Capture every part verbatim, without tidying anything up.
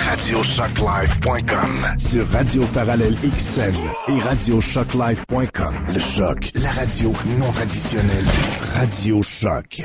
radio shock live point com. Sur Radio Parallèle X M et radio shock live point com. Le Choc, la radio non traditionnelle. Radio Choc.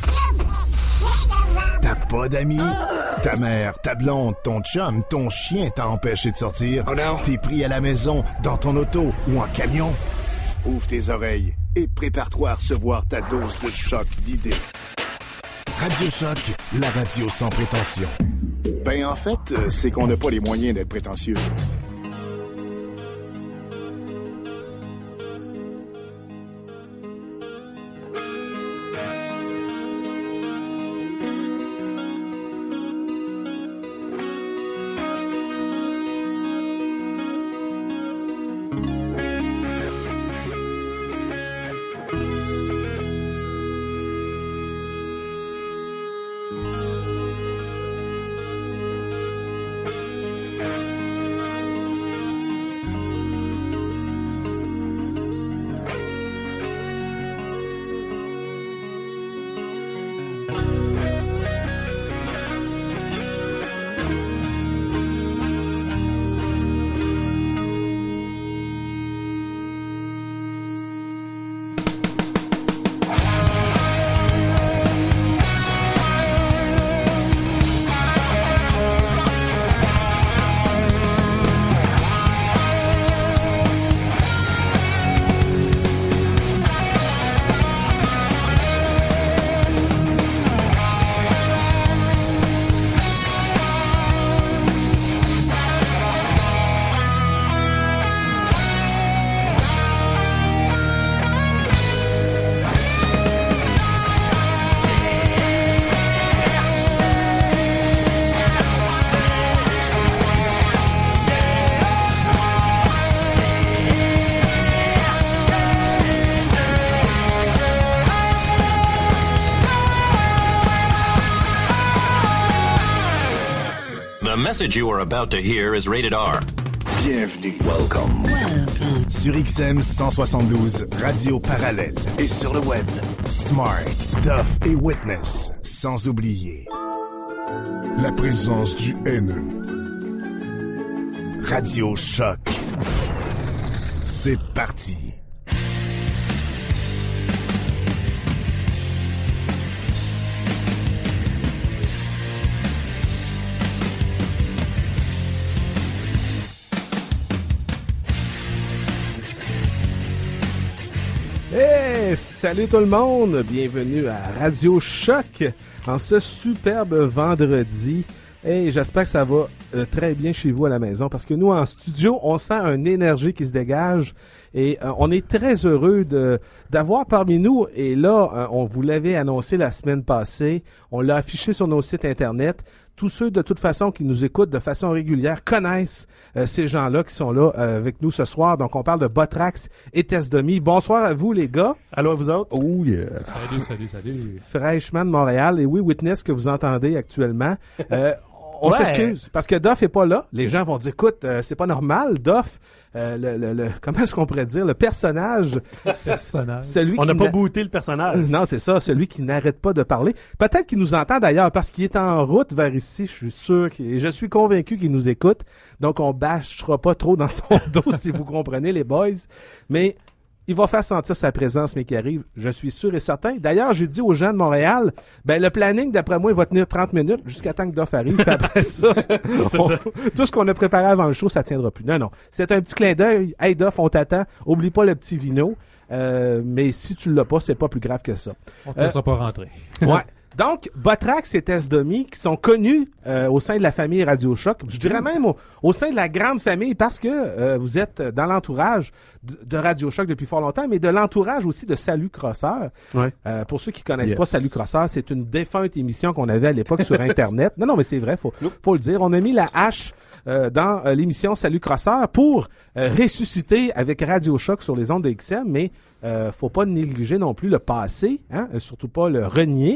T'as pas d'amis? Ta mère, ta blonde, ton chum, ton chien t'a empêché de sortir? Oh non. T'es pris à la maison, dans ton auto ou en camion? Ouvre tes oreilles et prépare-toi à recevoir ta dose de choc d'idées. Radio Choc, la radio sans prétention. Ben en fait, c'est qu'on n'a pas les moyens d'être prétentieux. The message you are about to hear is rated R. Bienvenue. Welcome. Welcome. Sur X M cent soixante-douze, Radio Parallèle. Et sur le web, Smart, Duff et Witness. Sans oublier la présence du haineux. Radio Choc. C'est parti. Hey, salut tout le monde, bienvenue à Radio Choc en ce superbe vendredi. Et j'espère que ça va euh, très bien chez vous à la maison parce que nous en studio, on sent une énergie qui se dégage et euh, on est très heureux de d'avoir parmi nous. Et là, euh, on vous l'avait annoncé la semaine passée, on l'a affiché sur nos sites internet. Tous ceux, de toute façon, qui nous écoutent de façon régulière connaissent euh, ces gens-là qui sont là euh, avec nous ce soir. Donc, on parle de Botrax et Test-Demi. Bonsoir à vous, les gars. Allô à vous autres. Oh yeah. Salut, salut, salut. Fraîchement de Montréal. Et oui, Witness que vous entendez actuellement. Euh, on ouais. s'excuse parce que Duff est pas là. Les gens vont dire, écoute, euh, c'est pas normal, Duff. Euh, le, le, le, comment est-ce qu'on pourrait dire? Le personnage. personnage. Celui on qui n'a pas na... booté le personnage. Non, c'est ça. Celui qui n'arrête pas de parler. Peut-être qu'il nous entend d'ailleurs parce qu'il est en route vers ici. Je suis sûr et je suis convaincu qu'il nous écoute. Donc, on bâchera pas trop dans son dos si vous comprenez, les boys. Mais il va faire sentir sa présence, mais qui arrive, je suis sûr et certain. D'ailleurs, j'ai dit aux gens de Montréal, ben le planning, d'après moi, il va tenir trente minutes jusqu'à temps que Duff arrive. Puis après ça, on, ça, tout ce qu'on a préparé avant le show, ça tiendra plus. Non, non. C'est un petit clin d'œil. Hey Duff, on t'attend. Oublie pas le petit vino. Euh, mais si tu l'as pas, c'est pas plus grave que ça. On te laissera euh, pas rentrer. Ouais. Donc, Botrax et Test-Demi qui sont connus euh, au sein de la famille Radio Choc, je dirais même au, au sein de la grande famille parce que euh, vous êtes dans l'entourage de, de Radio Choc depuis fort longtemps, mais de l'entourage aussi de Salut Crosseur. Ouais. Euh, pour ceux qui connaissent yes. pas Salut Crosseur, c'est une défunte émission qu'on avait à l'époque sur Internet. Non, non, mais c'est vrai, faut, faut le dire. On a mis la hache euh, dans euh, l'émission Salut Crosseur pour euh, ressusciter avec Radio Choc sur les ondes de X M, mais euh, faut pas négliger non plus le passé, hein, surtout pas le renier.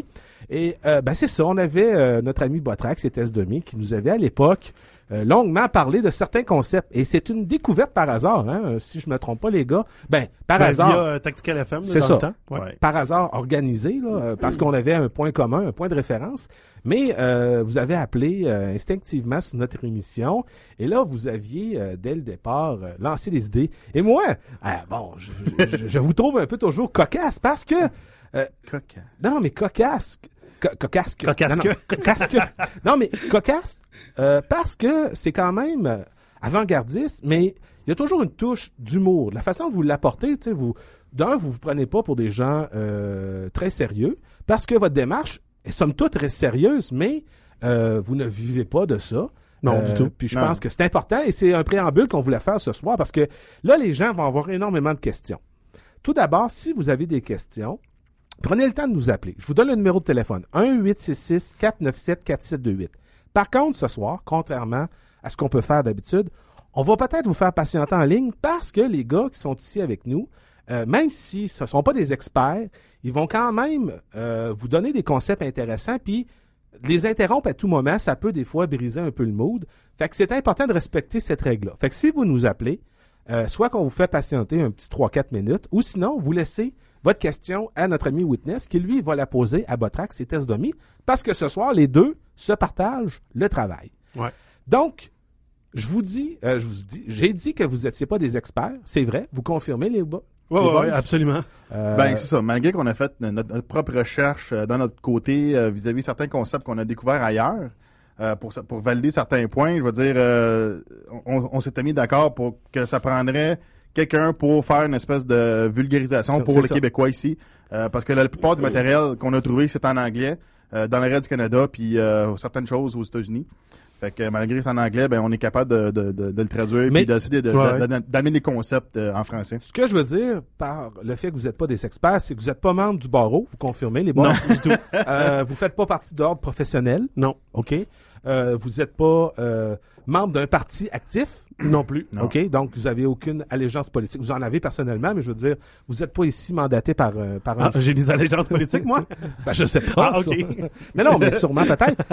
Et euh, ben c'est ça, on avait euh, notre ami Botrax et Test Demi qui nous avait à l'époque euh, longuement parlé de certains concepts. Et c'est une découverte par hasard, hein, si je me trompe pas les gars. Ben, par ben, hasard. Via euh, Tactical F M, là, c'est dans ça. le temps. Ouais. Ouais. Par hasard organisé, là, euh, parce qu'on avait un point commun, un point de référence. Mais euh, vous avez appelé euh, instinctivement sur notre émission. Et là, vous aviez, euh, dès le départ, euh, lancé des idées. Et moi, ah, bon, je, je, je vous trouve un peu toujours cocasse parce que... Euh, Cocasse. non, mais cocasse. Co- cocasse. que- Cocasse Non, non, que. cocasse que. Non, mais cocasse euh, parce que c'est quand même euh, avant-gardiste, mais il y a toujours une touche d'humour. La façon de vous l'apporter, tu sais, vous, d'un, vous vous prenez pas pour des gens euh, très sérieux parce que votre démarche est somme toute très sérieuse, mais euh, vous ne vivez pas de ça. Non, Euh, du tout. Puis je Non. pense que c'est important et c'est un préambule qu'on voulait faire ce soir parce que là, les gens vont avoir énormément de questions. Tout d'abord, si vous avez des questions, prenez le temps de nous appeler. Je vous donne le numéro de téléphone. un huit six six quatre neuf sept quatre sept deux huit. Par contre, ce soir, contrairement à ce qu'on peut faire d'habitude, on va peut-être vous faire patienter en ligne parce que les gars qui sont ici avec nous, euh, même si ce ne sont pas des experts, ils vont quand même euh, vous donner des concepts intéressants puis les interrompre à tout moment, ça peut des fois briser un peu le mood. Fait que c'est important de respecter cette règle-là. Fait que si vous nous appelez, euh, soit qu'on vous fait patienter un petit trois quatre minutes, ou sinon, vous laissez votre question à notre ami Witness, qui lui va la poser à Botrax et Test Demi, parce que ce soir, les deux se partagent le travail. Ouais. Donc, je vous dis, euh, je vous dis, j'ai dit que vous n'étiez pas des experts, c'est vrai, vous confirmez les bas. Oui, les ouais, boys? ouais, absolument. Euh, Ben, c'est ça. Malgré qu'on a fait notre, notre propre recherche euh, dans notre côté euh, vis-à-vis certains concepts qu'on a découverts ailleurs, euh, pour, ça- pour valider certains points, je veux dire, euh, on, on s'était mis d'accord pour que ça prendrait quelqu'un pour faire une espèce de vulgarisation C'est- pour c'est les ça. Québécois ici. Euh, parce que la, la plupart du matériel qu'on a trouvé, c'est en anglais, euh, dans le reste du Canada, puis euh, certaines choses aux États-Unis. Fait que malgré que c'est en anglais, ben on est capable de, de, de, de le traduire Mais- puis d'essayer de, de, Ouais. de- de- d'amener des concepts euh, en français. Ce que je veux dire par le fait que vous n'êtes pas des experts, c'est que vous n'êtes pas membre du barreau, vous confirmez les boys? Non, du tout. Euh, vous faites pas partie d'ordre professionnel, Non, OK? Euh, vous n'êtes pas euh, membre d'un parti actif, non plus. Non. OK? Donc, vous avez aucune allégeance politique. Vous en avez personnellement, mais je veux dire, vous n'êtes pas ici mandaté par, euh, par un... Ah, j'ai des allégeances politiques, moi? Ben, je sais pas. Ah, OK. ça. non, non, mais sûrement peut-être.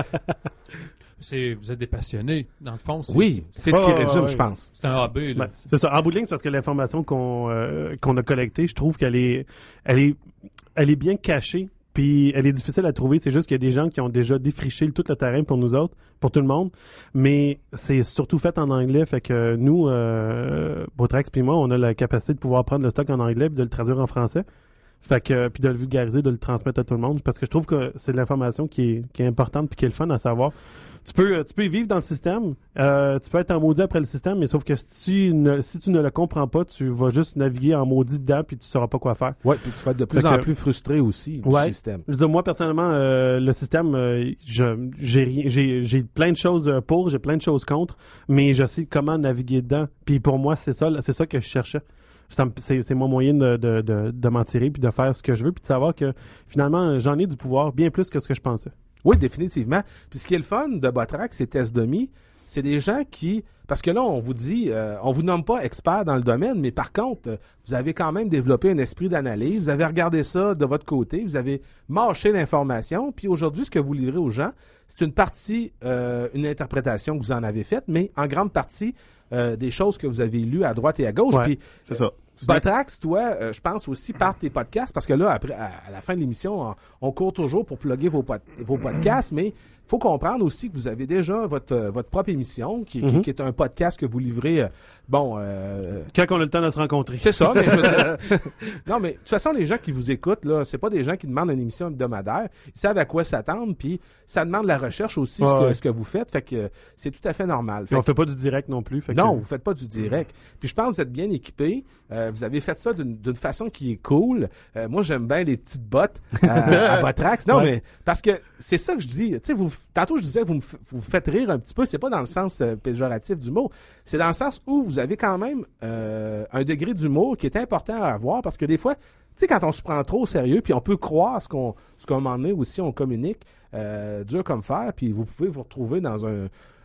C'est, vous êtes des passionnés, dans le fond. C'est, Oui, c'est ce qui Ouais, ouais, résume, ouais. je pense. C'est un hobby, là. Ben, c'est ça. En bout de ligne, c'est parce que l'information qu'on euh, qu'on a collectée, je trouve qu'elle est, elle est, elle est bien cachée. Puis elle est difficile à trouver. C'est juste qu'il y a des gens qui ont déjà défriché le- tout le terrain pour nous autres, pour tout le monde. Mais c'est surtout fait en anglais. Fait que nous, euh, Botrax puis moi, on a la capacité de pouvoir prendre le stock en anglais et de le traduire en français. Fait que, puis de le vulgariser, de le transmettre à tout le monde. Parce que je trouve que c'est de l'information qui est, qui est importante puis qui est le fun à savoir. Tu peux, tu peux y vivre dans le système. Euh, tu peux être en maudit après le système, mais sauf que si tu ne, si tu ne le comprends pas, tu vas juste naviguer en maudit dedans puis tu sauras pas quoi faire. Oui, puis tu vas être de plus Fait en que- plus frustré aussi du Ouais. système. Je veux dire, moi, personnellement, euh, le système, euh, je, j'ai, rien- j'ai, j'ai plein de choses euh, pour, j'ai plein de choses contre, mais je sais comment naviguer dedans. Puis pour moi, c'est ça, c'est ça que je cherchais. Ça me- c'est, c'est mon moyen de, de, de, de m'en tirer puis de faire ce que je veux puis de savoir que finalement, j'en ai du pouvoir bien plus que ce que je pensais. Oui, définitivement. Puis ce qui est le fun de Botrax et Test Demi, c'est des gens qui... Parce que là, on vous dit, euh, on vous nomme pas expert dans le domaine, mais par contre, euh, vous avez quand même développé un esprit d'analyse, vous avez regardé ça de votre côté, vous avez mâché l'information, puis aujourd'hui, ce que vous livrez aux gens, c'est une partie, euh, une interprétation que vous en avez faite, mais en grande partie, euh, des choses que vous avez lues à droite et à gauche. Ouais. Puis C'est ça. Botrax, toi, euh, je pense aussi par tes podcasts, parce que là, après, à, à la fin de l'émission, on, on court toujours pour plugger vos, pod- vos podcasts, mais il faut comprendre aussi que vous avez déjà votre, euh, votre propre émission, qui, qui- Mhm. qui est un podcast que vous livrez, euh, bon, euh, Quand on a le temps de se rencontrer. c'est ça, mais je veux dire- non, mais de toute façon, les gens qui vous écoutent, là, c'est pas des gens qui demandent une émission hebdomadaire. Ils savent à quoi s'attendre, puis ça demande la recherche aussi, ce, Ouais, que, ouais. ce que vous faites, fait que euh, c'est tout à fait normal. Puis Fait on fait pas du direct non plus. Fait que- non, vous faites pas du direct. Puis je pense que vous êtes bien équipés. Euh, vous avez fait ça d'une d'une façon qui est cool. Euh, moi, j'aime bien les petites bottes à, à Botrax. Non, Ouais. mais parce que c'est ça que je dis. Tu sais, vous, tantôt, je disais que vous me, f- vous me faites rire un petit peu. C'est pas dans le sens euh, péjoratif du mot. C'est dans le sens où vous avez quand même euh, un degré d'humour qui est important à avoir parce que des fois, tu sais, quand on se prend trop au sérieux, puis on peut croire ce qu'on, ce qu'à un moment donné aussi on communique, euh, dur comme fer, puis vous pouvez vous retrouver dans un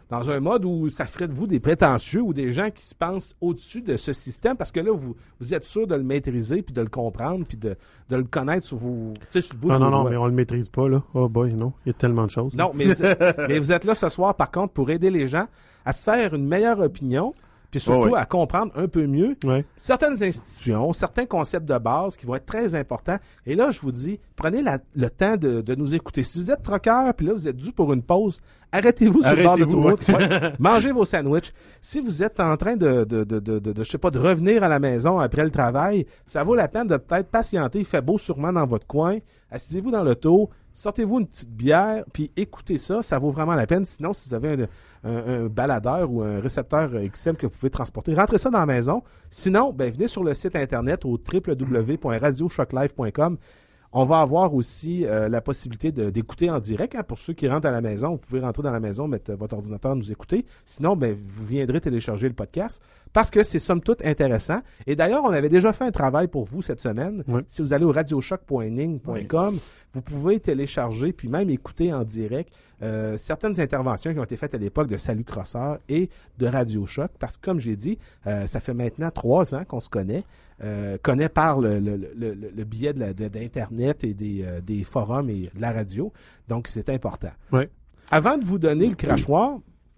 dans un mode où ça ferait de vous des prétentieux ou des gens qui se pensent au-dessus de ce système parce que là, vous, vous êtes sûr de le maîtriser puis de le comprendre puis de, de le connaître sur, vos, sur le bout non, de non, vos non, doigts. mais on le maîtrise pas, là. Oh boy, non. Il y a tellement de choses. Non, mais vous, êtes, mais vous êtes là ce soir, par contre, pour aider les gens à se faire une meilleure opinion puis surtout Oh oui. à comprendre un peu mieux Ouais. certaines institutions, certains concepts de base qui vont être très importants. Et là, je vous dis, prenez la- le temps de, de nous écouter. Si vous êtes troqueur, puis là, vous êtes dû pour une pause, arrêtez-vous sur le bord de Arrêtez-vous, l'autoroute. Ouais. Mangez vos sandwichs. Si vous êtes en train de, de, de, de, de, de, je sais pas, de revenir à la maison après le travail, ça vaut la peine de peut-être patienter. Il fait beau sûrement dans votre coin. Assisez-vous dans l'auto, sortez-vous une petite bière, puis écoutez ça. Ça vaut vraiment la peine. Sinon, si vous avez un, un, un baladeur ou un récepteur X M que vous pouvez transporter, rentrez ça dans la maison. Sinon, ben, venez sur le site internet au w w w point radio shock live point com. On va avoir aussi euh, la possibilité de- d'écouter en direct. Hein, pour ceux qui rentrent à la maison, vous pouvez rentrer dans la maison, mettre euh, votre ordinateur, nous écouter. Sinon, ben, vous viendrez télécharger le podcast parce que c'est somme toute intéressant. Et d'ailleurs, on avait déjà fait un travail pour vous cette semaine. Oui. Si vous allez au radio shock point ning point com, vous pouvez télécharger puis même écouter en direct euh, certaines interventions qui ont été faites à l'époque de Salut Crosseur et de Radio Choc. Parce que, comme j'ai dit, euh, ça fait maintenant trois ans qu'on se connaît. Euh, connaît par le, le, le, le, le biais de la, de, d'Internet et des, euh, des forums et de la radio. Donc, c'est important. Ouais. Avant de vous donner le crachoir,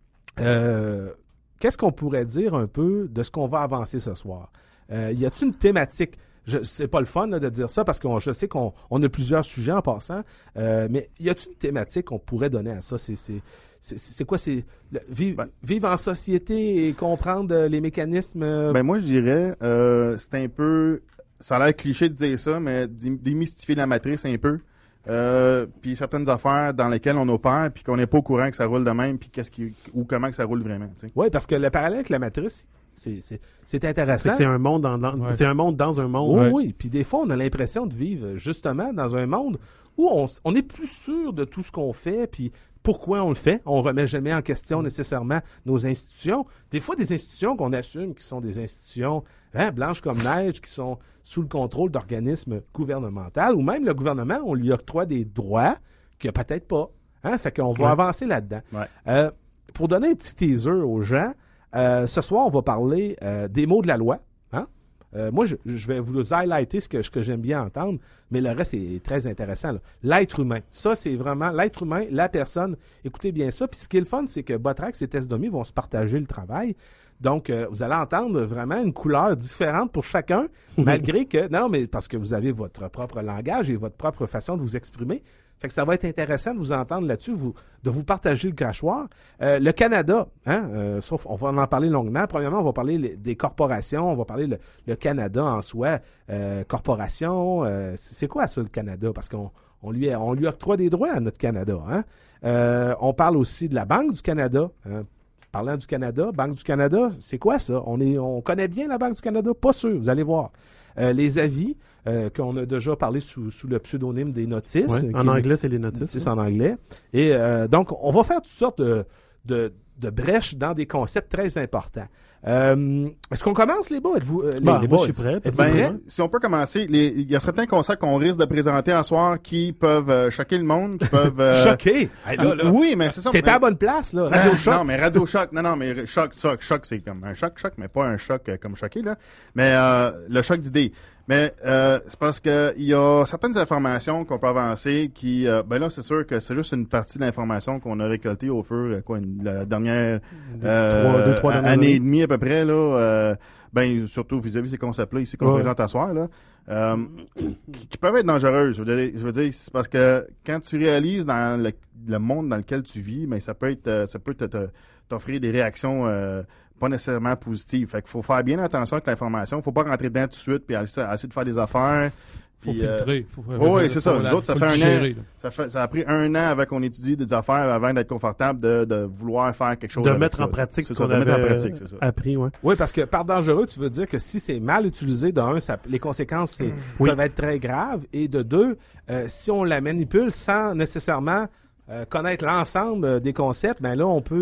euh, qu'est-ce qu'on pourrait dire un peu de ce qu'on va avancer ce soir? Euh, y a-t-il une thématique? Je, c'est pas le fun là, de dire ça parce que je sais qu'on on a plusieurs sujets en passant, euh, mais y a-t-il une thématique qu'on pourrait donner à ça? C'est, c'est, c'est, c'est quoi? C'est le, vivre, Ben- vivre en société et comprendre euh, les mécanismes. euh, Ben moi, je dirais, euh, c'est un peu... Ça a l'air cliché de dire ça, mais d'y- démystifier la matrice un peu. Euh, puis certaines affaires dans lesquelles on opère, puis qu'on n'est pas au courant que ça roule de même, puis qu'est-ce qui, ou comment que ça roule vraiment. Tu sais. Oui, parce que le parallèle avec la matrice, c'est, c'est, c'est C'est intéressant. que c'est un monde dans, dans- Ouais. c'est un monde dans un monde. Oui, Ouais. oui. Puis des fois, on a l'impression de vivre justement dans un monde où on, s- on est plus sûr de tout ce qu'on fait, puis pourquoi on le fait. On remet jamais en question nécessairement nos institutions. Des fois, des institutions qu'on assume qui sont des institutions hein, blanches comme neige, qui sont sous le contrôle d'organismes gouvernementaux, ou même le gouvernement, on lui octroie des droits qu'il n'y a peut-être pas. Hein? Fait qu'on va Ouais. avancer là-dedans. Ouais. Euh, pour donner un petit teaser aux gens, euh, ce soir, on va parler euh, des mots de la loi. Hein? Euh, moi, je, je vais vous highlighter ce que, ce que j'aime bien entendre, mais le reste est très intéressant. là. L'être humain. Ça, c'est vraiment l'être humain, la personne. Écoutez bien ça. Puis ce qui est le fun, c'est que Botrax et Testdomi vont se partager le travail. Donc, euh, vous allez entendre vraiment une couleur différente pour chacun, malgré que... Non, mais parce que vous avez votre propre langage et votre propre façon de vous exprimer. Fait que ça va être intéressant de vous entendre là-dessus, vous, de vous partager le crachoir. Euh, le Canada, hein, euh, sauf, on va en parler longuement. Premièrement, on va parler les- des corporations, on va parler le, le Canada en soi. Euh, corporation, euh, c'est quoi ça le Canada? Parce qu'on on lui, on lui octroie des droits à notre Canada. Hein? Euh, on parle aussi de la Banque du Canada. Hein? Parlant du Canada, Banque du Canada, c'est quoi ça? On, est, on connaît bien la Banque du Canada? Pas sûr, vous allez voir. Euh, les avis, euh, qu'on a déjà parlé sous, sous le pseudonyme des notices. Ouais. qui En est- anglais, c'est les notices. notices en anglais. Et euh, donc, on va faire toutes sortes de, de, de brèches dans des concepts très importants. Euh, est-ce qu'on commence, les boys? Êtes-vous, euh, les, Bah, les moi, boys? je suis prêt. Êtes-vous Ben, prêts? si on peut commencer, les- il y a certains concepts qu'on risque de présenter en soir qui peuvent euh, choquer le monde, qui peuvent... euh, Choqué! Hey, là, là, Oui, mais c'est ça. t'étais mais- à la bonne place, là. Radio Ah, Choc. Non, mais Radio Choc, non, non, mais choc, choc, choc, c'est comme un choc, choc, mais pas un choc euh, comme choqué, là. Mais euh, le choc d'idées. Mais euh, c'est parce que il y a certaines informations qu'on peut avancer qui, euh, ben là, c'est sûr que c'est juste une partie de l'information qu'on a récoltée au fur, euh, quoi, une- la dernière euh, trois- deux, trois dernières année années. et demie à peu près, là. Euh, ben surtout vis-à-vis ces concepts-là ici qu'on Ouais. présente à soir, là. Euh, qui, qui peuvent être dangereuses. Je veux dire, je veux dire, c'est parce que quand tu réalises dans le, le monde dans lequel tu vis, mais ça peut être, euh, ça peut te- te- t'offrir des réactions euh, pas nécessairement positives. Fait qu'il faut faire bien attention avec l'information. Faut pas rentrer dedans tout de suite puis essayer essayer de faire des affaires. Faut Puis, euh, filtrer. Faut, oui, c'est ça. faut la- Nous autres, ça faut fait le un digérer, an. là. Ça, fait, ça a pris un an avant qu'on étudie des affaires avant d'être confortable de, de vouloir faire quelque chose. De avec mettre ça, en pratique c'est ce ça, qu'on de mettre en avait pratique, c'est ça. appris, ouais. Oui, parce que par dangereux, tu veux dire que si c'est mal utilisé, de un, ça, les conséquences c'est- Oui. peuvent être très graves, et de deux, euh, si on la manipule sans nécessairement euh, connaître l'ensemble euh, des concepts, ben là, on peut,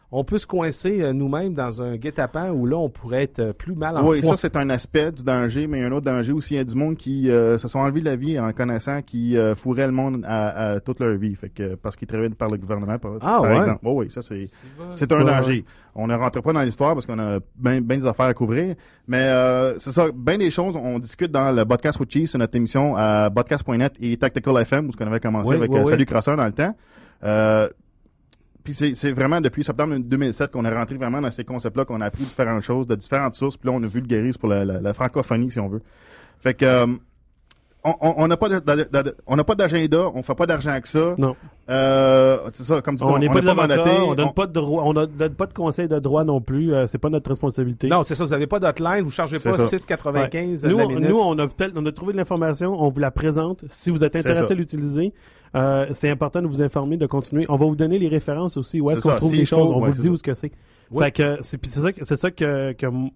on peut se coincer euh, nous-mêmes dans un guet-apens où là, on pourrait être euh, plus mal en Oui, point. ça, c'est un aspect du danger, mais il y a un autre danger aussi. Il y a du monde qui euh, se sont enlevés la vie en connaissant qui euh, fourraient le monde à, à toute leur vie, fait que parce qu'ils travaillaient par le gouvernement, par, Ah, par ouais? exemple. Oh, oui, ça, c'est, c'est un Ouais, danger. ouais. On ne rentre pas dans l'histoire parce qu'on a bien ben des affaires à couvrir, mais euh, c'est ça, bien des choses, on discute dans le Podcast with Cheese, c'est notre émission à podcast point net et Tactical F M, où on avait commencé Oui, avec oui, euh, oui. Salut Crosseur dans le temps. Euh, Puis c'est, c'est vraiment depuis septembre deux mille sept qu'on est rentré vraiment dans ces concepts-là, qu'on a appris différentes choses de différentes sources. Puis là, on a vulgarise pour la, la, la francophonie, si on veut. Fait que euh, on on- on n'a pas de- de- de- on n'a pas d'agenda, on fait pas d'argent avec ça. Non. Euh, c'est ça, comme tu dis, On n'est pas de l'avocat, mandaté, on donne on- pas de droit, on ne donne pas de conseil de droit non plus. euh, c'est pas notre responsabilité. Non, c'est ça, vous n'avez pas d'hotline, vous ne chargez C'est pas ça. six quatre-vingt-quinze Nous, la on, minute. nous, on a peut-être, on a trouvé de l'information, on vous la présente. Si vous êtes intéressé ça. à l'utiliser, euh, c'est important de vous informer, de continuer. On va vous donner les références aussi. Où est-ce C'est qu'on ça. trouve S'il les choses? faut, On ouais, vous c'est dit ça. où ce que c'est. Oui. Fait que c'est, puis c'est ça, que- c'est ça que, que m-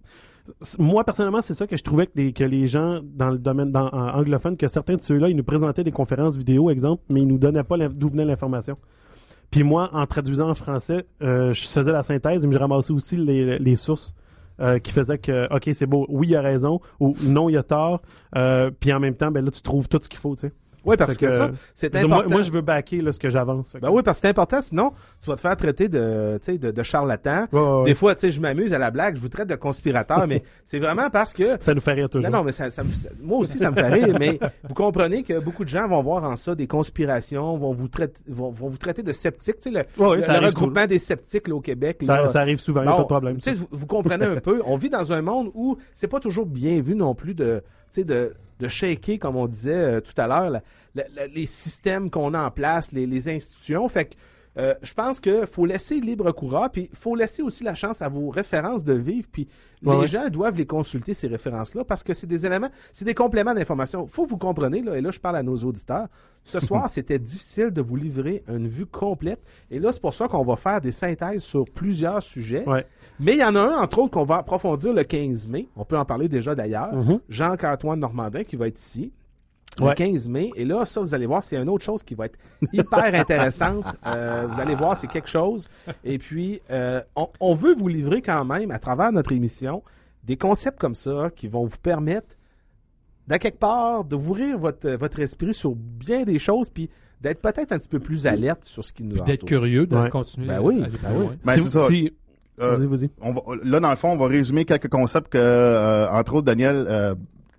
moi personnellement, c'est ça que je trouvais que les, que les gens dans le domaine dans, en anglophone, que certains de ceux-là, ils nous présentaient des conférences vidéo, exemple, mais ils nous donnaient pas l'in- d'où venait l'information. Puis moi, en traduisant en français, euh, je faisais la synthèse, mais je ramassais aussi les, les sources. Euh, qui faisaient que, OK, c'est beau, oui, il a raison, ou non, il a tort. Euh, puis en même temps, ben là, tu trouves tout ce qu'il faut, tu sais. Oui, parce Fait que, que, ça, euh, c'est Moi, important. moi, je veux backer là, ce que j'avance. Fait que- Ben oui, parce que c'est important, sinon, tu vas te faire traiter de, tu sais, de, de charlatan. Ouais, ouais, ouais. Des fois, tu sais, je m'amuse à la blague, je vous traite de conspirateur, mais c'est vraiment parce que... Ça nous fait rire toujours. Non, non, mais ça, ça me- ça- moi aussi, ça me fait rire, mais vous comprenez que beaucoup de gens vont voir en ça des conspirations, vont vous traiter, vont, vont vous traiter de sceptiques. Tu sais, le, Ouais, ouais, le- ça le arrive regroupement des sceptiques là, au Québec. ça, là, ça arrive souvent, il n'y a bon, pas de problème. tu sais, vous, vous comprenez un peu. On vit dans un monde où c'est pas toujours bien vu non plus de, tu sais, de, de shaker, comme on disait euh, tout à l'heure, la- la- la- les systèmes qu'on a en place, les, les institutions. Fait que euh, je pense qu'il faut laisser libre courant, puis il faut laisser aussi la chance à vos références de vivre, puis Ouais, les ouais. gens doivent les consulter, ces références-là, parce que c'est des éléments, c'est des compléments d'information. Faut que vous compreniez, là, et là, je parle à nos auditeurs, ce soir, c'était difficile de vous livrer une vue complète, et là, c'est pour ça qu'on va faire des synthèses sur plusieurs sujets. Ouais. Mais il y en a un, entre autres, qu'on va approfondir le quinze mai. On peut en parler déjà d'ailleurs. Mhm. Jean-Antoine Normandin qui va être ici. Le Ouais. quinze mai. Et là, ça, vous allez voir, c'est une autre chose qui va être hyper intéressante. Euh, vous allez voir, c'est quelque chose. Et puis, euh, on, on veut vous livrer quand même, à travers notre émission, des concepts comme ça qui vont vous permettre, d'à quelque part, d'ouvrir votre, votre esprit sur bien des choses, puis d'être peut-être un petit peu plus alerte sur ce qui nous Puis d'être entoure. curieux, de Ouais. continuer Ben à oui, aller ben plus oui. loin. Ben, Si- c'est ça. si- Euh, Vas-y, vas-y. on va, là, dans le fond, on va résumer quelques concepts que, euh, entre autres, Daniel euh,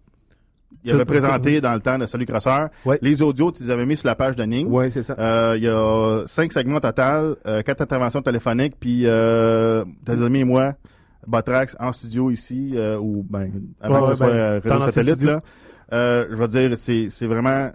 il avait Tout- présenté dans le temps de Salut Crosseur. Ouais. Les audios, tu les avais mis sur la page de Ning. Oui, c'est ça. Euh, Il y a cinq segments au total, euh, quatre interventions téléphoniques, puis euh, tes amis et moi, Botrax en studio ici, euh, ou ben avant Ouais, que ce ouais, soit ben, euh, dans réseau l'ancien satellite studio. là. Euh, je vais dire, c'est c'est vraiment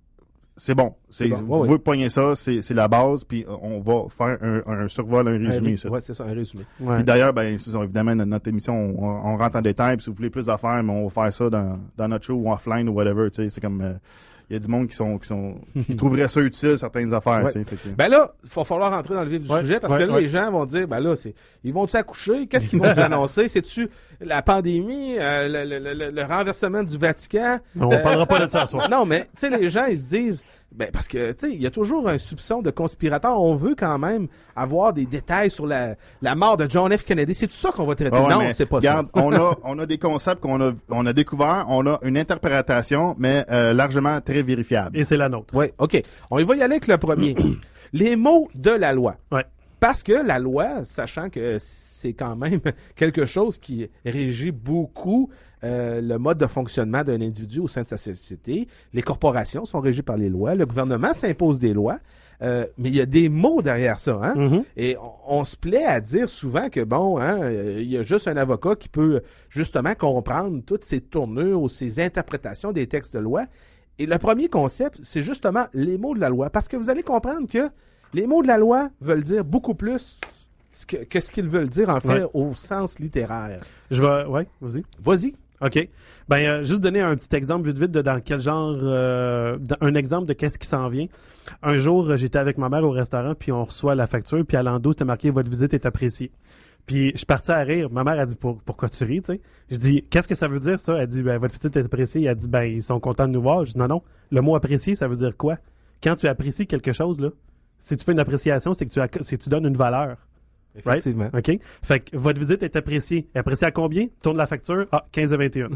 c'est bon. C'est, C'est bon. vous Ouais, pouvez ouais. pogner ça, c'est, c'est la base, puis on va faire un, un survol, un résumé. ça. Oui, c'est ça, un résumé. Ouais. Puis d'ailleurs, ben, c'est ça, évidemment, notre, notre émission, on, on rentre en détail. Puis si vous voulez plus d'affaires, mais on va faire ça dans, dans notre show ou offline ou whatever. Tu sais, c'est comme euh, il y a du monde qui sont qui sont qui trouveraient ça utile certaines affaires. Ouais. Tu sais, fait que- Ben là, il va falloir rentrer dans le vif du Ouais, sujet parce ouais, que là, ouais. les gens vont dire, ben là, c'est, ils vont-tu accoucher? Qu'est-ce qu'ils vont vous annoncer? C'est-tu la pandémie, euh, le, le- le- le renversement du Vatican? On parlera pas de ça ce soir. Non, mais, tu sais, les gens, ils se disent, ben, parce que, tu sais, il y a toujours un soupçon de conspirateur. On veut quand même avoir des détails sur la, la mort de John F. Kennedy. C'est tout ça qu'on va traiter? Ouais, ouais, non, mais c'est pas regarde, ça. on a on a des concepts qu'on a on a découvert, on a une interprétation, mais euh, largement très vérifiable. Et c'est la nôtre. Oui, OK. On y va y aller avec le premier. Les mots de la loi. Ouais. Parce que la loi, sachant que c'est quand même quelque chose qui régit beaucoup euh, le mode de fonctionnement d'un individu au sein de sa société, les corporations sont régies par les lois, le gouvernement s'impose des lois, euh, mais il y a des mots derrière ça, hein? Mhm. Et on, on se plaît à dire souvent que, bon, hein, euh, il y a juste un avocat qui peut justement comprendre toutes ces tournures ou ces interprétations des textes de loi. Et le premier concept, c'est justement les mots de la loi. Parce que vous allez comprendre que les mots de la loi veulent dire beaucoup plus ce que, que ce qu'ils veulent dire, en fait, Ouais. au sens littéraire. Je vais. Ouais, vas-y. Vas-y. OK. Ben, euh, juste donner un petit exemple vite vite de dans quel genre, euh, dans- un exemple de qu'est-ce qui s'en vient. Un jour, euh, j'étais avec ma mère au restaurant, puis on reçoit la facture, puis à l'endos, c'était marqué « Votre visite est appréciée ». Puis je suis parti à rire. Ma mère a dit Pour, « Pourquoi tu ris, tu sais? » Je dis « Qu'est-ce que ça veut dire, ça? » Elle dit ben, « Votre visite est appréciée. » Elle dit « Ben, ils sont contents de nous voir. » Je dis « Non, non. Le mot « apprécier », ça veut dire quoi? Quand tu apprécies quelque chose, là, si tu fais une appréciation, c'est que tu, acc- c'est que tu donnes une valeur. Effectivement. Right? OK? Fait que votre visite est appréciée. Appréciée à combien? Tourne la facture. Ah, quinze à vingt et un.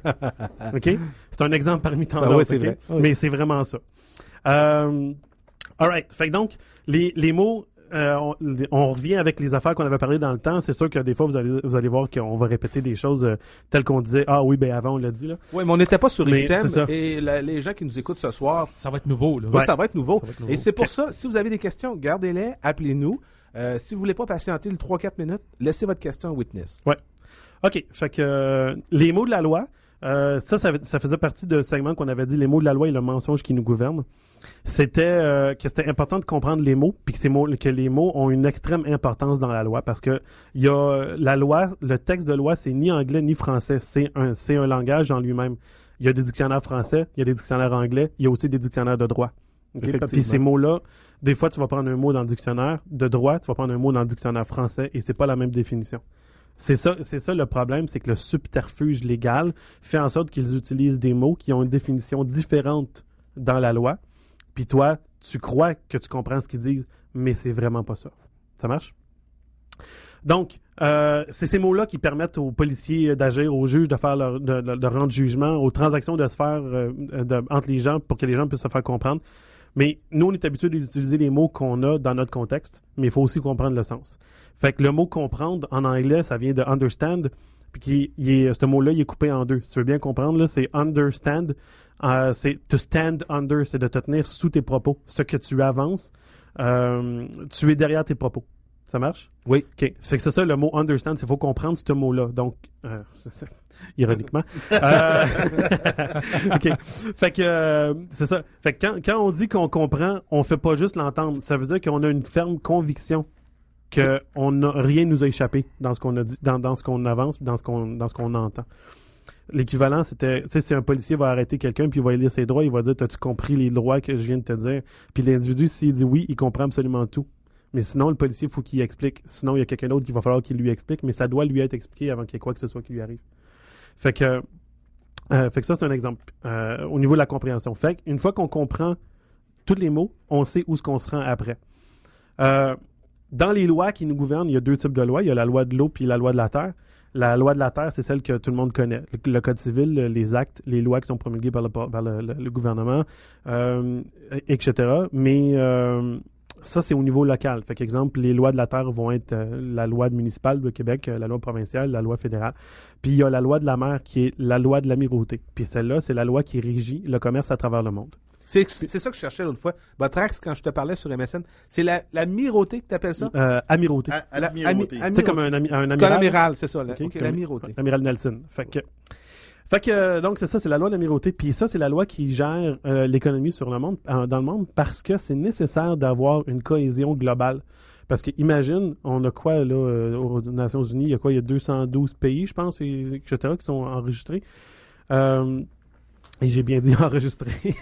OK? C'est un exemple parmi tant Ben d'autres. oui, c'est okay? vrai. Oui. Mais c'est vraiment ça. Euh, all right. Fait que donc, les, les mots... Euh, on, on revient avec les affaires qu'on avait parlé dans le temps. C'est sûr que des fois, vous allez, vous allez voir qu'on va répéter des choses euh, telles qu'on disait. Ah oui, ben avant, on l'a dit. Là. Oui, mais on n'était pas sur Mais X M. c'est ça. Et la- les gens qui nous écoutent ce soir, Ça va être nouveau, là. oui, Ouais. ça va être nouveau. Ça va être nouveau. Et c'est pour Ok. ça, si vous avez des questions, gardez-les, appelez-nous. Euh, si vous voulez pas patienter le trois quatre minutes, laissez votre question au witness. OK. Fait que euh, les mots de la loi, euh, ça, ça, ça faisait partie de segment qu'on avait dit les mots de la loi et le mensonge qui nous gouverne. C'était euh, que c'était important de comprendre les mots, puis que, ces mots, que les mots ont une extrême importance dans la loi, parce que il y a la loi, le texte de loi, c'est ni anglais ni français, c'est un, c'est un langage en lui-même. Il y a des dictionnaires français, il y a des dictionnaires anglais, il y a aussi des dictionnaires de droit. Okay? Effectivement. Puis ces mots-là, des fois, tu vas prendre un mot dans le dictionnaire de droit, tu vas prendre un mot dans le dictionnaire français, et c'est pas la même définition. C'est ça, c'est ça le problème, c'est que le subterfuge légal fait en sorte qu'ils utilisent des mots qui ont une définition différente dans la loi. Puis toi, tu crois que tu comprends ce qu'ils disent, mais c'est vraiment pas ça. Ça marche? Donc, euh, c'est ces mots-là qui permettent aux policiers d'agir, aux juges de faire leur, de, de- de rendre jugement, aux transactions de se faire euh, de- entre les gens pour que les gens puissent se faire comprendre. Mais nous, on est habitué d'utiliser les mots qu'on a dans notre contexte, mais il faut aussi comprendre le sens. Fait que le mot comprendre en anglais, ça vient de understand, puis qui, il est, ce mot-là, il est coupé en deux. Si tu veux bien comprendre, là, c'est understand, euh, c'est to stand under, c'est de te tenir sous tes propos. Ce que tu avances, euh, tu es derrière tes propos. Ça marche? Oui. OK. Fait que c'est ça, le mot understand, il faut comprendre ce mot-là. Donc, euh, c'est- c'est- ironiquement. Euh, OK. Fait que, euh, c'est ça. Fait que quand, quand on dit qu'on comprend, on fait pas juste l'entendre. Ça veut dire qu'on a une ferme conviction que on a, rien nous a échappé dans ce qu'on a dit, dans, dans ce qu'on avance, dans ce qu'on, dans ce qu'on entend. L'équivalent, c'était, tu sais, si un policier va arrêter quelqu'un puis il va lire ses droits, il va dire, t'as-tu compris les droits que je viens de te dire? Puis l'individu, s'il dit oui, il comprend absolument tout. Mais sinon, le policier, il faut qu'il explique. Sinon, il y a quelqu'un d'autre qu'il va falloir qu'il lui explique, mais ça doit lui être expliqué avant qu'il y ait quoi que ce soit qui lui arrive. Fait que, euh, fait que ça, c'est un exemple euh, au niveau de la compréhension. Fait qu'une fois qu'on comprend tous les mots, on sait où ce qu'on se rend après. Euh, dans les lois qui nous gouvernent, il y a deux types de lois. Il y a la loi de l'eau puis la loi de la terre. La loi de la terre, c'est celle que tout le monde connaît. Le, le Code civil, les actes, les lois qui sont promulguées par le, par le, le, le gouvernement, euh, et cetera. Mais euh, ça, c'est au niveau local. Fait qu'exemple, les lois de la terre vont être euh, la loi municipale de Québec, euh, la loi provinciale, la loi fédérale. Puis il y a la loi de la mer qui est la loi de l'amirauté. Puis celle-là, c'est la loi qui régit le commerce à travers le monde. C'est, c'est ça que je cherchais l'autre fois. Botrax, quand je te parlais sur M S N, c'est la, la mirauté que tu appelles ça? Euh, amirauté. À, à La- l'amirauté. ami- C'est comme un, ami- un Comme amiral. l'amiral, c'est ça. La, Ok, ok, comme- l'amirauté. Amiral Nelson. Fait que, fait que euh, donc c'est ça, c'est la loi de l'amirauté. Puis ça, c'est la loi qui gère euh, l'économie sur le monde, euh, dans le monde, parce que c'est nécessaire d'avoir une cohésion globale. Parce que imagine, on a quoi là euh, aux Nations Unies, il y a quoi, il y a deux cent douze pays, je pense, et, et cetera, qui sont enregistrés. Euh, et j'ai bien dit enregistrés.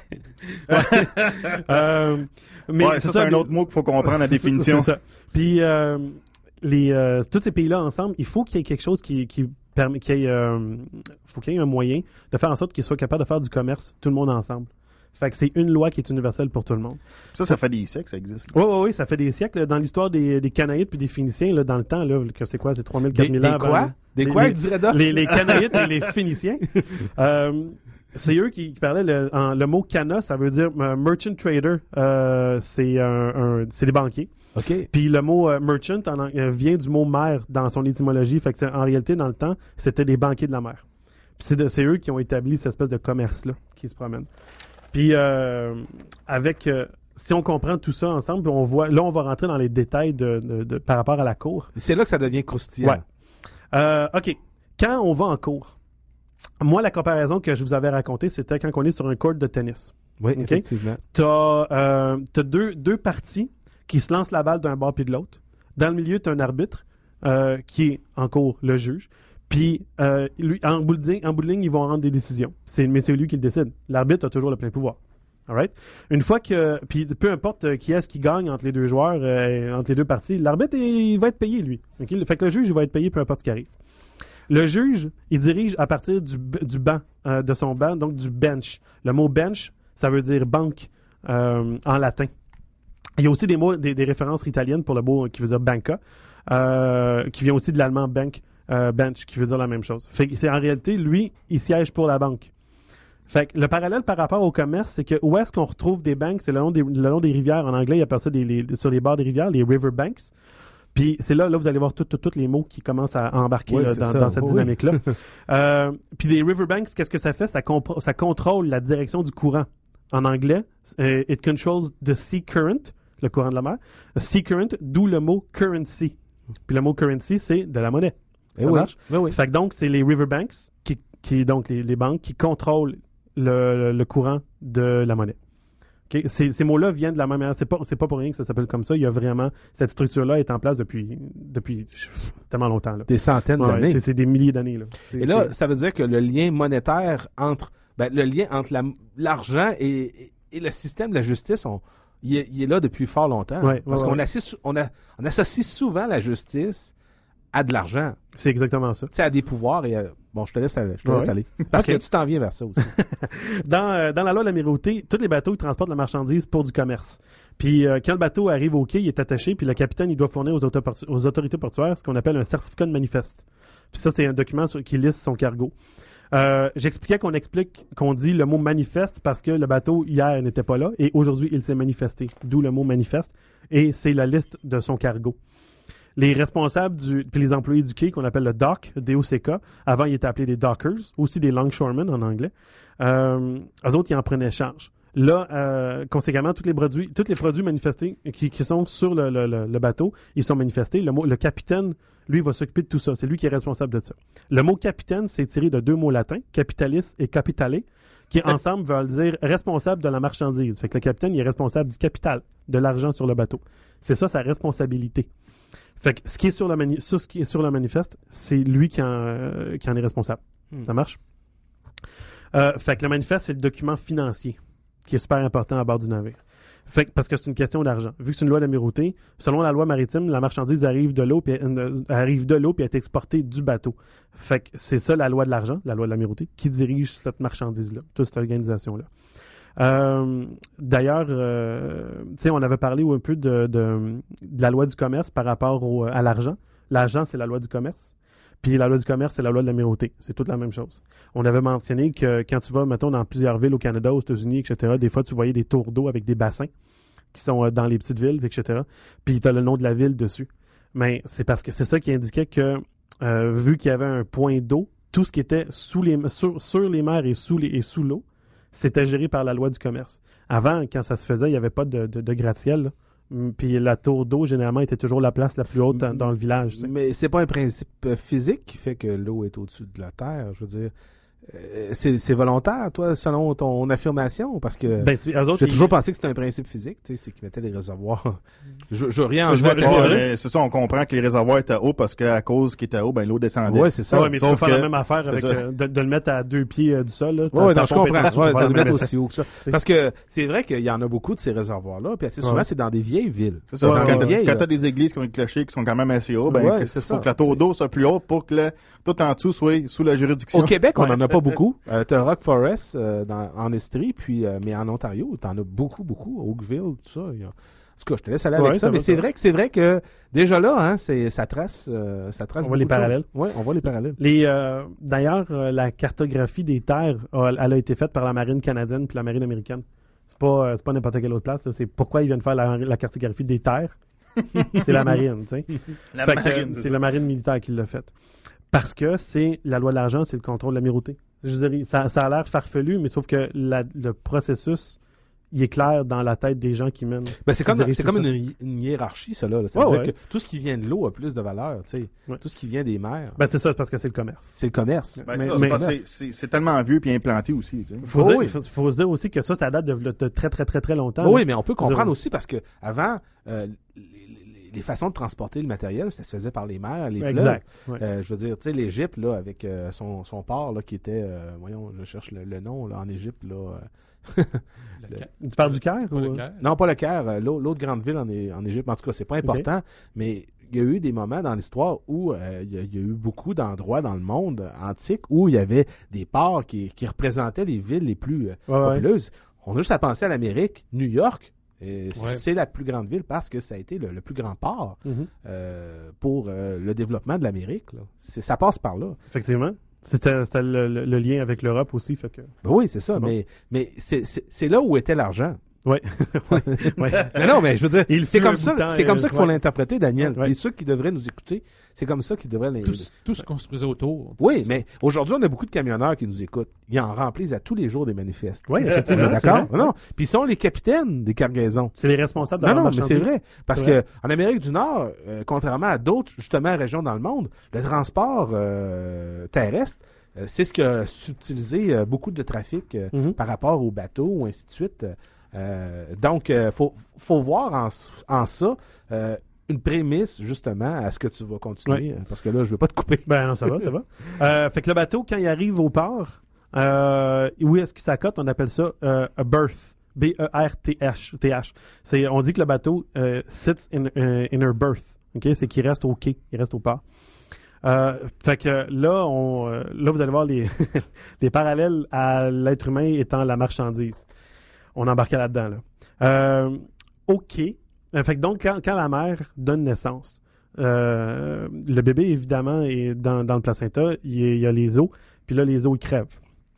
euh, mais Ouais, ça, c'est un mais- autre mot qu'il faut comprendre, la définition. C'est ça. Puis, euh, les, euh, tous ces pays-là ensemble, il faut qu'il y ait quelque chose qui, qui permet, qu'il y ait, euh, faut qu'il y ait un moyen de faire en sorte qu'ils soient capables de faire du commerce, tout le monde ensemble. Fait que c'est une loi qui est universelle pour tout le monde. Ça, ça fait des siècles que ça existe. Oui, oui, oui, ça fait des siècles. là, Dans l'histoire des, des Canaïtes puis des Phéniciens, là, dans le temps, là, que c'est quoi, c'est trois mille, quatre Des, mille des ans avant. quoi? Des les- quoi, les- il dirait Doc? les, les Canaïtes et les Phéniciens. Euh, c'est eux qui, qui parlaient le, en- le mot cana, ça veut dire euh, merchant trader. Euh, c'est un, un- c'est des banquiers. OK. Puis le mot euh, merchant en, euh, vient du mot mer dans son étymologie. Fait que c'est- en réalité, dans le temps, c'était des banquiers de la mer. Puis c'est, de- c'est eux qui ont établi cette espèce de commerce-là qui se promène. Puis euh, avec, euh, si on comprend tout ça ensemble, puis on voit, là, on va rentrer dans les détails de, de- de- par rapport à la cour. C'est là que ça devient croustillant. Ouais. Euh, OK. Quand on va en cours, moi, la comparaison que je vous avais racontée, c'était quand on est sur un court de tennis. Oui, OK. effectivement. T'as euh, t'as deux, deux parties qui se lancent la balle d'un bord puis de l'autre. Dans le milieu, tu as un arbitre euh, qui est en cours, le juge. Puis, euh, lui, en bout, de ligne, en bout de ligne, ils vont rendre des décisions. C'est, mais c'est lui qui le décide. L'arbitre a toujours le plein pouvoir. All right? Une fois que... Puis, peu importe euh, qui est-ce qui gagne entre les deux joueurs, euh, entre les deux parties, l'arbitre, il, il va être payé, lui. OK? Fait que le juge, il va être payé peu importe ce qui arrive. Le juge, il dirige à partir du, b- du banc, euh, de son banc, donc du bench. Le mot bench, ça veut dire banque euh, en latin. Il y a aussi des mots, des, des références italiennes pour le mot qui veut dire banca. euh, qui vient aussi de l'allemand bank, euh, bench, qui veut dire la même chose. Fait que c'est en réalité, lui, il siège pour la banque. Fait que le parallèle par rapport au commerce, c'est que où est-ce qu'on retrouve des banques, c'est le long des, le long des rivières. En anglais, ils appellent ça des, les, sur les bords des rivières, les river banks. Puis c'est là, là, vous allez voir tous les mots qui commencent à embarquer oui, là, dans, ça. dans cette oh, dynamique-là. Oui. euh, puis les riverbanks, qu'est-ce que ça fait? Ça, compro- ça contrôle la direction du courant. En anglais, euh, it controls the sea current, le courant de la mer. A sea current, d'où le mot currency. Puis le mot currency, c'est de la monnaie. Eh Ça oui. marche? Oui, oui. Fait que donc, c'est les riverbanks, qui, qui, donc les, les banques, qui contrôlent le, le, le courant de la monnaie. Okay? Ces, ces mots-là viennent de la même manière. C'est pas, c'est pas pour rien que ça s'appelle comme ça. Il y a vraiment... Cette structure-là est en place depuis, depuis tellement longtemps. Là. Des centaines Ouais, d'années. C'est, c'est des milliers d'années. Là. C'est, Et là, c'est... ça veut dire que le lien monétaire entre... Ben, le lien entre la, l'argent et, et, et le système de la justice, on, il, est, il est là depuis fort longtemps. Ouais, parce ouais, qu'on ouais. associe, on, a, on associe souvent la justice à de l'argent. c'est exactement ça. Tu sais, à des pouvoirs et... À, bon, je te laisse aller. Je te Ouais. laisse aller. Parce Ok. que tu t'en viens vers ça aussi. Dans, euh, dans la loi de l'amirauté, tous les bateaux ils transportent la marchandise pour du commerce. Puis euh, quand le bateau arrive au quai, il est attaché, puis le capitaine il doit fournir aux, autoportu- aux autorités portuaires ce qu'on appelle un certificat de manifeste. Puis ça, c'est un document sur- qui liste son cargo. Euh, j'expliquais qu'on explique, qu'on dit le mot manifeste parce que le bateau hier n'était pas là et aujourd'hui il s'est manifesté. D'où le mot manifeste. Et c'est la liste de son cargo. Les responsables du, puis les employés du quai qu'on appelle le dock, D O C K, avant ils étaient appelés des dockers, aussi des longshoremen en anglais. Euh, eux autres, ils en prenaient charge. Là, euh, conséquemment, tous les produits, tous les produits manifestés qui, qui sont sur le, le, le, le bateau, ils sont manifestés. Le, mot, le capitaine, lui, va s'occuper de tout ça. C'est lui qui est responsable de ça. Le mot capitaine, c'est tiré de deux mots latins, capitalis et capitale, qui ensemble veulent dire responsable de la marchandise. Fait que le capitaine, il est responsable du capital, de l'argent sur le bateau. C'est ça sa responsabilité. Fait que ce qui est sur le, mani- sur ce qui est sur le manifeste, c'est lui qui en, euh, qui en est responsable. Hmm. Ça marche? Euh, fait que le manifeste, c'est le document financier qui est super important à bord du navire. Fait que, parce que c'est une question d'argent. Vu que c'est une loi d'amirauté, selon la loi maritime, la marchandise arrive de l'eau puis euh, arrive de l'eau puis est exportée du bateau. Fait que c'est ça la loi de l'argent, la loi de l'amirauté, qui dirige cette marchandise-là, toute cette organisation-là. Euh, d'ailleurs, euh, tu sais, on avait parlé un peu de, de, de la loi du commerce par rapport au, à l'argent. L'argent, c'est la loi du commerce. Puis la loi du commerce, c'est la loi de l'amirauté. C'est toute la même chose. On avait mentionné que quand tu vas, mettons, dans plusieurs villes au Canada, aux États-Unis, et cetera, des fois, tu voyais des tours d'eau avec des bassins qui sont euh, dans les petites villes, et cetera. Puis tu as le nom de la ville dessus. Mais c'est parce que c'est ça qui indiquait que, euh, vu qu'il y avait un point d'eau, tout ce qui était sous les, sur, sur les mers et sous, les, et sous l'eau, c'était géré par la loi du commerce. Avant, quand ça se faisait, il n'y avait pas de, de, de gratte-ciel, là. Puis la tour d'eau, généralement, était toujours la place la plus haute dans, dans le village. Tu sais. Mais c'est pas un principe euh, physique qui fait que l'eau est au-dessus de la terre. Je veux dire, euh, c'est, c'est volontaire, toi, selon ton affirmation, parce que Ben, c'est- eux autres, j'ai ils- toujours pensé que c'était un principe physique, tu sais, c'est qu'ils mettaient des réservoirs. je, je rien, Je je vois- vois. je Ouais, vois- mais c'est ça, on comprend que les réservoirs étaient hauts parce qu'à cause qu'ils étaient hauts, ben l'eau descendait. Ouais, c'est ça. Ouais, mais tu peux Sauf faire que- la même affaire c'est avec ça. euh, de, de le mettre à deux pieds euh, du sol. Là. Ouais, Ta- non, ta je pompe comprends. est en dessous, Ouais, tu vas de avoir le le mettre même aussi haut que ça. C'est- Parce que c'est vrai qu'il y en a beaucoup de ces réservoirs-là, puis assez souvent, Ouais. c'est dans des vieilles villes. C'est ça. Ouais, quand ouais, t'as, vieilles, quand là. t'as des églises qui ont des clochers qui sont quand même assez hauts, ben, Ouais, que- c'est faut ça. que la tour d'eau soit plus haute pour que le, tout en dessous soit sous la juridiction. Au Québec, on Ouais. en a pas beaucoup. Euh, t'as Rock Forest euh, dans, en Estrie, puis euh, mais en Ontario, t'en as beaucoup, beaucoup. Oakville, tout ça. Il y a... En tout cas, je te laisse aller avec Ouais, ça, ça mais va, c'est ça va. vrai que c'est vrai que déjà là, hein, c'est ça trace, euh, ça trace. On voit les beaucoup de parallèles. choses. Ouais, on voit les parallèles. Les, euh, d'ailleurs, euh, la cartographie des terres, euh, elle a été faite par la marine canadienne puis la marine américaine. C'est pas, euh, c'est pas n'importe quelle autre place. Là. C'est pourquoi ils viennent faire la, la cartographie des terres. C'est la marine, tu sais. La Fait que, marine, euh, c'est c'est ça. la marine militaire qui l'a faite. Parce que c'est la loi de l'argent, c'est le contrôle de l'amirauté. Je veux dire, ça, ça a l'air farfelu, mais sauf que la- le processus, il est clair dans la tête des gens qui mènent. Ben, c'est comme, dirige c'est tout comme ça. une, hi- une hiérarchie, ça, là. Ça Ouais, veut ouais. dire que tout ce qui vient de l'eau a plus de valeur, tu sais. Ouais. Tout ce qui vient des mers, Ben, c'est ça, c'est parce que c'est le commerce. c'est le commerce. Ben, Mais- ça, c'est mais- parce que c'est, c'est, c'est tellement vieux puis implanté aussi, tu sais. Faut, Oh, dire, oui. faut, faut se dire aussi que ça, ça date de, de très, très, très, très longtemps. Oui, là. mais on peut comprendre Zéro. aussi parce que avant, euh, les, les- les façons de transporter le matériel, ça se faisait par les mers, les fleuves. Exact. Ouais. Euh, je veux dire, tu sais, l'Égypte, là, avec euh, son, son port, là, qui était, euh, voyons, je cherche le, le nom, là, en Égypte, là. euh, Le Caire. Tu parles du Caire? Pas ou- le Caire. non, pas le Caire, euh, l'au- l'autre grande ville en, É- en Égypte. En tout cas, c'est pas important, mais il y a eu des moments dans l'histoire où euh, il y, a- il y a eu beaucoup d'endroits dans le monde antique où il y avait des ports qui, qui représentaient les villes les plus euh, Ouais, ouais. populeuses. On a juste à penser à l'Amérique, New York. Et Ouais. C'est la plus grande ville parce que ça a été le, le plus grand port Mhm. euh, pour euh, le développement de l'Amérique. Là. C'est, ça passe par là. Effectivement. C'était, c'était le, le- le lien avec l'Europe aussi. Fait que... Ben oui, c'est ça. C'est bon. Mais, mais c'est, c'est, c'est là où était l'argent. Ouais. ouais. ouais. Mais non, mais je veux dire, Il c'est fut comme un ça, bout de temps, c'est comme euh, ça qu'il faut ouais. l'interpréter, Daniel. Ouais. Puis ceux qui devraient nous écouter, c'est comme ça qu'ils devraient Tout, l'interpréter. tout se construisait autour. Oui, mais aujourd'hui, on a beaucoup de camionneurs qui nous écoutent. Ils en remplissent à tous les jours des manifestes. Oui, On est effectivement. c'est d'accord? vrai. Non. Puis ils sont les capitaines des cargaisons. C'est les responsables de Non, la non, mais c'est marchandise. vrai. Parce C'est que vrai. en Amérique du Nord, euh, contrairement à d'autres, justement, régions dans le monde, le transport euh, terrestre, euh, c'est ce qui a subtilisé euh, beaucoup de trafic euh, Mhm. par rapport aux bateaux, ou ainsi de suite. Euh, donc, il euh, faut, faut voir en, en ça euh, une prémisse, justement, à ce que tu vas continuer. euh, Parce que là, je veux pas te couper. Ben non, ça va, ça va. Euh, fait que le bateau, quand il arrive au port, euh, où est-ce qu'il s'accote? On appelle ça euh, a berth. B E R T H. T H. C'est, on dit que le bateau euh, sits in, uh, in a berth. Okay? C'est qu'il reste au quai, il reste au port. Euh, fait que là, on, euh, là, vous allez voir les, les parallèles à l'être humain étant la marchandise. On embarquait là-dedans. Là. Euh, OK. Euh, fait que donc, quand, quand la mère donne naissance, euh, le bébé, évidemment, est dans, dans le placenta, il y, a, il y a les os, puis là, les os, ils crèvent.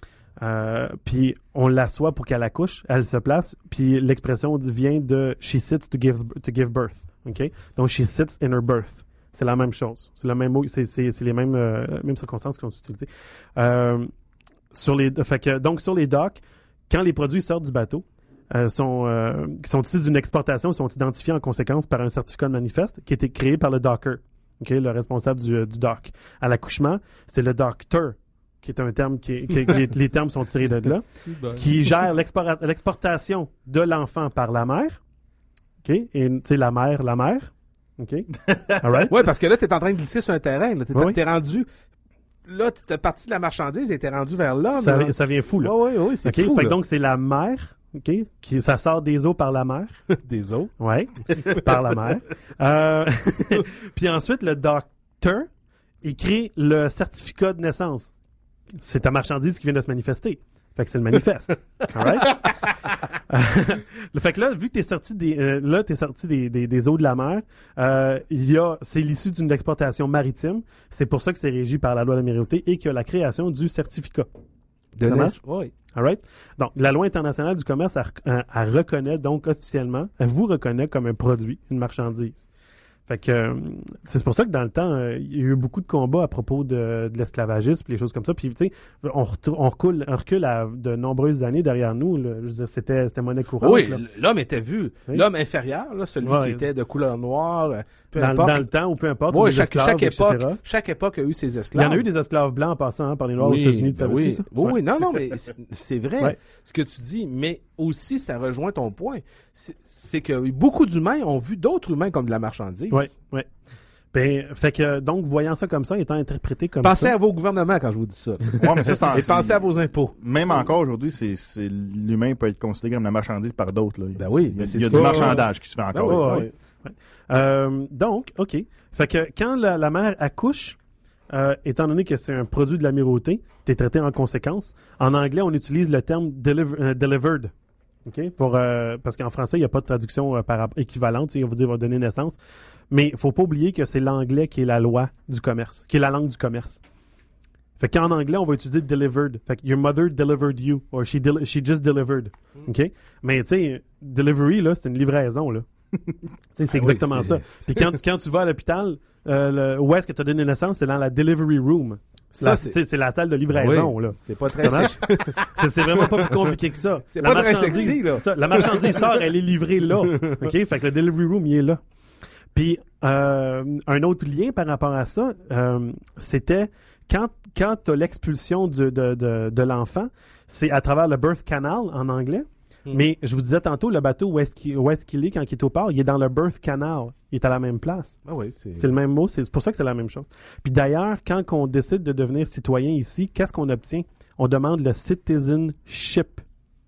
Euh, puis on l'assoit pour qu'elle accouche, elle se place, puis l'expression vient de « she sits to give, to give birth ». OK? Donc, « she sits in her birth ». C'est la même chose. C'est le même mot, c'est, c'est, c'est les mêmes, euh, mêmes circonstances qui sont utilisées. Euh, sur les, fait que, donc, sur les docks, quand les produits sortent du bateau, euh, sont, euh, qui sont issus d'une exportation, sont identifiés en conséquence par un certificat de manifeste qui a été créé par le docker, okay, le responsable du, du dock. À l'accouchement, c'est le doctor, qui est un terme qui, qui les, les termes sont tirés de là, C'est bon. qui gère l'expora- l'exportation de l'enfant par la mère. OK? Et tu sais, la mère, la mère. OK? All right? Oui, parce que là, tu es en train de glisser sur un terrain. Là. T'es, Oui, oui. t'es rendu... Là, t'es parti de la marchandise et t'es rendu vers l'homme. Ça, là. vient- ça vient fou, là. Oui, oui, oui, c'est OK? fou. Fait que là. donc, c'est la mère, OK? Qui, ça sort des os par la mère. Des os. Ouais, par la mère. Euh, puis ensuite, le docteur écrit le certificat de naissance. C'est ta marchandise qui vient de se manifester. Fait que c'est le manifeste. All right? Le fait que là, vu que t'es sorti des, euh, là, t'es sorti des, des, des eaux de la mer, euh, il y a, c'est l'issue d'une exportation maritime. C'est pour ça que c'est régi par la loi de la minéralité et qu'il y a la création du certificat. De Ça nez- marche? Oui. All right? Donc, la loi internationale du commerce, elle, elle- elle reconnaît donc officiellement, elle vous reconnaît comme un produit, une marchandise. Fait que euh, c'est pour ça que dans le temps, euh, il y a eu beaucoup de combats à propos de, de l'esclavagisme, les choses comme ça. Puis, tu sais, on, retour- on recule, on recule à de nombreuses années derrière nous. Là. Je veux dire, c'était, c'était monnaie courante. Oui, là. l'homme était vu. Oui. L'homme inférieur, là, celui Ouais. qui était de couleur noire, euh, peu Dans, importe. dans le temps ou peu importe. ou Oui, des chaque, esclaves, chaque et époque, cetera. chaque époque a eu ses Il y esclaves. en a eu des esclaves blancs en passant hein, par les Noirs oui, aux États-Unis, tu ben savais-tu oui. ça? Oui, Ouais. oui, non, non, mais c'est, c'est vrai Ouais. ce que tu dis, mais aussi ça rejoint ton point. C'est, c'est que beaucoup d'humains ont vu d'autres humains comme de la marchandise. Oui, oui. Ben, fait que, donc, voyant ça comme ça, étant interprété comme Pensez ça. à vos gouvernements quand je vous dis ça. Ouais, mais ça, c'est en- Et pensez à vos impôts. Même encore aujourd'hui, c'est, c'est l'humain peut être considéré comme la marchandise par d'autres. Là. Ben oui, il y a, ben c'est il y a ce du que- marchandage qui se fait Ben encore. oui, ouais, ouais. Euh, donc, OK. Fait que quand la, la mère accouche, euh, étant donné que c'est un produit de l'amirauté, tu es traité en conséquence. En anglais, on utilise le terme deliver- euh, delivered. OK? Pour, euh, parce qu'en français, il n'y a pas de traduction euh, par, équivalente. Tu sais, on va dire va donner naissance. Mais il ne faut pas oublier que c'est l'anglais qui est la loi du commerce, qui est la langue du commerce. Fait qu'en anglais, on va utiliser delivered. Fait que your mother delivered you, or she, del- she just delivered. OK? Mais tu sais, delivery, là, c'est une livraison, là. Tu sais, c'est Ah oui, exactement c'est- ça. Puis quand, quand tu vas à l'hôpital, euh, le- où est-ce que tu as donné naissance? C'est dans la delivery room. Ça, La- c'est- tu sais, c'est la salle de livraison, Oui, là. c'est pas très Ça marche? sexy. C'est, c'est vraiment pas plus compliqué que ça. C'est La pas très marchandise- sexy, là. ça, la marchandise sort, elle est livrée là. OK? Fait que le delivery room, il est là. Puis, euh, un autre lien par rapport à ça, euh, c'était quand, quand tu as l'expulsion du- de, de, de l'enfant, c'est à travers le birth canal en anglais. Hmm. Mais je vous disais tantôt, le bateau, où est-ce qu'il, où est-ce qu'il est quand il est au port? Il est dans le birth canal. Il est à la même place. Ah oui, c'est... C'est le même mot, c'est pour ça que c'est la même chose. Puis d'ailleurs, quand on décide de devenir citoyen ici, qu'est-ce qu'on obtient? On demande le citizenship.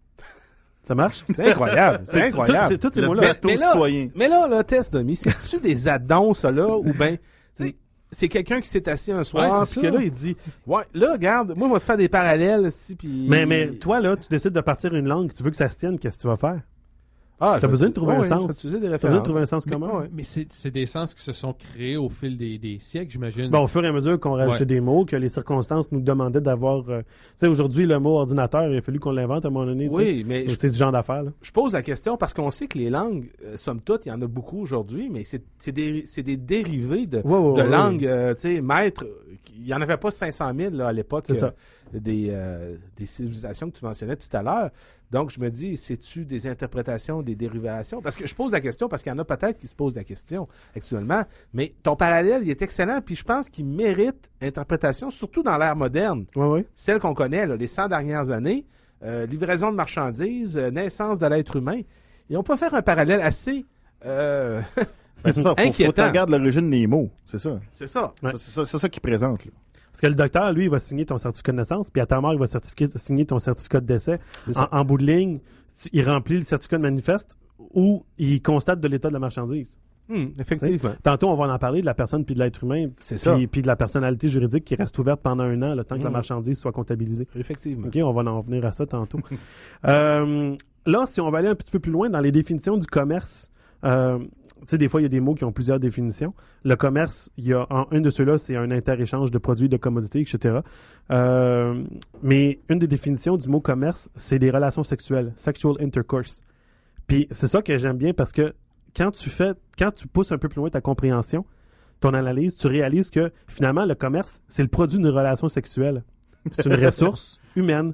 Ça marche? c'est incroyable. C'est, C'est incroyable. tout- c'est tous ces Le mots-là. bateau Mais là- citoyen. Mais là, là, test Demi, c'est-tu des addons, ça, là, ou ben, tu sais, c'est quelqu'un qui s'est assis un soir, Ouais, puis c'est que ça. là, il dit, ouais, là, regarde, moi, on va te faire des parallèles, si, puis... Mais, mais toi, là, tu décides de partir une langue, tu veux que ça se tienne, qu'est-ce que tu vas faire? Ah, T'as je besoin vais de trouver utiliser- un ouais, sens. je vais utiliser des T'as besoin de références. trouver un sens Mais, commun. mais c'est, c'est des sens qui se sont créés au fil des, des siècles, j'imagine. Bon, au fur et à mesure qu'on rajoutait Ouais. des mots, que les circonstances nous demandaient d'avoir... euh, tu sais, aujourd'hui, le mot ordinateur, il a fallu qu'on l'invente à un moment donné. tu sais. Oui, mais je, C'est du genre d'affaires, là. je pose la question parce qu'on sait que les langues, euh, somme toute, il y en a beaucoup aujourd'hui, mais c'est c'est des, c'est des dérivés de, Ouais, ouais, de ouais, langues, ouais. euh, tu sais, maîtres. Il n'y en avait pas cinq cent mille là, à l'époque C'est euh, ça. des, euh, des civilisations que tu mentionnais tout à l'heure. Donc, je me dis, c'est-tu des interprétations, des dérivations? Parce que je pose la question, parce qu'il y en a peut-être qui se posent la question actuellement, mais ton parallèle, il est excellent, puis je pense qu'il mérite interprétation, surtout dans l'ère moderne, Oui, oui. celle qu'on connaît, là, les cent dernières années, euh, livraison de marchandises, euh, naissance de l'être humain. Et on peut faire un parallèle assez... euh, Ben, c'est ça, faut, faut que tu Inquiétant. regardes l'origine des mots, c'est ça. c'est ça. Ouais. C'est ça, c'est ça qu'il présente, là. Parce que le docteur, lui, il va signer ton certificat de naissance, puis à ta mort, il va certifier- signer ton certificat de décès. C'est En, ça. en bout de ligne, tu- il remplit le certificat de manifeste ou il constate de l'état de la marchandise. Hmm, effectivement. Tantôt, on va en parler de la personne puis de l'être humain, C'est ça. puis, puis de la personnalité juridique qui reste ouverte pendant un an, le temps que la Mhm. marchandise soit comptabilisée. Effectivement. OK, on va en venir à ça tantôt. Euh, là, si on va aller un petit peu plus loin dans les définitions du commerce, euh, tu sais, des fois, il y a des mots qui ont plusieurs définitions. Le commerce, il y a en, un de ceux-là, c'est un inter-échange de produits, de commodités, et cetera. Euh, mais une des définitions du mot commerce, c'est des relations sexuelles, sexual intercourse. Puis c'est ça que j'aime bien parce que quand tu fais, quand tu pousses un peu plus loin ta compréhension, ton analyse, tu réalises que finalement, le commerce, c'est le produit d'une relation sexuelle. C'est une ressource humaine.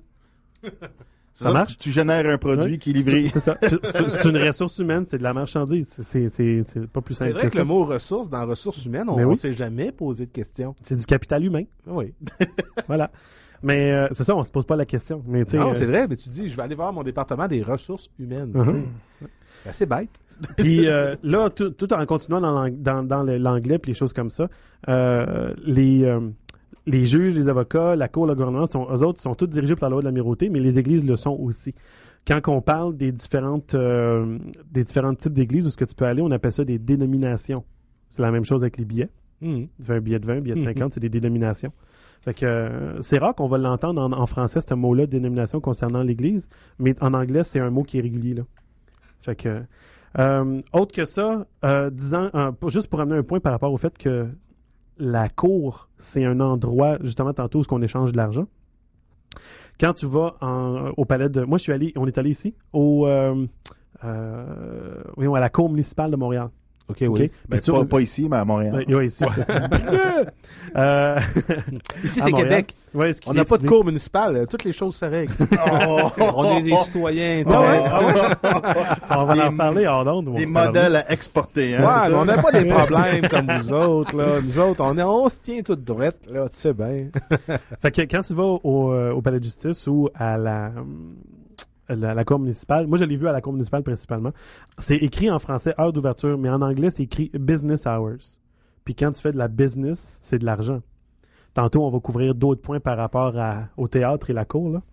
C'est Ça marche? Tu, tu génères un produit Ouais. qui est livré. C'est ça. C'est c'est une ressource humaine, c'est de la marchandise. C'est- C'est c'est pas plus C'est simple vrai que que ça. le mot ressources, dans ressources humaines, on Mais ne oui. s'est jamais posé de questions. C'est du capital humain. Oui. Voilà. Mais euh, c'est ça, on se pose pas la question. Mais tu sais, Non, euh, c'est vrai, mais tu dis, je vais aller voir mon département des ressources humaines. Mhm. C'est assez bête. Puis euh, là, tout, tout en continuant dans, l'ang- dans, dans le- l'anglais puis les choses comme ça, euh, les, euh, les juges, les avocats, la cour, le gouvernement, sont, eux autres sont tous dirigés par la loi de l'amirauté, mais les églises le sont aussi. Quand on parle des différentes euh, des différents types d'églises où ce que tu peux aller, on appelle ça des dénominations. C'est la même chose avec les billets. Mhm. Tu fais un billet de vingt, un billet de Mhm. cinquante, c'est des dénominations. Fait que euh, c'est rare qu'on va l'entendre en, en français, ce mot-là, dénomination concernant l'Église, mais en anglais, c'est un mot qui est régulier, là. Fait que, euh, autre que ça, euh, disant, euh, pour- juste pour amener un point par rapport au fait que la cour, c'est un endroit, justement, tantôt, où on échange de l'argent. Quand tu vas en- au palais de... Moi, je suis allé, on est allé ici, au... Euh, euh, voyons, à la cour municipale de Montréal. OK, OK? oui. Puis Ben, sur- pas, pas ici, mais à Montréal. Ouais, ouais, ici. Euh, Ici, à c'est Montréal. Québec. Ouais, On excusez, n'a pas de excusez. cours municipal. euh, Toutes les choses se règlent. On est des citoyens. Ah ouais? très- On va en Des- parler hors d'onde. on Des se parle. modèles à exporter, hein, Ouais, c'est mais ça? on n'a pas des problèmes comme vous autres. Là. Nous autres, on, est, on se tient toute droite. Là, tu sais bien. Fait que quand tu vas au, euh, au palais de justice ou à la, hum, la, la cour municipale, moi je l'ai vu à la cour municipale principalement, c'est écrit en français heure d'ouverture, mais en anglais c'est écrit business hours. Puis quand tu fais de la business, c'est de l'argent. Tantôt, on va couvrir d'autres points par rapport à, au théâtre et la cour. Là.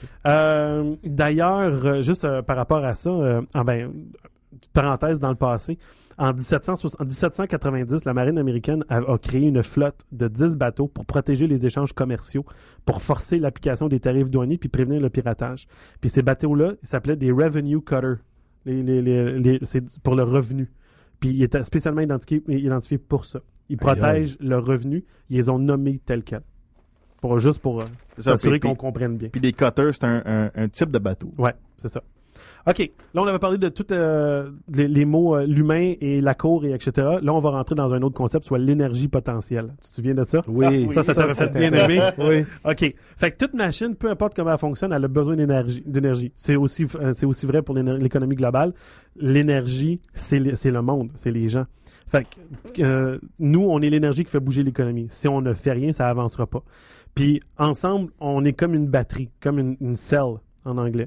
Euh, d'ailleurs, euh, juste euh, par rapport à ça, euh, ah ben, parenthèse dans le passé, en, dix-sept cent soixante en dix-sept cent quatre-vingt-dix, la marine américaine a, a créé une flotte de dix bateaux pour protéger les échanges commerciaux, pour forcer l'application des tarifs douaniers puis prévenir le piratage. Puis ces bateaux-là, ils s'appelaient des revenue cutters. Les, les, les, les- c'est pour le revenu. Puis ils étaient spécialement identifiés, identifiés pour ça. Ils Aïe, protègent le revenu. Ils les ont nommés tels quels. Pour, juste pour euh, C'est ça, s'assurer puis- qu'on puis- comprenne bien. Puis des cutters, c'est un, un, un type de bateau. Ouais, c'est ça. OK. Là, on avait parlé de tous euh, les, les mots, euh, l'humain et la cour, et et cetera. Là, on va rentrer dans un autre concept, soit l'énergie potentielle. Tu te souviens de ça? Oui, Ça, ça t'aurait fait bien c'est aimer? intéressant. Oui. OK. Fait que toute machine, peu importe comment elle fonctionne, elle a besoin d'énergie. d'énergie. C'est aussi, euh, c'est aussi vrai pour l'éner- l'économie globale. L'énergie, c'est le, c'est le monde, c'est les gens. Fait que euh, nous, on est l'énergie qui fait bouger l'économie. Si on ne fait rien, ça avancera pas. Puis ensemble, on est comme une batterie, comme une, une cell en anglais.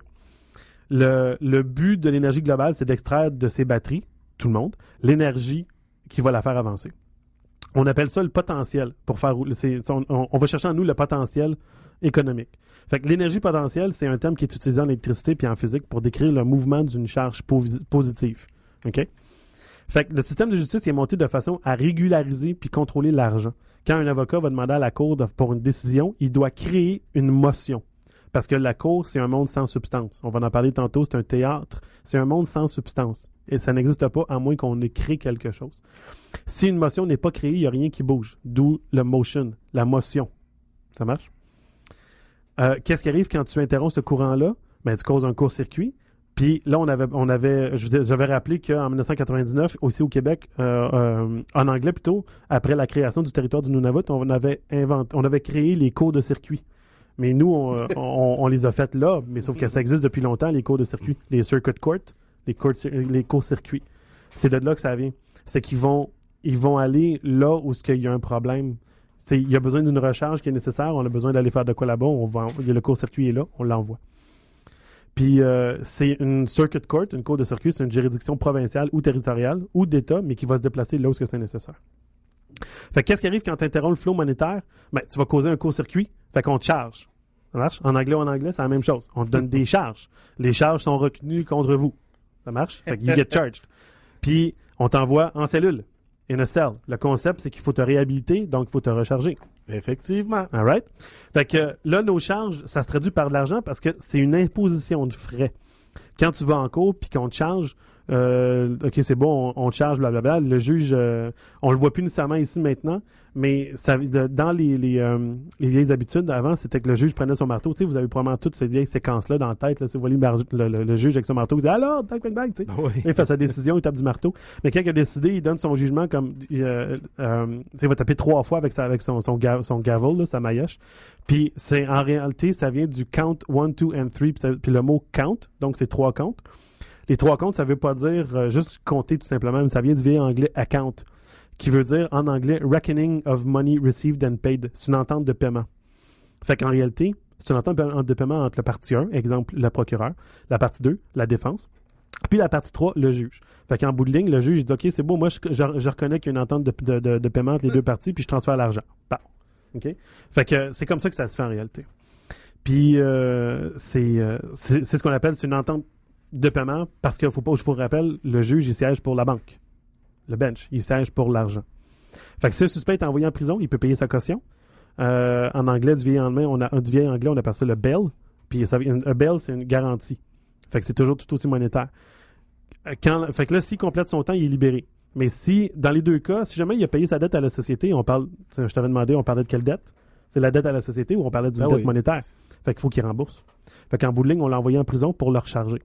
Le, le but de l'énergie globale, c'est d'extraire de ces batteries, tout le monde, l'énergie qui va la faire avancer. On appelle ça le potentiel pour faire rouler. c'est- On, on- on va chercher en nous le potentiel économique. Fait que l'énergie potentielle, c'est un terme qui est utilisé en électricité puis en physique pour décrire le mouvement d'une charge posi- positive. OK? Fait que le système de justice il est monté de façon à régulariser puis contrôler l'argent. Quand un avocat va demander à la cour de- pour une décision, il doit créer une motion. Parce que la cour, c'est un monde sans substance. On va en parler tantôt, c'est un théâtre. C'est un monde sans substance. Et ça n'existe pas à moins qu'on ait créé quelque chose. Si une motion n'est pas créée, il n'y a rien qui bouge. D'où le motion, la motion. Ça marche? Euh, qu'est-ce qui arrive quand tu interromps ce courant-là? Ben, tu causes un court-circuit. Puis là, on avait, on avait, je vous avais rappelé qu'en dix-neuf cent quatre-vingt-dix-neuf, aussi au Québec, euh, euh, en anglais plutôt, après la création du territoire du Nunavut, on avait inventé, on avait créé les cours de circuit. Mais nous, on, on, on les a faites là, mais sauf que ça existe depuis longtemps, les cours de circuit, les circuit courts, les, cours, les courts-circuits. C'est de là que ça vient. C'est qu'ils vont, ils vont aller là où il y a un problème. C'est, il y a besoin d'une recharge qui est nécessaire, on a besoin d'aller faire de quoi là-bas, on va, il y a le court-circuit est là, on l'envoie. Puis euh, c'est une circuit court, une cour de circuit, c'est une juridiction provinciale ou territoriale ou d'État, mais qui va se déplacer là où c'est nécessaire. Fait que qu'est-ce qui arrive quand tu interromps le flot monétaire? Ben, tu vas causer un court-circuit, fait qu'on te charge. Ça marche? En anglais ou en anglais, c'est la même chose. On te donne des charges. Les charges sont retenues contre vous. Ça marche? Fait que you get charged. Puis, on t'envoie en cellule, in a cell. Le concept, c'est qu'il faut te réhabiliter, donc il faut te recharger. Effectivement. All right? Fait que là, nos charges, ça se traduit par de l'argent parce que c'est une imposition de frais. Quand tu vas en cours puis qu'on te charge, euh, OK, c'est bon, on, on te charge, blablabla, le juge, euh, on le voit plus nécessairement ici maintenant, mais ça, de, dans les, les, euh, les vieilles habitudes avant, c'était que le juge prenait son marteau. Tu sais, vous avez probablement toutes ces vieilles séquences-là dans la tête. Là, si vous voyez le, le, le juge avec son marteau, vous dites « Alors, tac, tac, tac! » Oui. Il fait sa décision, il tape du marteau. Mais quand il a décidé, il donne son jugement comme... Euh, euh, il va taper trois fois avec, sa, avec son, son, ga, son gavel, là, sa maillotche. Puis c'est en réalité, ça vient du count one, two and three, puis, puis le mot count, donc c'est trois comptes. Les trois comptes, ça veut pas dire euh, juste compter tout simplement, mais ça vient du vieil anglais account, qui veut dire en anglais reckoning of money received and paid. C'est une entente de paiement. Fait qu'en réalité, c'est une entente de paiement entre la partie un, exemple le procureur, la partie deux, la défense, puis la partie trois, le juge. Fait qu'en bout de ligne, le juge il dit OK, c'est beau, moi je, je, je reconnais qu'il y a une entente de, de, de, de paiement entre les deux parties, puis je transfère l'argent. Bon. OK? Fait que c'est comme ça que ça se fait en réalité. Puis euh, c'est, euh, c'est, c'est ce qu'on appelle, c'est une entente de paiement, parce qu'il faut pas, je vous rappelle, le juge, il siège pour la banque. Le bench, il siège pour l'argent. Fait que si le suspect est envoyé en prison, il peut payer sa caution. Euh, en anglais, du vieil anglais, on a, du vieil anglais, on appelle ça le bail. Puis ça, un bail, c'est une garantie. Fait que c'est toujours tout aussi monétaire. Quand, fait que là, s'il complète son temps, il est libéré. Mais si, dans les deux cas, si jamais il a payé sa dette à la société, on parle, je t'avais demandé, on parlait de quelle dette? C'est la dette à la société ou on parlait d'une ben dette oui. monétaire? Fait qu'il faut qu'il rembourse. Fait qu'en bout de ligne, on l'a envoyé en prison pour le recharger.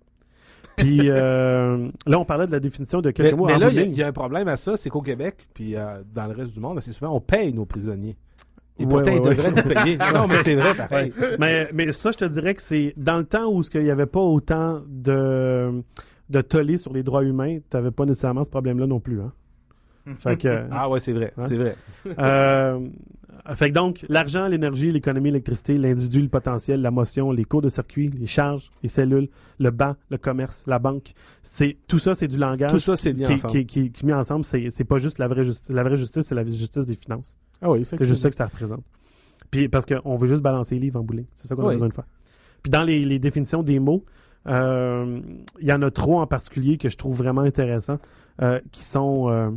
Puis euh, là, on parlait de la définition de quelques mais, mots mais en là, bout de il ligne. y, y a un problème à ça, c'est qu'au Québec, puis euh, dans le reste du monde, assez souvent, on paye nos prisonniers. Et Ouais, pourtant, ouais, ils ouais. devraient nous payer. Non, mais c'est vrai, pareil. mais, mais ça, je te dirais que c'est dans le temps où il n'y avait pas autant de, de tollés sur les droits humains, tu n'avais pas nécessairement ce problème-là non plus. Hein? Fait que, Ah ouais, c'est vrai, Hein? c'est vrai. euh, fait que donc, l'argent, l'énergie, l'économie, l'électricité, l'individu, le potentiel, la motion, les cours de circuit, les charges, les cellules, le banc, le commerce, la banque, c'est tout ça, c'est du langage. Tout ça, c'est qui, mis qui, ensemble. qui, qui, qui est mis ensemble. C'est, c'est pas juste la vraie justice. La vraie justice, c'est la justice des finances. Ah oui, C'est juste ça que ça représente. Puis parce qu'on veut juste balancer les livres en boulet. C'est ça qu'on a Oui. besoin de faire. Puis dans les, les définitions des mots, euh, il y en a trois en particulier que je trouve vraiment intéressants, euh, qui sont euh,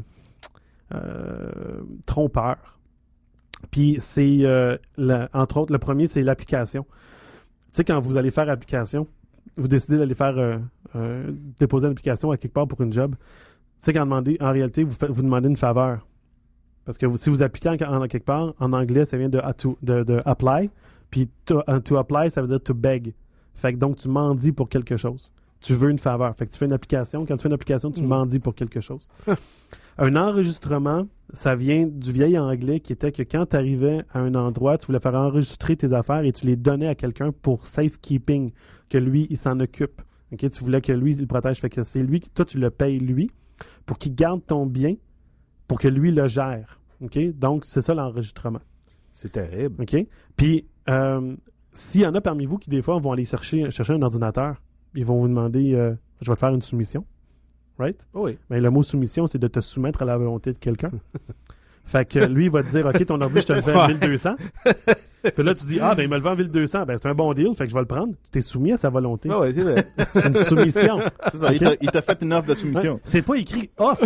euh, trompeurs. Puis c'est, euh, la- entre autres, le premier, c'est l'application. Tu sais, quand vous allez faire application, vous décidez d'aller faire euh, euh, déposer une application à quelque part pour une job. Tu sais, qu'en demandez, en réalité, vous, faites, vous demandez une faveur. Parce que vous- si vous appliquez en, en quelque part, en anglais, ça vient de, to, de, de apply. Puis to, uh, to apply, ça veut dire to beg. Fait que donc, tu mendis pour quelque chose. Tu veux une faveur. Fait que tu fais une application. Quand tu fais une application, tu Mm. mendis pour quelque chose. Un enregistrement, ça vient du vieil anglais qui était que quand tu arrivais à un endroit, tu voulais faire enregistrer tes affaires et tu les donnais à quelqu'un pour safekeeping, que lui, il s'en occupe. Ok, tu voulais que lui, il le protège. Fait que c'est lui, qui- toi, tu le payes lui pour qu'il garde ton bien, pour que lui le gère. Ok, donc, c'est ça l'enregistrement. C'est terrible. OK? Puis, euh, s'il y en a parmi vous qui, des fois, vont aller chercher, chercher un ordinateur, ils vont vous demander euh, je vais te faire une soumission. Right? Oui. Mais le mot soumission, c'est de te soumettre à la volonté de quelqu'un. Fait que lui, il va te dire OK, ton ordi, je te le fais à mille deux cents. Puis là, tu dis ah, ben, il me le vend à mille deux cents. Ben, c'est un bon deal, fait que je vais le prendre. Tu t'es soumis à sa volonté. Ah ouais, c'est vrai. C'est une soumission. C'est ça, il t'a- il t'a fait une offre de soumission. Ouais. C'est pas écrit offre.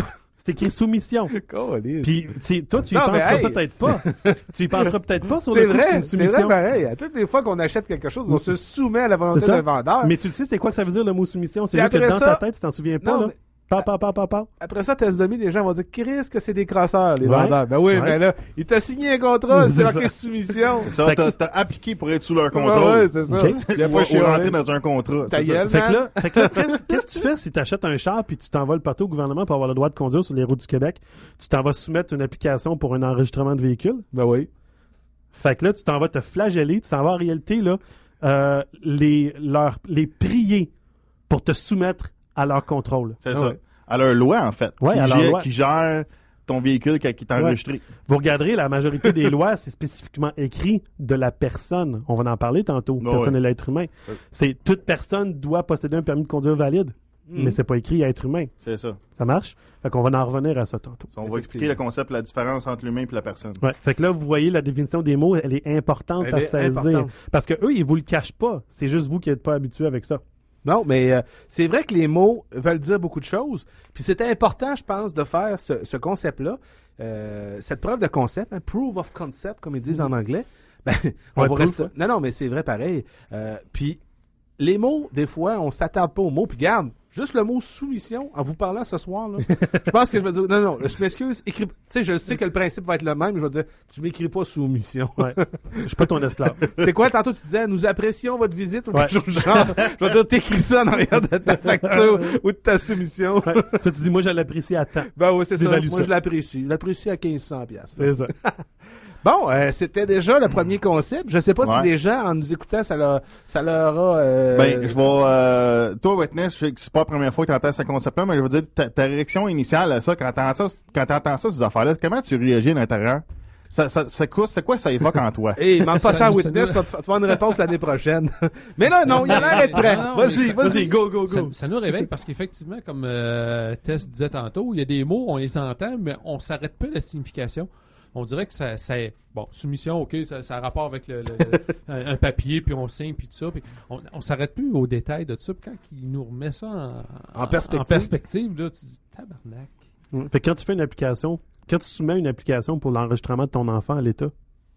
C'est écrit soumission. Câlisse. Puis, tu sais, toi, tu y Non, mais penseras hey, peut-être pas. Tu y penseras peut-être pas sur C'est le coup que c'est vrai, une c'est soumission. vrai, pareil. À toutes les fois qu'on achète quelque chose, on se soumet à la volonté C'est ça. d'un vendeur. Mais tu le sais, c'est quoi que ça veut dire le mot soumission? C'est Puis juste que après dans ça- ta tête, tu t'en souviens pas, Non, là. mais- Pa, pa, pa, pa, pa. Après ça, test demi, les gens vont dire Chris, que c'est des crosseurs, les Ouais. vendeurs. Ben oui, Ouais. mais là, il t'a signé un contrat, c'est C'est marqué ça. soumission. Ça, Fait t'as, t'as appliqué pour être sous leur Ouais, contrôle. ouais, c'est ça. Ok. Il y a Ou, pas ou chialé. rentrer dans un contrat. Ta c'est ça. gueule, Fait que man. là, fait que là, qu'est-ce qu'est-ce que tu fais si tu achètes un char puis tu t'envoies le partout au gouvernement pour avoir le droit de conduire sur les routes du Québec? Tu t'en vas soumettre une application pour un enregistrement de véhicule? Ben oui. Fait que là, tu t'en vas te flageller, tu t'en vas en réalité, là, euh, les, leur, les prier pour te soumettre à leur contrôle. C'est Ah ça. ouais. À leur loi, en fait. Ouais, qui, à leur gère, loi. qui gère ton véhicule qui, qui est enregistré. Vous regarderez, la majorité des lois, c'est spécifiquement écrit de la personne. On va en parler tantôt. Oh, personne ouais. et l'être humain. Ouais. C'est toute personne doit posséder un permis de conduire valide. Mm. Mais c'est pas écrit être humain. C'est ça. Ça marche? Fait qu'on va en revenir à ça tantôt. On va expliquer le concept, la différence entre l'humain et la personne. Ouais. Fait que là, vous voyez, la définition des mots, elle est importante Elle à est saisir. importante. Parce que eux, ils vous le cachent pas. C'est juste vous qui n'êtes pas habitué avec ça. Non, mais euh, c'est vrai que les mots veulent dire beaucoup de choses. Puis c'était important, je pense, de faire ce, ce concept-là, euh, cette preuve de concept, hein, proof of concept, comme ils disent en anglais. Ben, on Ouais, va proof, rester... ouais. Non, non, mais c'est vrai pareil. Euh, puis les mots, des fois, on s'attarde pas aux mots. Puis garde, juste le mot soumission, en vous parlant ce soir, là, je pense que je vais dire, non, non, je m'excuse, écris... Tu sais, je sais que le principe va être le même, je vais dire, tu m'écris pas soumission. Ouais. Je suis pas ton esclave. C'est quoi, tantôt tu disais, nous apprécions votre visite ou Ouais. quelque chose du genre. Je vais dire, t'écris ça en arrière de ta facture ou de ta soumission. Ouais. Toi, tu dis, moi, je l'apprécie à temps. Ben oui, c'est ça. J'évalue Moi, ça. je l'apprécie. Je l'apprécie à quinze cents piastres. C'est ça. Bon, euh, c'était déjà le premier concept. Je sais pas si Ouais. les gens, en nous écoutant, ça leur, ça leur a... euh, Ben, je vais... Euh, toi, Witness, je sais que c'est pas la première fois que tu entends ce concept-là, mais je veux dire, ta, ta réaction initiale à ça, quand t'entends ça, quand t'entends ça, ces affaires-là, comment tu réagis à l'intérieur? Ça, ça, c'est quoi, c'est quoi ça évoque en toi? Hey, manque pas ça à Ça nous- Witness, tu vas te fa- tu vas avoir une réponse l'année prochaine. Mais non, non, il a l'air d'être prêt. Non, non, mais Vas-y, ça- vas-y, Vas-y, go, go, Ça, go. ça nous réveille parce qu'effectivement, comme euh, Tess disait tantôt, il y a des mots, on les entend, mais on s'arrête pas à la signification. On dirait que ça, ça bon, soumission, ok, ça, ça a rapport avec le, le- le- un, un papier, puis on signe, puis tout ça. Puis on, on s'arrête plus aux détails de tout ça. Puis quand il nous remet ça en, En perspective. en perspective, là, tu dis tabarnak. Ouais. Fait que quand tu fais une application, quand tu soumets une application pour l'enregistrement de ton enfant à l'État,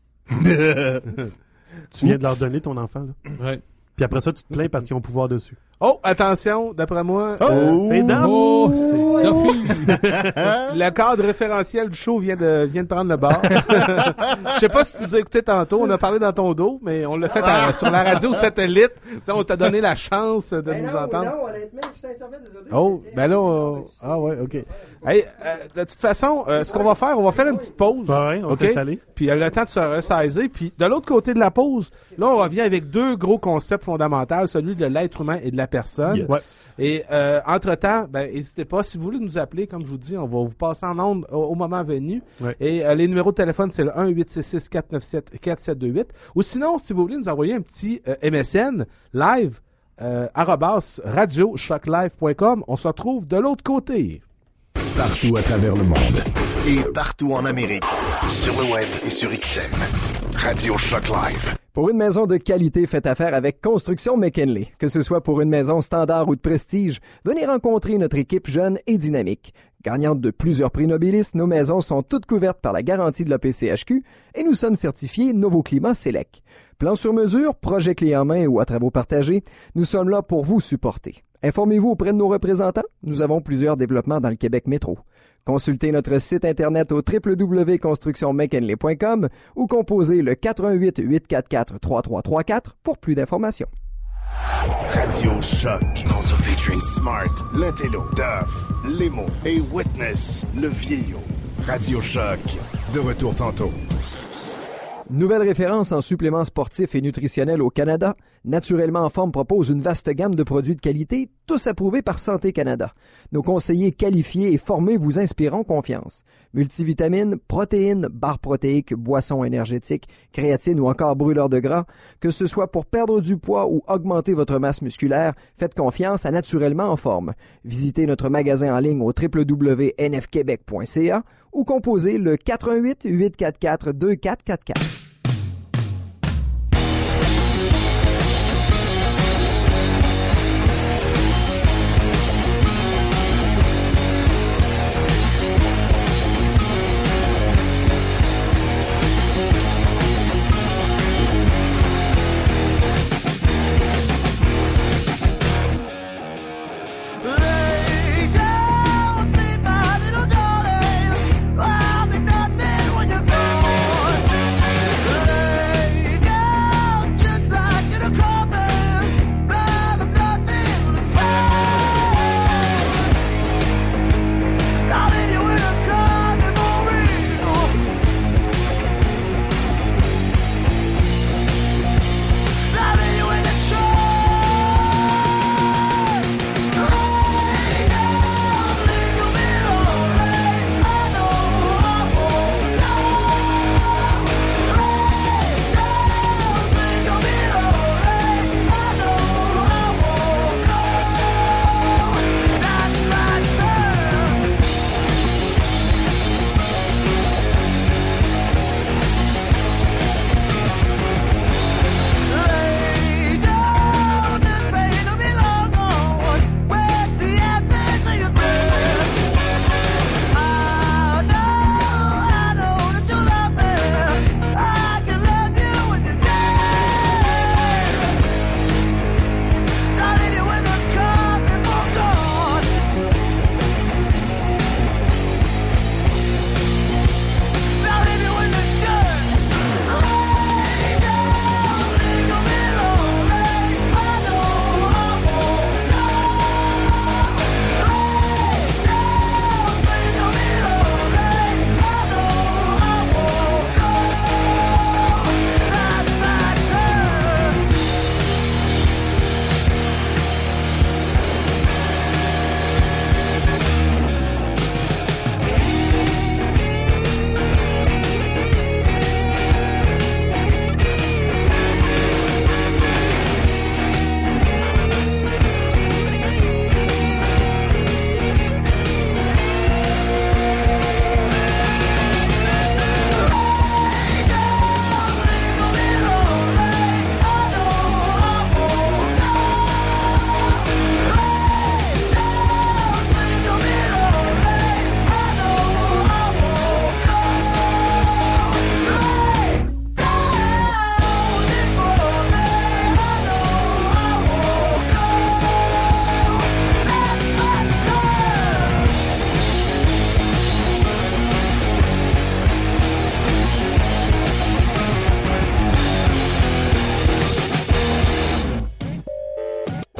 tu viens de leur donner ton enfant, là. Ouais. Puis après ça, tu te plains parce qu'ils ont pouvoir dessus. Oh, attention, d'après moi, Oh! euh, Mesdames! Oh, c'est Duffy! le cadre référentiel du show vient de, vient de prendre le bord. Je sais pas si tu nous as écouté tantôt, on a parlé dans ton dos, mais on l'a fait à- sur la radio satellite. Tu sais, on t'a donné la chance de Ben nous non, entendre. Non, honnêtement, je suis sincèrement désolé. Oh, J'étais- ben là, on- ah ouais, ok. Hey, euh, de toute façon, euh, ce qu'on va faire, on va faire une petite pause. Ouais, on va ok? s'installer. Puis euh, le temps de se ressaisir. Puis de l'autre côté de la pause, là, on revient avec deux gros concepts fondamentaux, celui de l'être humain et de la personne. Ouais. Et euh, entre-temps, ben, n'hésitez pas, si vous voulez nous appeler, comme je vous dis, on va vous passer en ondes au, au moment venu. Ouais. Et euh, les numéros de téléphone, c'est le un huit six six quatre neuf sept quatre sept deux huit. Ou sinon, si vous voulez nous envoyer un petit euh, M S N live, euh, arobase radio choc live point com, on se retrouve de l'autre côté. Partout à travers le monde. Et partout en Amérique. Sur le web et sur X M. Radio Choc Live. Pour une maison de qualité, faites affaire avec Construction McKinley. Que ce soit pour une maison standard ou de prestige, venez rencontrer notre équipe jeune et dynamique. Gagnante de plusieurs prix Nobilis, nos maisons sont toutes couvertes par la garantie de l'A P C H Q et nous sommes certifiés Novo Climat Select. Plan sur mesure, projet clé en main ou à travaux partagés, nous sommes là pour vous supporter. Informez-vous auprès de nos représentants. Nous avons plusieurs développements dans le Québec métro. Consultez notre site internet au w w w point construction mckinley point com ou composez le quatre un huit, huit quatre quatre, trois trois trois quatre pour plus d'informations. Radio Choc. Also featuring Smart, L'intello, Duff, Lemo et Witness, le vieillot. Radio Choc. De retour tantôt. Nouvelle référence en suppléments sportifs et nutritionnels au Canada, Naturellement en forme propose une vaste gamme de produits de qualité, tous approuvés par Santé Canada. Nos conseillers qualifiés et formés vous inspireront confiance. Multivitamines, protéines, barres protéiques, boissons énergétiques, créatine ou encore brûleurs de gras, que ce soit pour perdre du poids ou augmenter votre masse musculaire, faites confiance à Naturellement en forme. Visitez notre magasin en ligne au w w w point n f québec point c a ou composez le quatre un huit, huit quatre quatre, deux quatre quatre quatre.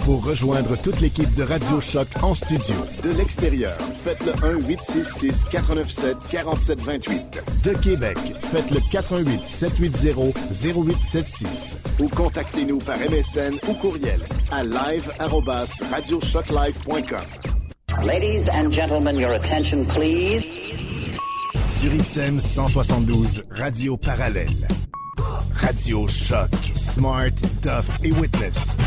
Pour rejoindre toute l'équipe de Radio Choc en studio, de l'extérieur, faites le un huit six six quatre neuf sept quatre sept deux huit. De Québec, faites le quatre un huit sept huit zéro zéro huit sept six. Ou contactez-nous par M S N ou courriel à live arobase radio choc live point com. Ladies and gentlemen, your attention please. Sur X M cent soixante-douze, Radio Parallèle. Radio Choc, Smart, Duff et Witness.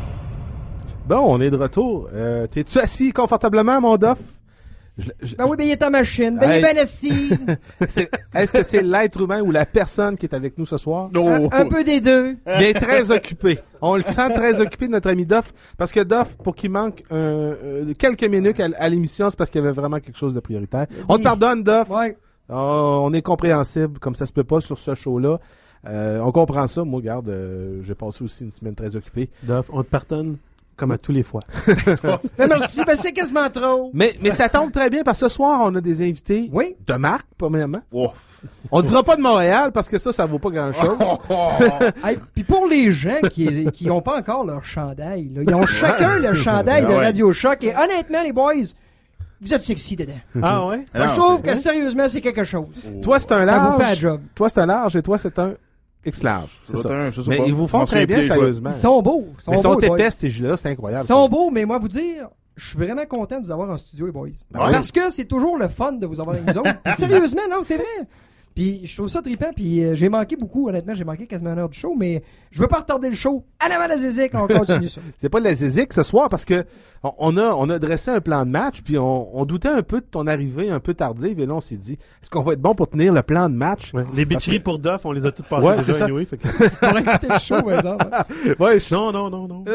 Bon, on est de retour. Euh, t'es-tu assis confortablement, mon Duff? Je, je... Ben oui, ben il est en machine. Ben hey. Il est bien assis. c'est, est-ce que c'est l'être humain ou la personne qui est avec nous ce soir? Non. Un, un peu des deux. Il est très occupé. On le sent très occupé, notre ami Duff. Parce que Duff, pour qu'il manque euh, euh, quelques minutes à, à l'émission, c'est parce qu'il y avait vraiment quelque chose de prioritaire. Oui. On te pardonne, Duff. Ouais. Oh, on est compréhensible, comme ça se peut pas sur ce show-là. Euh, on comprend ça. Moi, regarde, euh, j'ai passé aussi une semaine très occupée. Duff, on te pardonne. Comme à tous les fois. Merci, ben c'est quasiment trop. Mais, mais ça tombe très bien parce que ce soir, on a des invités oui. de marque, premièrement. Ouf. On dira pas de Montréal parce que ça, ça vaut pas grand-chose. Hey, puis pour les gens qui qui ont pas encore leur chandail, là, ils ont chacun le chandail de Radio Choc et honnêtement, les boys, vous êtes sexy dedans. Ah ouais? Moi, je trouve que sérieusement, c'est quelque chose. Oh. Toi, c'est un large. Ça vous fait un job. Toi, c'est un large et toi, c'est un X-large. C'est ça. Un, je sais mais pas. ils vous font très bien, plus, sérieusement. Ils sont beaux. Ils sont mais ils sont beaux, épais, ces gilets-là, c'est incroyable. Ils sont beaux, mais moi, vous dire, je suis vraiment content de vous avoir en studio, les boys. Ouais. Parce que c'est toujours le fun de vous avoir avec nous autres. Sérieusement, non, c'est vrai. Puis je trouve ça trippant, puis euh, j'ai manqué beaucoup, honnêtement, j'ai manqué quasiment une heure du show, mais je veux pas retarder le show. En avant la Zézique, on continue ça. C'est pas de la Zézique ce soir parce que on, on a on a dressé un plan de match, puis on, on doutait un peu de ton arrivée un peu tardive, et là on s'est dit, est-ce qu'on va être bon pour tenir le plan de match? Ouais. Les bitcheries que... pour Duff, on les a toutes passées ouais, déjà c'est ça. anyway, fait que... On a écouté le show, par exemple. Ouais, je... Non, non, non, non.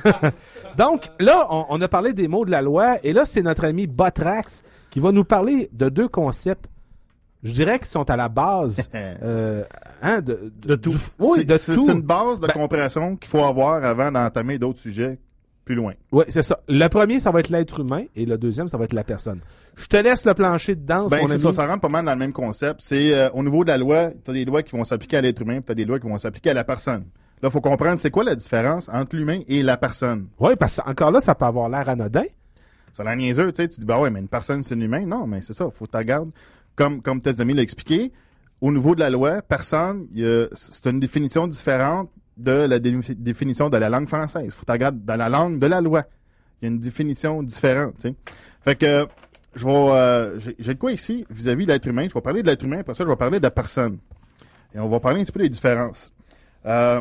Donc là, on, on a parlé des mots de la loi, et là c'est notre ami Botrax qui va nous parler de deux concepts. Je dirais qu'ils sont à la base euh, hein, de, de, de tout. Du, oui, c'est, de c'est, tout. C'est une base de ben, compréhension qu'il faut avoir avant d'entamer d'autres sujets plus loin. Oui, c'est ça. Le premier, ça va être l'être humain et le deuxième, ça va être la personne. Je te laisse le plancher de danse, ben, mon c'est ami. ça, ça rentre pas mal dans le même concept. C'est euh, au niveau de la loi, tu as des lois qui vont s'appliquer à l'être humain, puis tu as des lois qui vont s'appliquer à la personne. Là, il faut comprendre c'est quoi la différence entre l'humain et la personne. Oui, parce que encore là, ça peut avoir l'air anodin. Ça a l'air niaiseux, tu sais, tu dis, ben ouais, mais une personne, c'est un humain. Non, mais c'est ça, faut que tu regardes. Comme, comme Tessami l'a expliqué, au niveau de la loi, personne, y a, c'est une définition différente de la dé- définition de la langue française. Faut que tu regardes dans la langue de la loi. Il y a une définition différente, tu sais. Fait que, je vais, euh, j'ai, j'ai de quoi ici, vis-à-vis de l'être humain. Je vais parler de l'être humain, après ça, je vais parler de la personne. Et on va parler un petit peu des différences. Euh,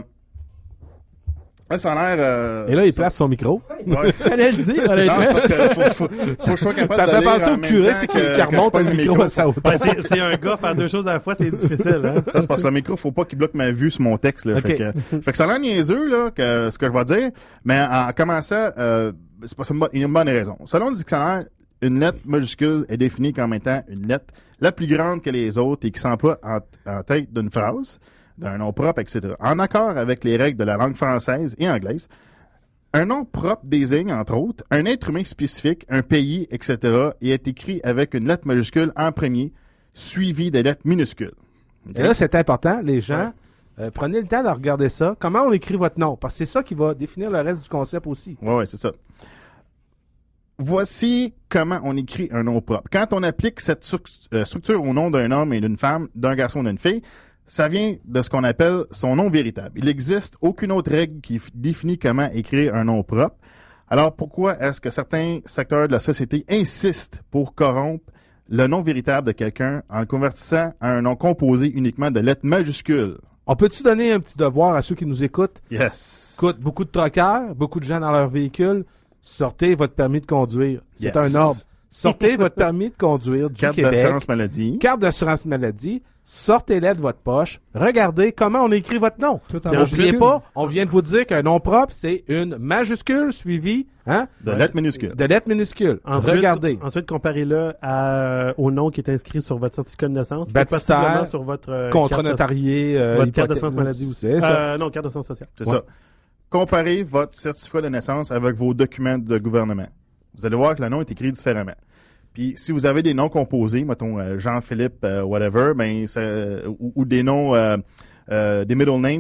Là, ça a l'air... Euh, Et là, il place son micro. Ouais. Fallait le dire, honnêtement. Non, c'est parce que faut, faut, faut que je sois capable ça de fait lire penser en au même curé, temps tu sais, que- qui, qui que je remonte pogne le le micro micro. à sa hauteur. Ben, c'est, c'est un gars, faire deux choses à la fois, c'est difficile. Hein? Ça, c'est parce que le micro, faut pas qu'il bloque ma vue sur mon texte. Là. Ok. Fait, que, fait que ça a l'air niaiseux, là, que, ce que je vais dire, mais en, en commençant, euh, c'est parce qu'il y a une bonne raison. Selon le dictionnaire, une lettre majuscule est définie comme étant une lettre la plus grande que les autres et qui s'emploie en, en tête d'une phrase, d'un nom propre, et cetera. En accord avec les règles de la langue française et anglaise, un nom propre désigne, entre autres, un être humain spécifique, un pays, et cetera, et est écrit avec une lettre majuscule en premier, suivie des lettres minuscules. Okay? Et là, c'est important, les gens, ouais. euh, prenez le temps de regarder ça. Comment on écrit votre nom? Parce que c'est ça qui va définir le reste du concept aussi. Oui, ouais, c'est ça. Voici comment on écrit un nom propre. Quand on applique cette stru- euh, structure au nom d'un homme et d'une femme, d'un garçon et d'une fille, ça vient de ce qu'on appelle son nom véritable. Il n'existe aucune autre règle qui f- définit comment écrire un nom propre. Alors, pourquoi est-ce que certains secteurs de la société insistent pour corrompre le nom véritable de quelqu'un en le convertissant à un nom composé uniquement de lettres majuscules? On peut-tu donner un petit devoir à ceux qui nous écoutent? Yes. Écoute, beaucoup de troqueurs, beaucoup de gens dans leur véhicule, sortez votre permis de conduire. C'est Yes. un ordre. Sortez votre permis de conduire du Carte Québec. d'assurance maladie. Carte d'assurance maladie. Sortez-les de votre poche. Regardez comment on écrit votre nom. Tout en N'oubliez majuscule. pas, on vient de vous dire qu'un nom propre, c'est une majuscule suivie hein, De lettres minuscules. de lettres minuscules. Ensuite, Regardez. Ensuite, comparez-le à, au nom qui est inscrit sur votre certificat de naissance. et Baptistère, possiblement sur votre euh, Contrat carte de- notarié. Euh, votre carte hypothèque- d'assurance maladie aussi. C'est ça. Euh, non, carte d'assurance sociale. C'est Ouais. ça. Comparez votre certificat de naissance avec vos documents de gouvernement. Vous allez voir que le nom est écrit différemment. Puis si vous avez des noms composés, mettons euh, Jean-Philippe, euh, whatever, ben ça, ou, ou des noms, euh, euh, des middle names,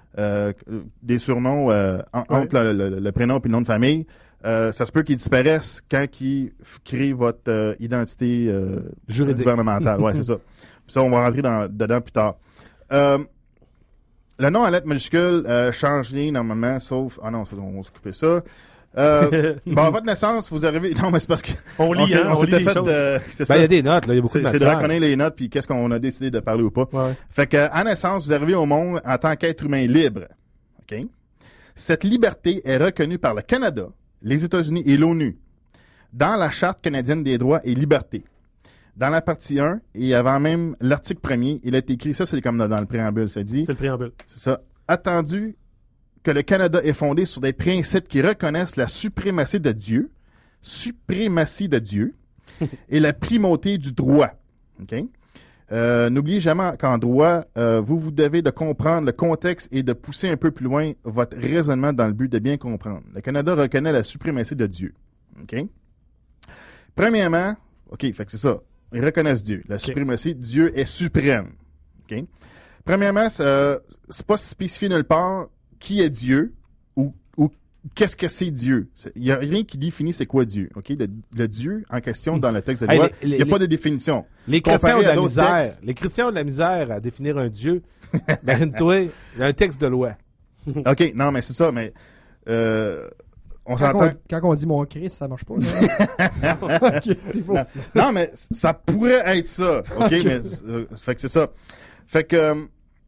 euh, des surnoms euh, en, ouais. entre le, le, le prénom et le nom de famille, euh, ça se peut qu'ils disparaissent quand ils créent votre euh, identité euh, juridique gouvernementale. Ouais, c'est ça. Puis ça, on va rentrer dans, dedans plus tard. Euh, le nom à lettres majuscules euh, change rien normalement, sauf... Ah non, on va se couper ça. Euh, bon, à votre naissance, vous arrivez... Non, mais c'est parce que... On lit, hein, on, on s'était fait... Euh, c'est ben, il y a des notes, là, il y a beaucoup c'est, de matière. C'est de reconnaître les notes, puis qu'est-ce qu'on a décidé de parler ou pas. Ouais. Fait que, à naissance, vous arrivez au monde en tant qu'être humain libre. OK? Cette liberté est reconnue par le Canada, les États-Unis et l'ONU dans la Charte canadienne des droits et libertés. Dans la partie un, et avant même l'article premier, il est écrit, ça c'est comme dans le préambule, ça dit... C'est le préambule. C'est ça. Attendu que le Canada est fondé sur des principes qui reconnaissent la suprématie de Dieu, suprématie de Dieu, et la primauté du droit. OK? Euh, n'oubliez jamais qu'en droit, euh, vous vous devez de comprendre le contexte et de pousser un peu plus loin votre raisonnement dans le but de bien comprendre. Le Canada reconnaît la suprématie de Dieu. OK? Premièrement, OK, fait que c'est ça. Ils reconnaissent Dieu. La okay. suprématie, Dieu est suprême. OK? Premièrement, ça, c'est pas spécifié nulle part qui est Dieu ou, ou qu'est-ce que c'est Dieu. Il n'y a rien qui définit c'est quoi Dieu. OK? Le, le Dieu en question dans le texte de loi, hey, il n'y a les, pas de définition. Les chrétiens ont de la misère. Textes, les chrétiens ont de la misère à définir un Dieu. Ben, toi, il y a un texte de loi. OK, non, mais c'est ça, mais euh, on quand s'entend... On, quand on dit mon Christ, ça marche pas. okay, c'est bon. non, non, mais ça pourrait être ça. OK, okay. mais euh, fait que c'est ça. Fait que, euh,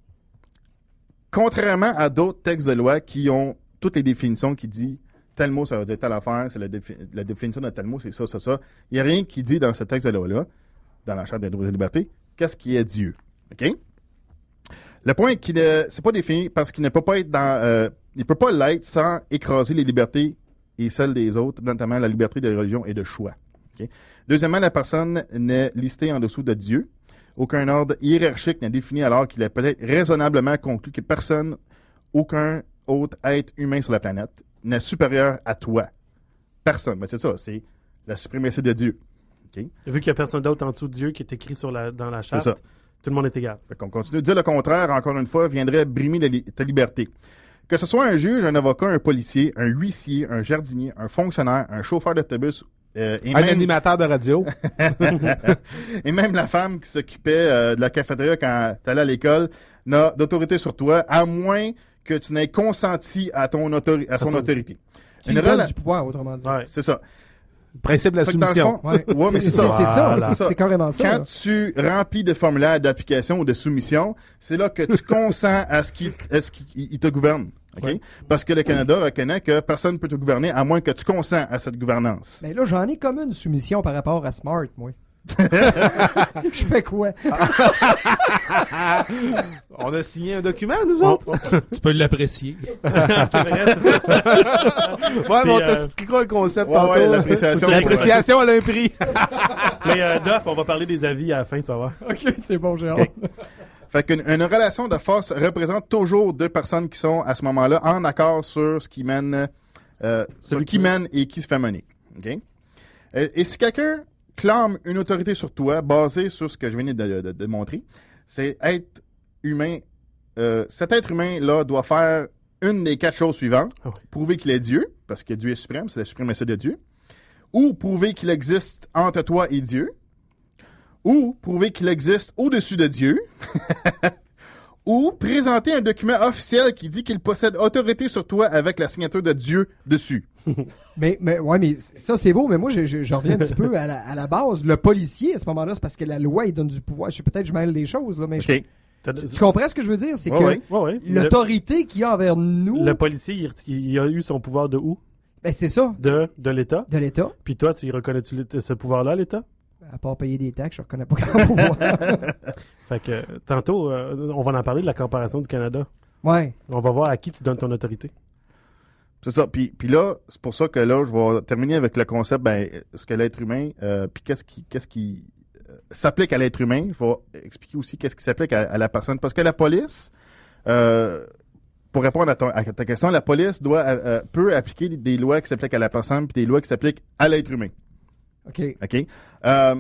contrairement à d'autres textes de loi qui ont toutes les définitions qui disent tel mot, ça veut dire telle affaire, c'est la, défi- la définition de tel mot, c'est ça, ça, ça. Il n'y a rien qui dit dans ce texte de loi-là, dans la Charte des droits et libertés, qu'est-ce qui est Dieu. OK? Le point est qu'il ne c'est pas défini parce qu'il ne peut pas être dans... Euh, il peut pas l'être sans écraser les libertés et celles des autres, notamment la liberté de religion et de choix. Okay? Deuxièmement, la personne n'est listée en dessous de Dieu. Aucun ordre hiérarchique n'est défini alors qu'il est peut-être raisonnablement conclu que personne, aucun autre être humain sur la planète n'est supérieur à toi. Personne. Mais c'est ça, c'est la suprématie de Dieu. Okay? Vu qu'il n'y a personne d'autre en dessous de Dieu qui est écrit sur la, dans la charte, tout le monde est égal. Fait qu'on continue de dire le contraire, encore une fois, viendrait brimer li- ta liberté. Que ce soit un juge, un avocat, un policier, un huissier, un jardinier, un fonctionnaire, un chauffeur d'autobus, euh, et un même... animateur de radio. Et même la femme qui s'occupait euh, de la cafétéria quand tu allais à l'école n'a d'autorité sur toi, à moins que tu n'aies consenti à, ton autori- à son ça, autorité. Tu lui donnes du pouvoir, autrement dit. Ouais. C'est ça. Le principe de la soumission. Oui, ouais, mais c'est, c'est ça. C'est, c'est, ça. c'est ça. C'est carrément ça. Quand là. tu remplis des formulaires d'application ou de soumission, c'est là que tu consens à ce qu'il, à ce qu'il il te gouverne. Okay? Ouais. Parce que le Canada reconnaît que personne ne peut te gouverner à moins que tu consens à cette gouvernance. Mais là, j'en ai comme une soumission par rapport à Smart, moi. Je fais quoi? On a signé un document, nous autres? Tu peux l'apprécier. C'est vrai, c'est ça. Ouais, mais on t'expliquera le concept ouais, tantôt. Ouais, l'appréciation, l'appréciation, elle a un prix. Mais euh, Duff, on va parler des avis à la fin, tu vas voir. OK, c'est bon, j'ai hâte. Okay. Fait qu'une une relation de force représente toujours deux personnes qui sont, à ce moment-là, en accord sur ce qui mène, euh, sur qui mène et qui se fait mener. Okay? Et, et si quelqu'un clame une autorité sur toi, basée sur ce que je viens de, de, de montrer, c'est être humain. Euh, cet être humain-là doit faire une des quatre choses suivantes. Oh. Prouver qu'il est Dieu, parce que Dieu est suprême, c'est la suprématie de Dieu. Ou prouver qu'il existe entre toi et Dieu. Ou prouver qu'il existe au-dessus de Dieu. Ou présenter un document officiel qui dit qu'il possède autorité sur toi avec la signature de Dieu dessus. mais, mais, ouais, mais ça, c'est beau, mais moi, je, je, je reviens un petit peu à la, à la base. Le policier, à ce moment-là, c'est parce que la loi, il donne du pouvoir. Je sais peut-être je mêle des choses, là, mais okay. je, tu, tu comprends ce que je veux dire? C'est ouais, que ouais. Ouais, ouais. l'autorité le, qu'il y a envers nous... Le policier, il, il a eu son pouvoir de où? Ben, c'est ça. De, de l'État. De l'État. Puis toi, tu y reconnais-tu ce pouvoir-là, l'État? À part payer des taxes, je reconnais pas grand pouvoir. Fait que, tantôt, euh, on va en parler de la comparaison du Canada. Ouais. On va voir à qui tu donnes ton autorité. C'est ça. Puis, puis là, c'est pour ça que là, je vais terminer avec le concept, ben, ce que l'être humain, euh, puis qu'est-ce qui, qu'est-ce qui euh, s'applique à l'être humain. Je vais expliquer aussi qu'est-ce qui s'applique à, à la personne. Parce que la police, euh, pour répondre à, ton, à ta question, la police doit euh, peut appliquer des, des lois qui s'appliquent à la personne, puis des lois qui s'appliquent à l'être humain. OK. OK. Euh,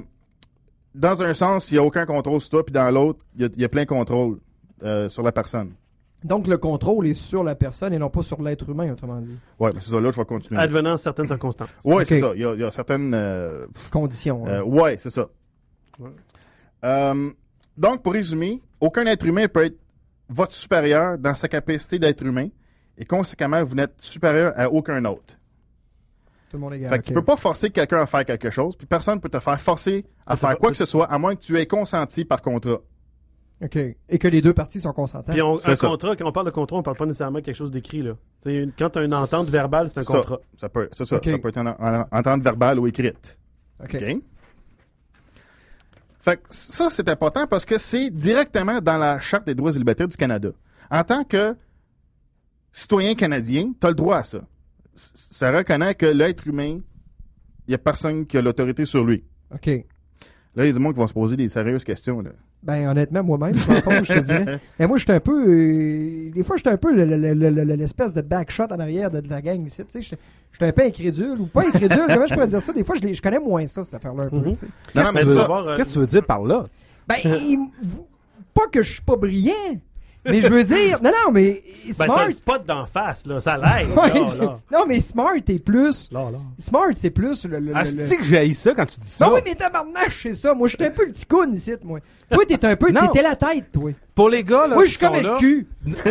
dans un sens, il n'y a aucun contrôle sur toi, puis dans l'autre, il y, y a plein de contrôle euh, sur la personne. Donc, le contrôle est sur la personne et non pas sur l'être humain, autrement dit. Ouais, mais c'est ça, là, je vais continuer. Advenant certaines circonstances. Ouais, Ok. c'est ça. Il y a, il y a certaines... euh, Conditions. hein. euh, ouais, c'est ça. Ouais. Euh, donc, pour résumer, aucun être humain peut être votre supérieur dans sa capacité d'être humain et conséquemment, vous n'êtes supérieur à aucun autre. Tout le monde est égal. Fait que ok. tu peux pas forcer quelqu'un à faire quelque chose, puis personne peut te faire forcer à faire quoi que ce soit, à moins que tu aies consenti par contrat. OK. Et que les deux parties sont consentantes. Puis on, C'est un ça. contrat, quand on parle de contrat, on parle pas nécessairement de quelque chose d'écrit. Là. T'sais, une- quand tu as une entente verbale, c'est un Ça, contrat. Ça peut, c'est ça, Ok. ça peut être en, en- entente verbale ou écrite. OK. OK? Fait que ça, c'est important parce que c'est directement dans la Charte des droits et libertés du Canada. En tant que citoyen canadien, tu as le droit à ça. C- Ça reconnaît que l'être humain, il n'y a personne qui a l'autorité sur lui. OK. Là, il y a du monde qui vont se poser des sérieuses questions. Là. Ben, honnêtement, moi-même, je pense pas, je te dirais. Mais moi, j'étais un peu. euh, des fois, j'étais un peu le- le- le- le- le- l'espèce de backshot en arrière de, de la gang ici. Tu sais, j'étais j'étais un peu incrédule. Ou pas incrédule, comment je pourrais dire ça? Des fois, je, les- je connais moins ça, cette affaire-là, un peu. Mhm. tu sais. Non, non, mais Qu'est-ce que ça, tu veux- euh, Qu'est-ce que tu veux dire par là? Ben, il- vous- pas que je suis pas brillant, mais je veux dire. Non, non, mais Ben, smart. t'as le spot d'en face, là. Ça l'aide. Ouais, là, c'est- là. non, mais smart est plus. Là, là. Smart, c'est plus le. le, Ah, le- le- c'est que j'ai ça quand tu dis ça. Ben oui, mais tabarnache, c'est ça. Moi, j'étais un peu le petit coon ici, moi. Toi, t'es un peu. Non. T'étais la tête, toi. Pour les gars, là, Moi, je qui suis comme sont le là- cul.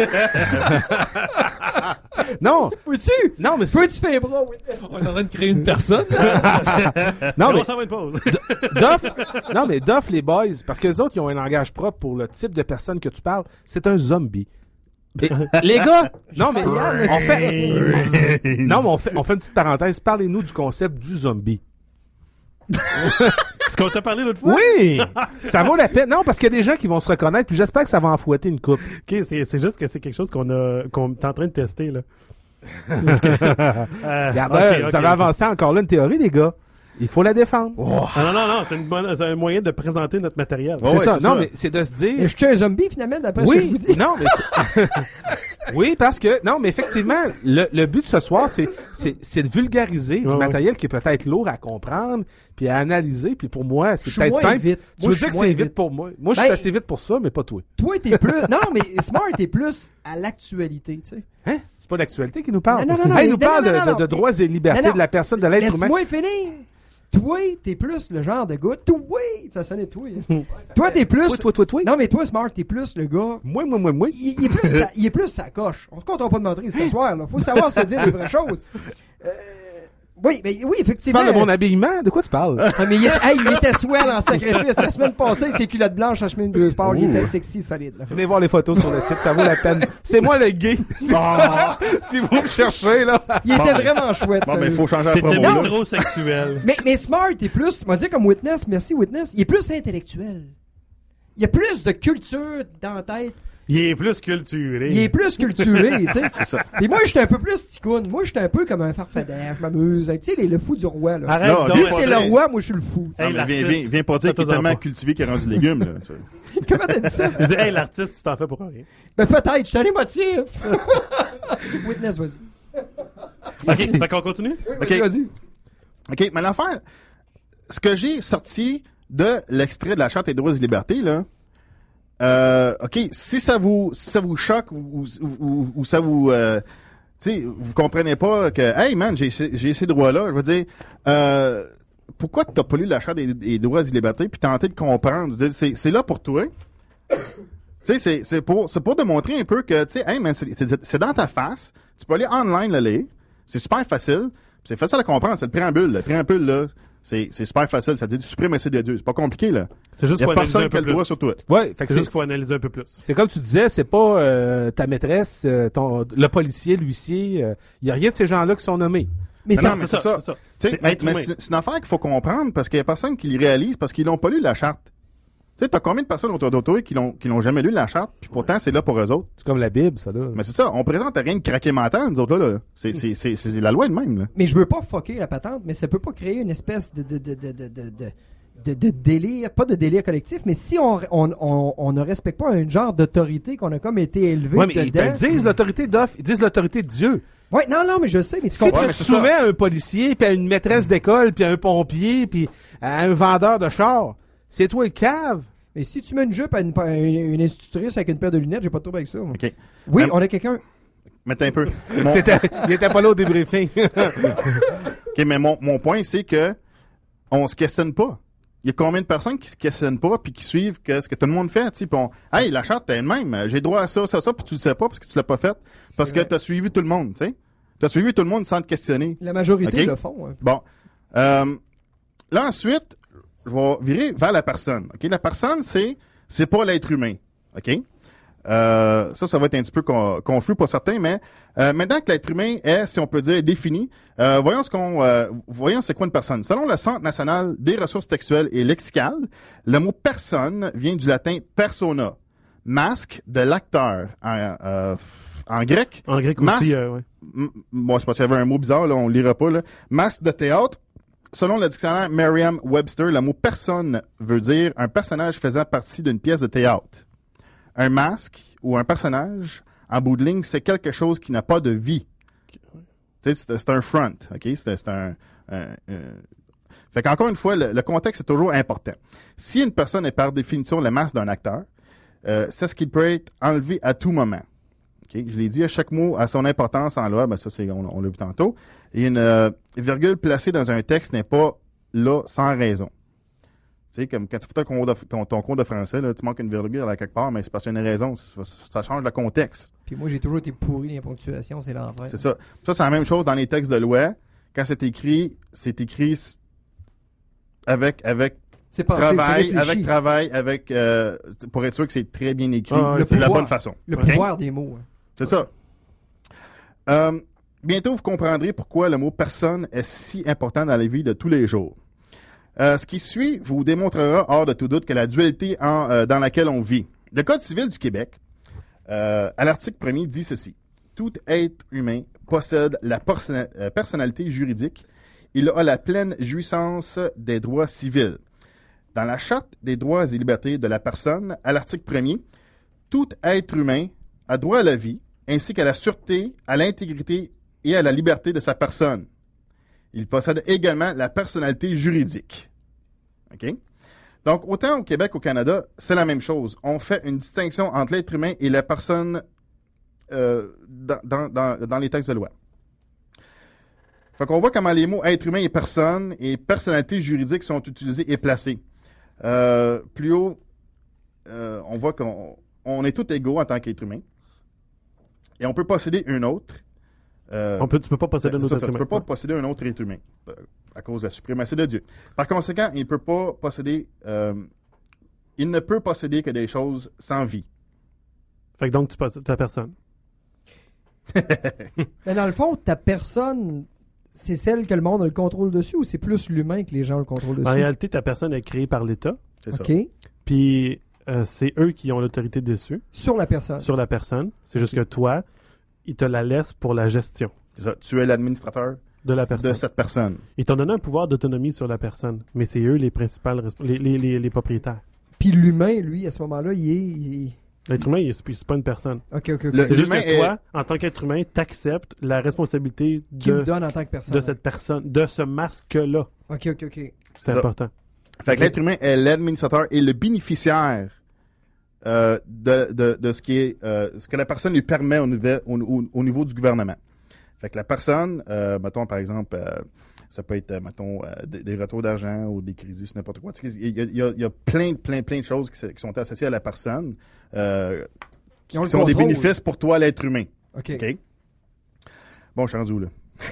Non, Vois-tu? non, mais Toi, c'est... tu fais les bras, oui. On est en train de créer une personne. Non, Et mais on s'en va une pause. Duff, non, mais Duff, les boys, parce que les autres, ils ont un langage propre pour le type de personne que tu parles, c'est un zombie. Et- les gars, non, mais on fait, non, mais on fait, on fait une petite parenthèse. Parlez-nous du concept du zombie. Ce qu'on t'a parlé l'autre fois. Oui! Ça vaut la peine. Non, parce qu'il y a des gens qui vont se reconnaître, puis j'espère que ça va en fouetter une coupe. Ok, c'est, c'est juste que c'est quelque chose qu'on a, qu'on est en train de tester, là. Parce que- euh, Regarde, ok, euh, ok, vous avez ok. avancé encore là une théorie, les gars. Il faut la défendre. Ah, non, non, non, c'est, une bonne, c'est un moyen de présenter notre matériel. Ouais, c'est ouais, ça. c'est non, ça. mais c'est de se Mais dire. je suis un zombie, finalement, d'après ce que je vous Oui, dis. non, mais c'est... oui, parce que non, mais effectivement, le, le but de ce soir, c'est c'est c'est de vulgariser Ouais, du ouais. matériel qui est peut-être lourd à comprendre, puis à analyser, puis pour moi, c'est Je suis peut-être moins simple. vite. Tu Moi, veux je dire que suis moins c'est vite vite. pour moi. Moi, je suis Ben- assez vite pour ça, mais pas toi. Toi, t'es plus. Non, mais Smart est plus à l'actualité, tu sais. Hein? C'est pas l'actualité qui nous parle. Non, non, non, Hey, il non, nous mais- parle non, de, non, de- non, de non. droits et libertés Non, non. de la personne, de l'être humain. Laisse-moi finir. Toi, t'es plus le genre de gars. Toi, ça sonnait toi. hein. Toi, t'es plus. Toi, toi, toi, toi. Non, mais toi, Smart, t'es plus le gars. Moi, moi, moi, moi. Il, il est plus sa, il est plus sa coche. On se comptera pas de montrer ce soir, là. Faut savoir se dire les vraies choses. Euh, oui, mais oui, Tu effectivement. parles de mon habillement? De quoi tu parles? Ah, mais il, est- hey, il était swell en sacrifice. La semaine passée, ses culottes blanches en chemin de sport, il était sexy, solide. là. Venez voir les photos sur le site, ça vaut la peine. C'est moi le gay. Si, si vous me cherchez, là. Il était vraiment chouette, Bon, mais il sérieux. faut changer la T'étais promo. bien là. trop sexuel. Mais, mais Smart est plus, on va dire comme Witness, merci Witness, il est plus intellectuel. Il y a plus de culture dans la tête. Il est plus culturé. Il est plus culturé, tu sais. ça. Et moi, j'étais un peu plus ticoun. Moi, j'étais un peu comme un farfadet. Je m'amuse. Tu sais, les- le fou du roi, là. Arrête Non, donc. Lui, viens c'est pas le dire- roi, moi, je suis le fou. Hey, Non, mais viens, l'artiste, viens, viens pas dire qu'il est ça, t'en tellement pas. cultivé qu'il a rendu légumes. Là, tu sais. Comment t'as dit ça? Je dis, hey, l'artiste, tu t'en fais pour rien. Ben, peut-être, je suis un émotif. Witness, vas-y. Ok, fait qu'on continue? Oui, Ok. vas-y, vas-y. OK, mais l'affaire, ce que j'ai sorti de l'extrait de la Charte des droits et libertés, là, euh, OK, si ça vous, si ça vous choque ou, ou, ou- ou ça vous... Euh, tu sais, vous comprenez pas que, hey man, j'ai, j'ai ces droits-là, je veux dire, euh, pourquoi t'as pas lu la Charte des, des droits et libertés puis tenté de comprendre? Je veux dire, C'est, c'est là pour toi. Tu sais, c'est, c'est pour, c'est pour démontrer un peu que, tu sais, hey man, c'est, c'est, c'est dans ta face. Tu peux aller online le lire. C'est super facile. C'est facile à comprendre. C'est le préambule. Le préambule, là, c'est, c'est super facile. Ça dit du suprématie de Dieu. C'est pas compliqué, là. C'est juste Il y qu'il a faut analyser personne un qui a peu le droit plus. sur toi. Ouais, fait que C'est c'est, juste qu'il faut analyser un peu plus. c'est comme tu disais, c'est pas euh, ta maîtresse, euh, ton, le policier, l'huissier. Il euh, y a rien de ces gens-là qui sont nommés. Mais Non, ça, non, mais c'est c'est ça, ça. c'est ça. Tu sais, C'est mais, être mais humain. c'est, c'est une affaire qu'il faut comprendre parce qu'il y a personne qui le réalise parce qu'ils l'ont pas lu, la Charte. Tu sais, t'as combien de personnes autour de toi qui l'ont, qui l'ont jamais lu, la Charte, puis pourtant, c'est là pour eux autres. C'est comme la Bible, ça, là. Mais c'est ça. On présente rien de craqué mental, nous autres, là. là. C'est, c'est, c'est, c'est la loi elle-même, là. mais je veux pas fucker la patente, mais ça peut pas créer une espèce de, de, de, de, de, de, de, de, de délire, pas de délire collectif, mais si on, on, on, on ne respecte pas un genre d'autorité qu'on a comme été élevé Ouais, mais ils te dedans. le disent, l'autorité d'offre. Ils disent l'autorité de Dieu. Ouais, non, non, mais je sais, mais tu Si comprends. tu mais te c'est soumets ça. à un policier, puis à une maîtresse d'école, puis à un pompier, puis à un vendeur de char, c'est toi le cave. Mais si tu mets une jupe à une, à une, une institutrice avec une paire de lunettes, j'ai pas de trouble avec ça. Moi. OK. Oui, Même- on a quelqu'un. Mettez un peu. Mon- T'étais- il était pas là au débriefing. OK, mais mon, mon point, c'est que on se questionne pas. Il y a combien de personnes qui se questionnent pas puis qui suivent que ce que tout le monde fait, tu sais, puis on, hey, la charte, t'es le même, j'ai droit à ça, ça, ça, puis tu le sais pas parce que tu l'as pas fait, parce que vrai. t'as suivi tout le monde, tu sais. T'as suivi tout le monde sans te questionner. La majorité OK? le font. hein. Bon. Euh, là, ensuite, je vais virer vers la personne. OK? La personne, c'est, c'est pas l'être humain. OK? Euh, ça, ça va être un petit peu con- confus pour certains, mais euh, maintenant que l'être humain est, si on peut dire, défini, euh, voyons ce qu'on, euh, voyons c'est quoi une personne. Selon le Centre national des ressources textuelles et lexicales, le mot personne vient du latin persona, masque de l'acteur en, euh, en grec. En grec Mas- aussi, euh, ouais. M- Moi, c'est parce qu'il y avait un mot bizarre, là, on le lira pas, là. Masque de théâtre. Selon le dictionnaire Merriam-Webster, le mot personne veut dire un personnage faisant partie d'une pièce de théâtre. Un masque ou un personnage, en bout de ligne, c'est quelque chose qui n'a pas de vie. Tu sais, c'est, c'est un front, OK? C'est, c'est un, un, un... Fait qu'encore une fois, le, le contexte est toujours important. Si une personne est par définition le masque d'un acteur, euh, c'est ce qui peut être enlevé à tout moment. Okay? Je l'ai dit, à chaque mot a son importance en loi, ben ça, c'est, on, on l'a vu tantôt. Et une euh, virgule placée dans un texte n'est pas là sans raison. Tu sais, comme quand tu fais ton cours de, ton, ton cours de français, là, tu manques une virgule à quelque part, mais c'est parce qu'il y a une raison. Ça, ça change le contexte. Puis moi, j'ai toujours été pourri les ponctuations, c'est l'enfer. C'est ça. Ça, c'est la même chose dans les textes de loi. Quand c'est écrit, c'est écrit avec, avec C'est pensé, travail, c'est réfléchi. avec travail, avec euh, pour être sûr que c'est très bien écrit. Ah, ouais, c'est de la pouvoir. bonne façon. Le OK? pouvoir des mots. hein. C'est ça. Euh, bientôt, vous comprendrez pourquoi le mot personne est si important dans la vie de tous les jours. Euh, ce qui suit vous démontrera hors de tout doute que la dualité en, euh, dans laquelle on vit. Le Code civil du Québec, euh, à l'article premier, dit ceci. Tout être humain possède la persona- euh, personnalité juridique. Il a la pleine jouissance des droits civils. Dans la Charte des droits et libertés de la personne, à l'article premier, tout être humain a droit à la vie, ainsi qu'à la sûreté, à l'intégrité et à la liberté de sa personne. Il possède également la personnalité juridique. OK? Donc, autant au Québec qu'au Canada, c'est la même chose. On fait une distinction entre l'être humain et la personne euh, dans, dans, dans, dans les textes de loi. Fait qu'on voit comment les mots être humain et personne et personnalité juridique sont utilisés et placés. Euh, plus haut, euh, on voit qu'on on est tous égaux en tant qu'être humain. Et on peut posséder un autre. Euh, On peut, tu peux pas posséder un ça, autre ça, être tu peux humain. pas posséder un autre être humain euh, à cause de la suprématie de Dieu. Par conséquent, il ne peut pas posséder. Euh, il ne peut posséder que des choses sans vie. Fait que donc, tu possèdes ta personne. Mais dans le fond, ta personne, c'est celle que le monde a le contrôle dessus ou c'est plus l'humain que les gens ont le contrôle dessus? En réalité, ta personne est créée par l'État, C'est ça. OK. puis euh, c'est eux qui ont l'autorité dessus, Sur la personne. sur la personne. C'est juste que toi, ils te la laissent pour la gestion C'est ça. Tu es l'administrateur de la personne. de cette personne. Ils t'ont donné un pouvoir d'autonomie sur la personne, mais c'est eux les principales resp- les, les, les, les propriétaires. Puis l'humain, lui, à ce moment-là, il est... il est- L'être humain, il- c'est c'est pas une personne. OK, OK, OK. Le- C'est juste l'humain que est- toi, en tant qu'être humain, t'acceptes la responsabilité Qui me de, donne en tant que personne. de cette personne, de ce masque-là. OK, OK, OK. C'est Ça. important. Fait que l'être humain est l'administrateur et le bénéficiaire euh, de, de, de ce qui est euh, ce que la personne lui permet au niveau, au, au- au niveau du gouvernement. Fait que la personne, euh, mettons par exemple, euh, ça peut être, euh, mettons, euh, des, des retours d'argent ou des crédits, c'est n'importe quoi. Tu sais, Il y, a, il y a- il y a plein, plein, plein de choses qui, se- qui sont associées à la personne euh, qui ont le sont des contrôle. bénéfices pour toi, l'être humain. OK. OK? Bon, je suis rendu où, là?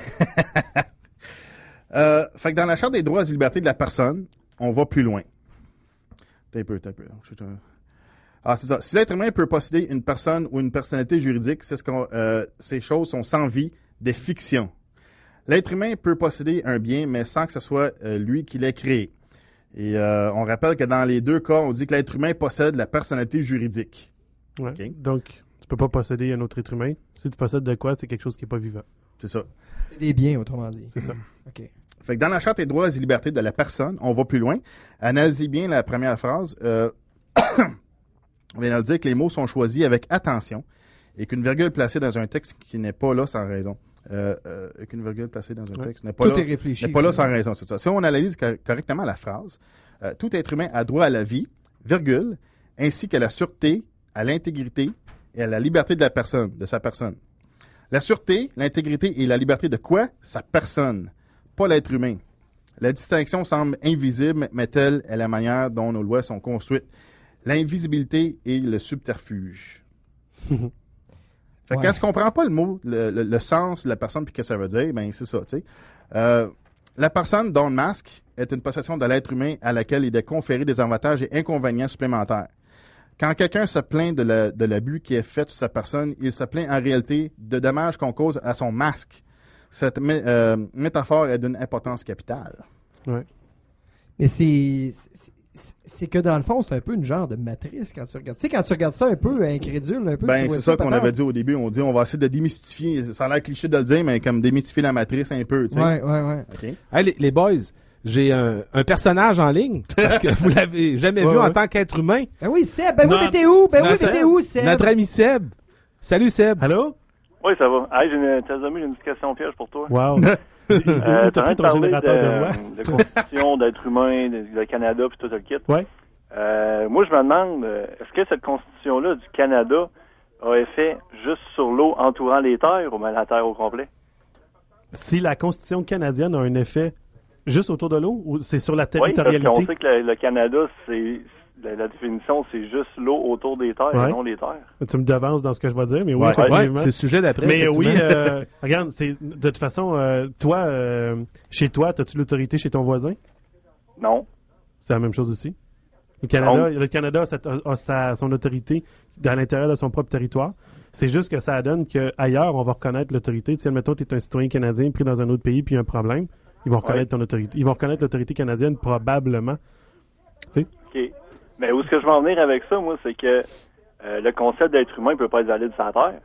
euh, fait que dans la Charte des droits et libertés de la personne, on va plus loin. T'as un peu, t'as un peu. Ah, c'est ça. Si l'être humain peut posséder une personne ou une personnalité juridique, c'est ce qu'on, euh, ces choses sont sans vie, des fictions. L'être humain peut posséder un bien, mais sans que ce soit euh, lui qui l'ait créé. Et euh, on rappelle que dans les deux cas, on dit que l'être humain possède la personnalité juridique. Ouais. OK. Donc, tu peux pas posséder un autre être humain. Si tu possèdes de quoi, c'est quelque chose qui est pas vivant. C'est ça. C'est des biens, autrement dit. C'est ça. OK. Fait que dans la Charte des droits et libertés de la personne, on va plus loin. Analysez bien la première phrase. Euh, on vient de dire que les mots sont choisis avec attention et qu'une virgule placée dans un texte qui n'est pas là sans raison. Euh, euh, qu'une virgule placée dans un Ouais. texte n'est pas Tout là, est réfléchi. n'est pas là sans finalement. raison, c'est ça. Si on analyse cor- correctement la phrase, euh, tout être humain a droit à la vie, virgule, ainsi qu'à la sûreté, à l'intégrité et à la liberté de la personne, de sa personne. La sûreté, l'intégrité et la liberté de quoi? Sa personne, pas l'être humain. La distinction semble invisible, mais telle est la manière dont nos lois sont construites. L'invisibilité est le subterfuge. Fait que Ouais. quand tu comprends pas le mot, le, le, le sens de la personne puis qu'est-ce que ça veut dire, ben c'est ça, tu sais. Euh, la personne dont le masque est une possession de l'être humain à laquelle il est conféré des avantages et inconvénients supplémentaires. Quand quelqu'un se plaint de, la, de l'abus qui est fait sur sa personne, il se plaint en réalité de dommages qu'on cause à son masque. Cette mé- euh, métaphore est d'une importance capitale. Ouais. Mais c'est, c'est, c'est que dans le fond, c'est un peu une genre de matrice quand tu regardes. Tu sais, quand tu regardes ça un peu incrédule, un peu. Ben, tu vois c'est ça qu'on peut-être. avait dit au début. On dit on va essayer de démystifier. Ça a l'air cliché de le dire, mais comme démystifier la matrice un peu, tu sais. Ouais, ouais, ouais. OK. Hey, les, les boys, j'ai un, un personnage en ligne parce que vous l'avez jamais Ouais, vu ouais. en tant qu'être humain. Ben oui, Seb. Ben oui, Non, mais t'es où? Ben c'est oui, Seb. mais t'es où, Seb? Notre ami Seb. Salut Seb. Allô? Oui, ça va. Hey, j'ai une, t'as j'ai une petite question piège pour toi. Wow. Euh, T'as t'as pris ton parlé générateur de, de, voix? de constitution, d'être humain, de, de Canada, puis tout le kit. Ouais. Euh, moi, je me demande, euh, est-ce que cette constitution-là du Canada a effet juste sur l'eau entourant les terres ou bien la terre au complet? Si la Constitution canadienne a un effet juste autour de l'eau ou c'est sur la Oui, parce territorialité? qu'on sait que le, le Canada, c'est la, la définition, c'est juste l'eau autour des terres Ouais. et non les terres. Tu me devances dans ce que je vais dire, mais oui, Ouais. effectivement. Ouais, c'est le sujet d'après. Mais oui, effectivement. euh, regarde, c'est de toute façon, euh, toi, euh, chez toi, as-tu l'autorité chez ton voisin? Non. C'est la même chose ici. Le Canada, Non. le Canada a, sa- a sa- son autorité à l'intérieur de son propre territoire. C'est juste que ça donne qu'ailleurs, on va reconnaître l'autorité. Si, admettons, tu es un citoyen canadien pris dans un autre pays puis il y a un problème, ils vont reconnaître ton autorité. Ils vont reconnaître l'autorité canadienne probablement. Tu sais? OK. Mais où est-ce que je veux en venir avec ça, moi, c'est que euh, le concept d'être humain ne peut pas être valide sur la terre.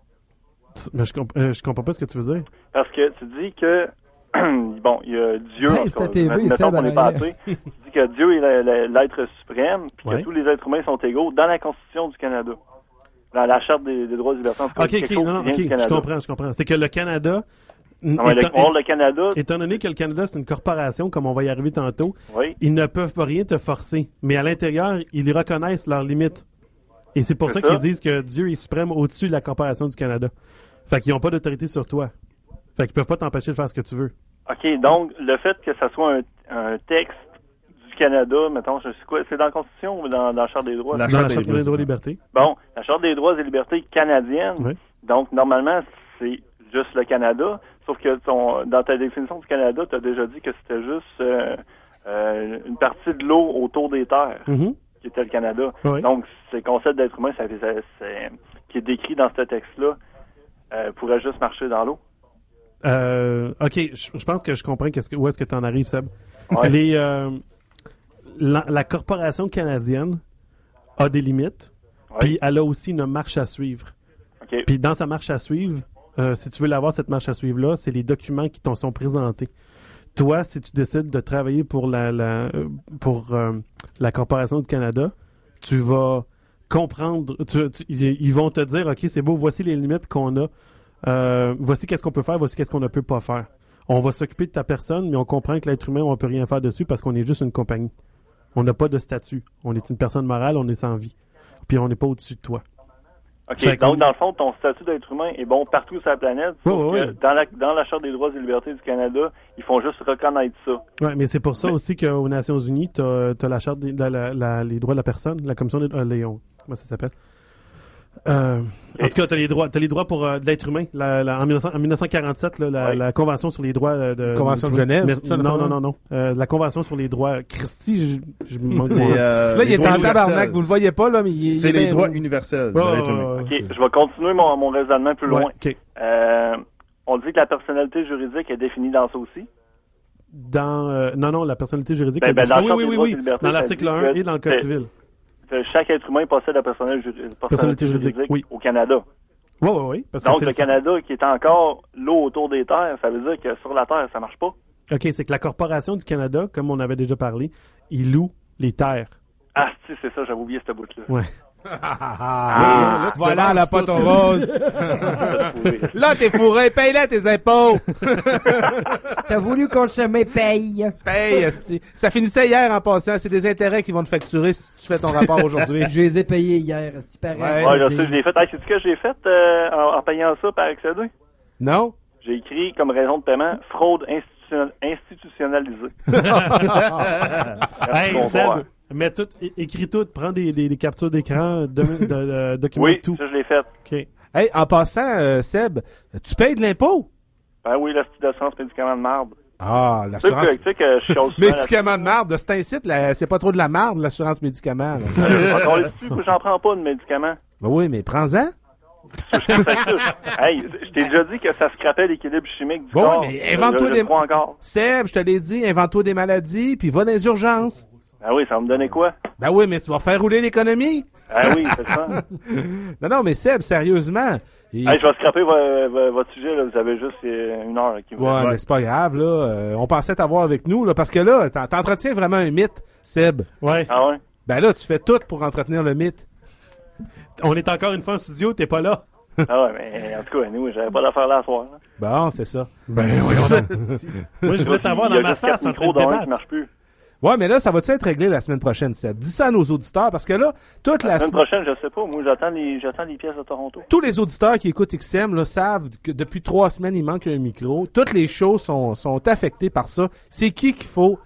Mais je, comp- euh, je comprends pas ce que tu veux dire. Parce que tu dis que, bon, il y a Dieu, Hey, en tout c'est ta cas, T V, mettons Seb, qu'on en n'est pas arrière. athée, tu dis que Dieu est le- le- l'être suprême, puis Ouais. que tous les êtres humains sont égaux dans la Constitution du Canada. Dans la Charte des, des droits et libertés. En tout cas, Ok, quelque ok, chose non, qui vient ok, du je Canada. comprends, je comprends. C'est que le Canada, Non, mais le, étant, or, le Canada, étant donné que le Canada, c'est une corporation, comme on va y arriver tantôt, oui, ils ne peuvent pas rien te forcer. Mais à l'intérieur, ils reconnaissent leurs limites. Et c'est pour ça, C'est qu'ils ça. disent que Dieu est suprême au-dessus de la corporation du Canada. Fait qu'ils n'ont pas d'autorité sur toi. Fait qu'ils peuvent pas t'empêcher de faire ce que tu veux. OK, donc le fait que ça soit un, un texte du Canada, mettons, je sais quoi, c'est dans la Constitution ou dans, dans la Charte des droits? La Dans Charte la des Charte des droits. droits et libertés. Bon, la Charte des droits et libertés canadienne, Oui. donc normalement, c'est juste le Canada, sauf que ton, dans ta définition du Canada, tu as déjà dit que c'était juste euh, euh, une partie de l'eau autour des terres Mhm. qui était le Canada. Oui. Donc, ce concept d'être humain, ça, ça- c'est- qui est décrit dans ce texte-là, euh, pourrait juste marcher dans l'eau. Euh, ok, je je pense que je comprends qu'est-ce que, où est-ce que tu en arrives, Seb. Ouais. Les, euh, la, la corporation canadienne a des limites, Ouais. puis elle a aussi une marche à suivre. OK. Puis dans sa marche à suivre, euh, si tu veux l'avoir, cette marche à suivre-là, c'est les documents qui t'en sont présentés. Toi, si tu décides de travailler pour la, la, euh, pour, euh, la Corporation du Canada, tu vas comprendre, tu- tu- ils ils vont te dire, OK, c'est beau, voici les limites qu'on a, euh, voici qu'est-ce qu'on peut faire, voici qu'est-ce qu'on ne peut pas faire. On va s'occuper de ta personne, mais on comprend que l'être humain, on ne peut rien faire dessus parce qu'on est juste une compagnie. On n'a pas de statut. On est une personne morale, on est sans vie. Puis on n'est pas au-dessus de toi. OK. Fait Donc, qu'on- dans le fond, ton statut d'être humain est bon partout sur la planète. Oui, sauf oui, que oui. Dans, la, dans la Charte des droits et libertés du Canada, ils font juste reconnaître ça. Ouais, mais c'est pour ça aussi qu'aux Nations Unies, tu as la charte des la- la- la- les droits de la personne, la commission des euh, les- on- comment ça s'appelle? Euh, en tout cas, tu as les droits, t'as les droits pour euh, de l'être humain. La, la- en, mille neuf cents en mille neuf cent quarante-sept, là, la, Ouais. la Convention sur les droits euh, de... Convention de de- Genève, mais- c'est ça, non, l'affaire? non, non, non. Euh, la Convention sur les droits... Christy, je, je me manque Les, mon nom. euh, Là, il les est droits en universels. tabarnak, vous le voyez pas, là, mais il C'est il est les bien droits haut. universels de Ouais, l'être ouais, humain. ouais, OK. ouais. Je vais continuer mon, mon raisonnement plus Ouais, loin. ok. Euh, on dit que la personnalité juridique est définie dans ça aussi. Dans... euh, non, non, la personnalité juridique... Ben, elle ben, dit- dans ah, le oui, Code oui, des oui, droits oui. et libertés, Dans ça l'article dit un que et dans le Code c'est- civil. Que chaque être humain possède la personnalité, juri- personnalité juridique, juridique oui. au Canada. Oui, oui, oui. Parce que Donc, c'est le Canada qui est encore l'eau autour des terres, ça veut dire que sur la terre, ça marche pas. OK, c'est que la Corporation du Canada, comme on avait déjà parlé, il loue les terres. Ah, si, c'est ça, j'avais oublié cette bout-là. Ouais. Ah, là, tu voilà devances la tout. pote rose. Là, t'es fourré. Paye-la tes impôts. T'as voulu consommer, paye. Paye, esti. Ça finissait hier en passant. C'est des intérêts qui vont te facturer si tu fais ton rapport aujourd'hui. Je les ai payés hier, c'est pareil. Ouais. Ouais, je sais, je l'ai fait. Hey, sais-tu ce que j'ai fait euh, en, en payant ça par accéder? Non? J'ai écrit comme raison de paiement fraude institutionnelle- institutionnalisée. Hey, Bon, Seb, bon, mets tout, é- écris tout, prends des, des, des captures d'écran, de, de, de, documente Oui, tout. ça je l'ai fait. OK. Hey, en passant, euh, Seb, tu payes de l'impôt? Ben oui, la petite d'assurance médicaments de marde. Ah, Tu sais que, l'assurance... tu sais que je chose souvent Médicaments de marde. De cet incite, là, c'est pas trop de la marde, l'assurance médicaments. là. là-dessus. Encore là-dessus, moi, j'en prends pas de médicaments. Ben oui, mais prends-en. Hey, je t'ai déjà dit que ça scrapait l'équilibre chimique du Bon, corps. oui, mais invente-toi Je- je des... le crois encore. Seb, je te l'ai dit, invente-toi des maladies, puis va dans les urgences. Ah oui, ça va me donner quoi? Ben oui, mais tu vas faire rouler l'économie. Ah oui, c'est ça. Non, non, mais Seb, sérieusement. il- Hey, je vais scraper vo- vo- votre sujet, là. Vous avez juste euh, une heure qui me Ouais, reste. mais c'est pas grave, là. Euh, on pensait t'avoir avec nous, là, parce que là, t'en- t'entretiens vraiment un mythe, Seb. Ouais. Ah ouais? Ben là, tu fais tout pour entretenir le mythe. On est encore une fois en studio, t'es pas là. Ah ouais, mais en tout cas, nous, j'avais pas d'affaire là à soir. Là. Bon, c'est ça. Ben, voyons donc. Moi, je voulais t'avoir Il y a dans ma juste quatre face en train de micros dans un qui débattre. marche plus. Ouais, mais là, ça va-tu être réglé la semaine prochaine, Seb? Dis ça à nos auditeurs, parce que là, toute la La semaine semaine... prochaine, je sais pas. Moi, j'attends les, j'attends les pièces de Toronto. Tous les auditeurs qui écoutent X M là, savent que depuis trois semaines, il manque un micro. Toutes les shows sont, sont affectées par ça. C'est qui qu'il faut...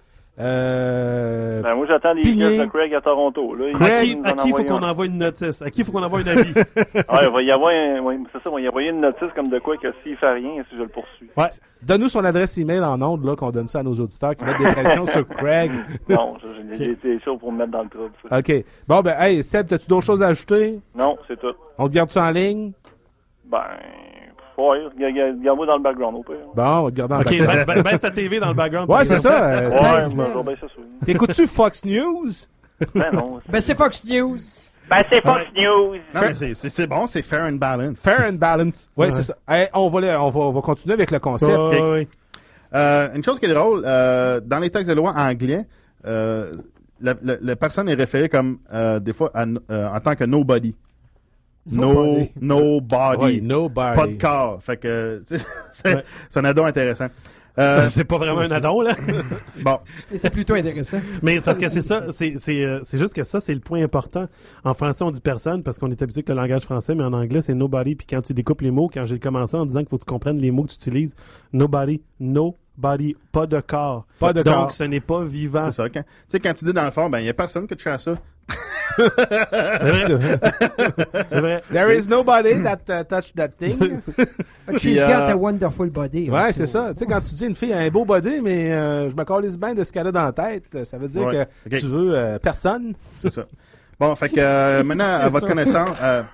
Euh... Ben, moi, j'attends les Pigné. pièces de Craig à Toronto. Là, À il qui, nous à en qui il faut envoie qu'on un. envoie une notice? À qui il faut qu'on envoie un avis? Ouais, il va y avoir un, ouais, c'est ça, il va y avoir une notice comme de quoi que s'il fait rien, si je le poursuis. Ouais. Donne-nous son adresse email en ondes, là, qu'on donne ça à nos auditeurs qui mettent des pressions sur Craig. Non, je- j'ai été chaud pour me mettre dans le trouble. ça. OK. Bon, ben, hey, Seb, t'as-tu d'autres choses à ajouter? Non, c'est tout. On te garde ça en ligne? Ben, ouais, garde-moi dans le background, au pire. Bon, on va te garder en OK, background. ba- ba- baisse ta T V dans le background. Ouais, par c'est exemple. ça. euh, Ouais, c'est- moi, je vais baisser ça. T'écoutes-tu Fox News? Ben non. Ben, c'est Fox News. Ben, c'est Fox News. Non, mais c'est- c'est c'est bon, c'est fair and balance. Fair and balance. Ouais, Ouais. c'est ça. Hey, on, va, le- on, va, on va continuer avec le concept. Ouais, ouais, ouais. Euh, une chose qui est drôle, euh, dans les textes de loi anglais, euh, la, la- la personne est référée comme, euh, des fois, à, euh, en tant que nobody. No, Nobody. nobody. Ouais, nobody. Pas de corps. Fait que, tu sais, c'est Ouais. c'est un addon intéressant. Euh, Ben, c'est pas vraiment un addon, là. bon. Et c'est plutôt intéressant. Mais parce que c'est ça, c'est c'est euh, c'est juste que ça, c'est le point important. En français, on dit personne parce qu'on est habitué avec le langage français, mais en anglais, c'est nobody. Puis quand tu découpes les mots, quand j'ai commencé en disant qu'il faut que tu comprennes les mots que tu utilises, nobody, nobody, pas de corps. Pas de Donc, corps. ce n'est pas vivant. C'est ça. Quand, tu sais, quand tu dis dans le fond, ben, il n'y a personne qui touche à ça. C'est vrai. C'est vrai. There is nobody that uh, touched that thing. But Puis, she's got euh, a wonderful body. Ouais, also. c'est ça. Tu sais, quand tu dis une fille a un beau body, mais euh, je me calisse bien de ce qu'elle a dans la tête, ça veut dire Ouais. que Ok. tu veux euh, personne. C'est ça. Bon, fait que euh, maintenant, à C'est votre ça. connaissance, euh,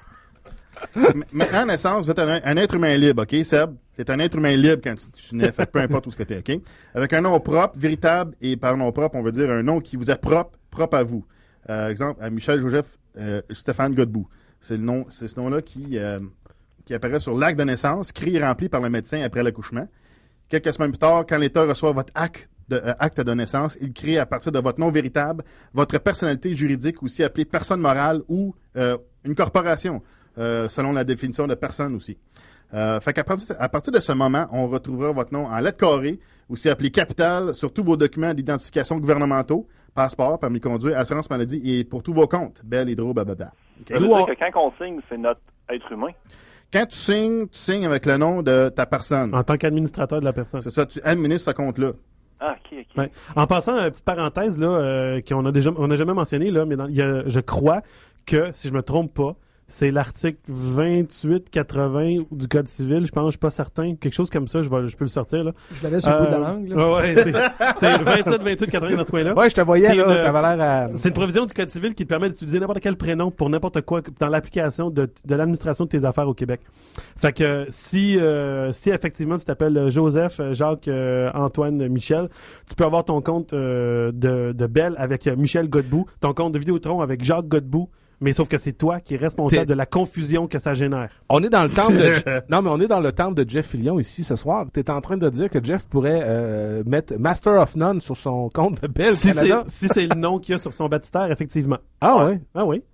m- maintenant, à naissance, vous êtes un, un être humain libre, OK, Seb? C'est un être humain libre quand tu, tu nais, fait que peu importe où ce que tu es, OK? Avec un nom propre, véritable, et par nom propre, on veut dire un nom qui vous est propre, propre à vous. Euh, exemple, à Michel Joseph euh, Stéphane Godbout. C'est le nom, c'est ce nom-là qui, euh, qui apparaît sur l'acte de naissance, écrit et rempli par le médecin après l'accouchement. Quelques semaines plus tard, quand l'État reçoit votre acte de, euh, acte de naissance, il crée à partir de votre nom véritable votre personnalité juridique, aussi appelée personne morale ou euh, une corporation, euh, selon la définition de personne aussi. Euh, fait qu'à partir, à partir de ce moment, on retrouvera votre nom en lettres carrées, aussi appelé capital, sur tous vos documents d'identification gouvernementaux, passeport, permis de conduire, assurance maladie et pour tous vos comptes, Bell, Hydro, blablabla. OK? Ça veut Nous, dire on- que quand on signe, c'est notre être humain. Quand tu signes, tu signes avec le nom de ta personne. En tant qu'administrateur de la personne. C'est ça, tu administres ce compte-là. Ah, ok, ok. Ouais. En passant, une petite parenthèse là, euh, qu'on a déjà, on n'a jamais mentionné là, mais dans- il y a, je crois que si je me trompe pas, c'est l'article vingt-huit quatre-vingts du Code civil, je pense, je suis pas certain, quelque chose comme ça, je vais, je peux le sortir là. Je l'avais sur le bout de la Euh, langue. Là. ouais, ouais, c'est, c'est vingt-sept vingt-huit quatre-vingts dans ce coin-là. Ouais, je te voyais, C'est là, une- t'avais l'air à... C'est une provision du Code civil qui te permet d'utiliser n'importe quel prénom pour n'importe quoi dans l'application de, de l'administration de tes affaires au Québec. Fait que si euh, si effectivement tu t'appelles Joseph, Jacques, euh, Antoine, Michel, tu peux avoir ton compte euh, de, de Bell avec euh, Michel Godbout, ton compte de Vidéotron avec Jacques Godbout, mais sauf que c'est toi qui es responsable T'es- de la confusion que ça génère. On est dans le temple de... Non, mais on est dans le temple de Jeff Fillion ici ce soir. T'es en train de dire que Jeff pourrait euh, mettre Master of None sur son compte de Bell Si c'est Canada. si c'est le nom qu'il y a sur son baptistère, effectivement. Ah ouais? Ah oui.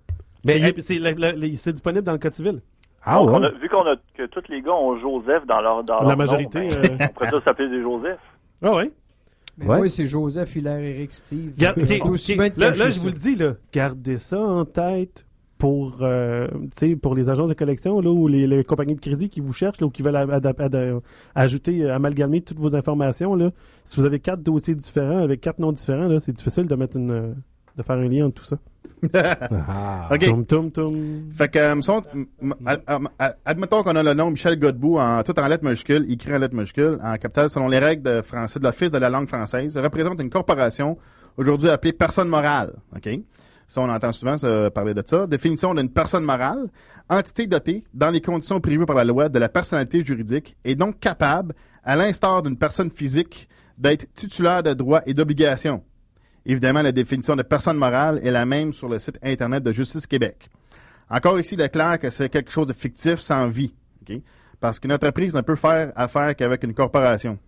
Mais Mais- c'est, c'est, la- la- les- c'est disponible dans le code civil. Ah Donc, ouais. on a- vu qu'on a que tous les gars ont Joseph dans leur dans La leur majorité, nom, euh, ben, on pourrait tous s'appeler des Joseph. Ah ouais. Mais Ouais. moi, c'est Joseph, Hilaire, Eric, Steve. Garde- C'est ok, aussi ok. bien de Là, cacher là, je ça. vous le dis, là, gardez ça en tête pour, euh, tu sais, pour les agences de collection là, ou les, les compagnies de crédit qui vous cherchent là, ou qui veulent ad- ad- ad- ajouter, euh, amalgamer toutes vos informations. Là. Si vous avez quatre dossiers différents avec quatre noms différents, là, c'est difficile de mettre une, euh, de faire un lien entre tout ça. Ah. OK. Tum, tum, tum. Fait que, euh, me semble- m- m- ad- ad- ad- admettons qu'on a le nom Michel Godbout, en, tout en lettres majuscules, écrit en lettres majuscules, en capital, selon les règles de français, de l'Office de la langue française, représente une corporation, aujourd'hui appelée personne morale. OK? Ça, on entend souvent se parler de ça. Définition d'une personne morale, entité dotée, dans les conditions prévues par la loi, de la personnalité juridique, et donc capable, à l'instar d'une personne physique, d'être titulaire de droits et d'obligations. Évidemment, la définition de personne morale est la même sur le site Internet de Justice Québec. Encore ici, il est clair que c'est quelque chose de fictif sans vie. OK? Parce qu'une entreprise ne peut faire affaire qu'avec une corporation.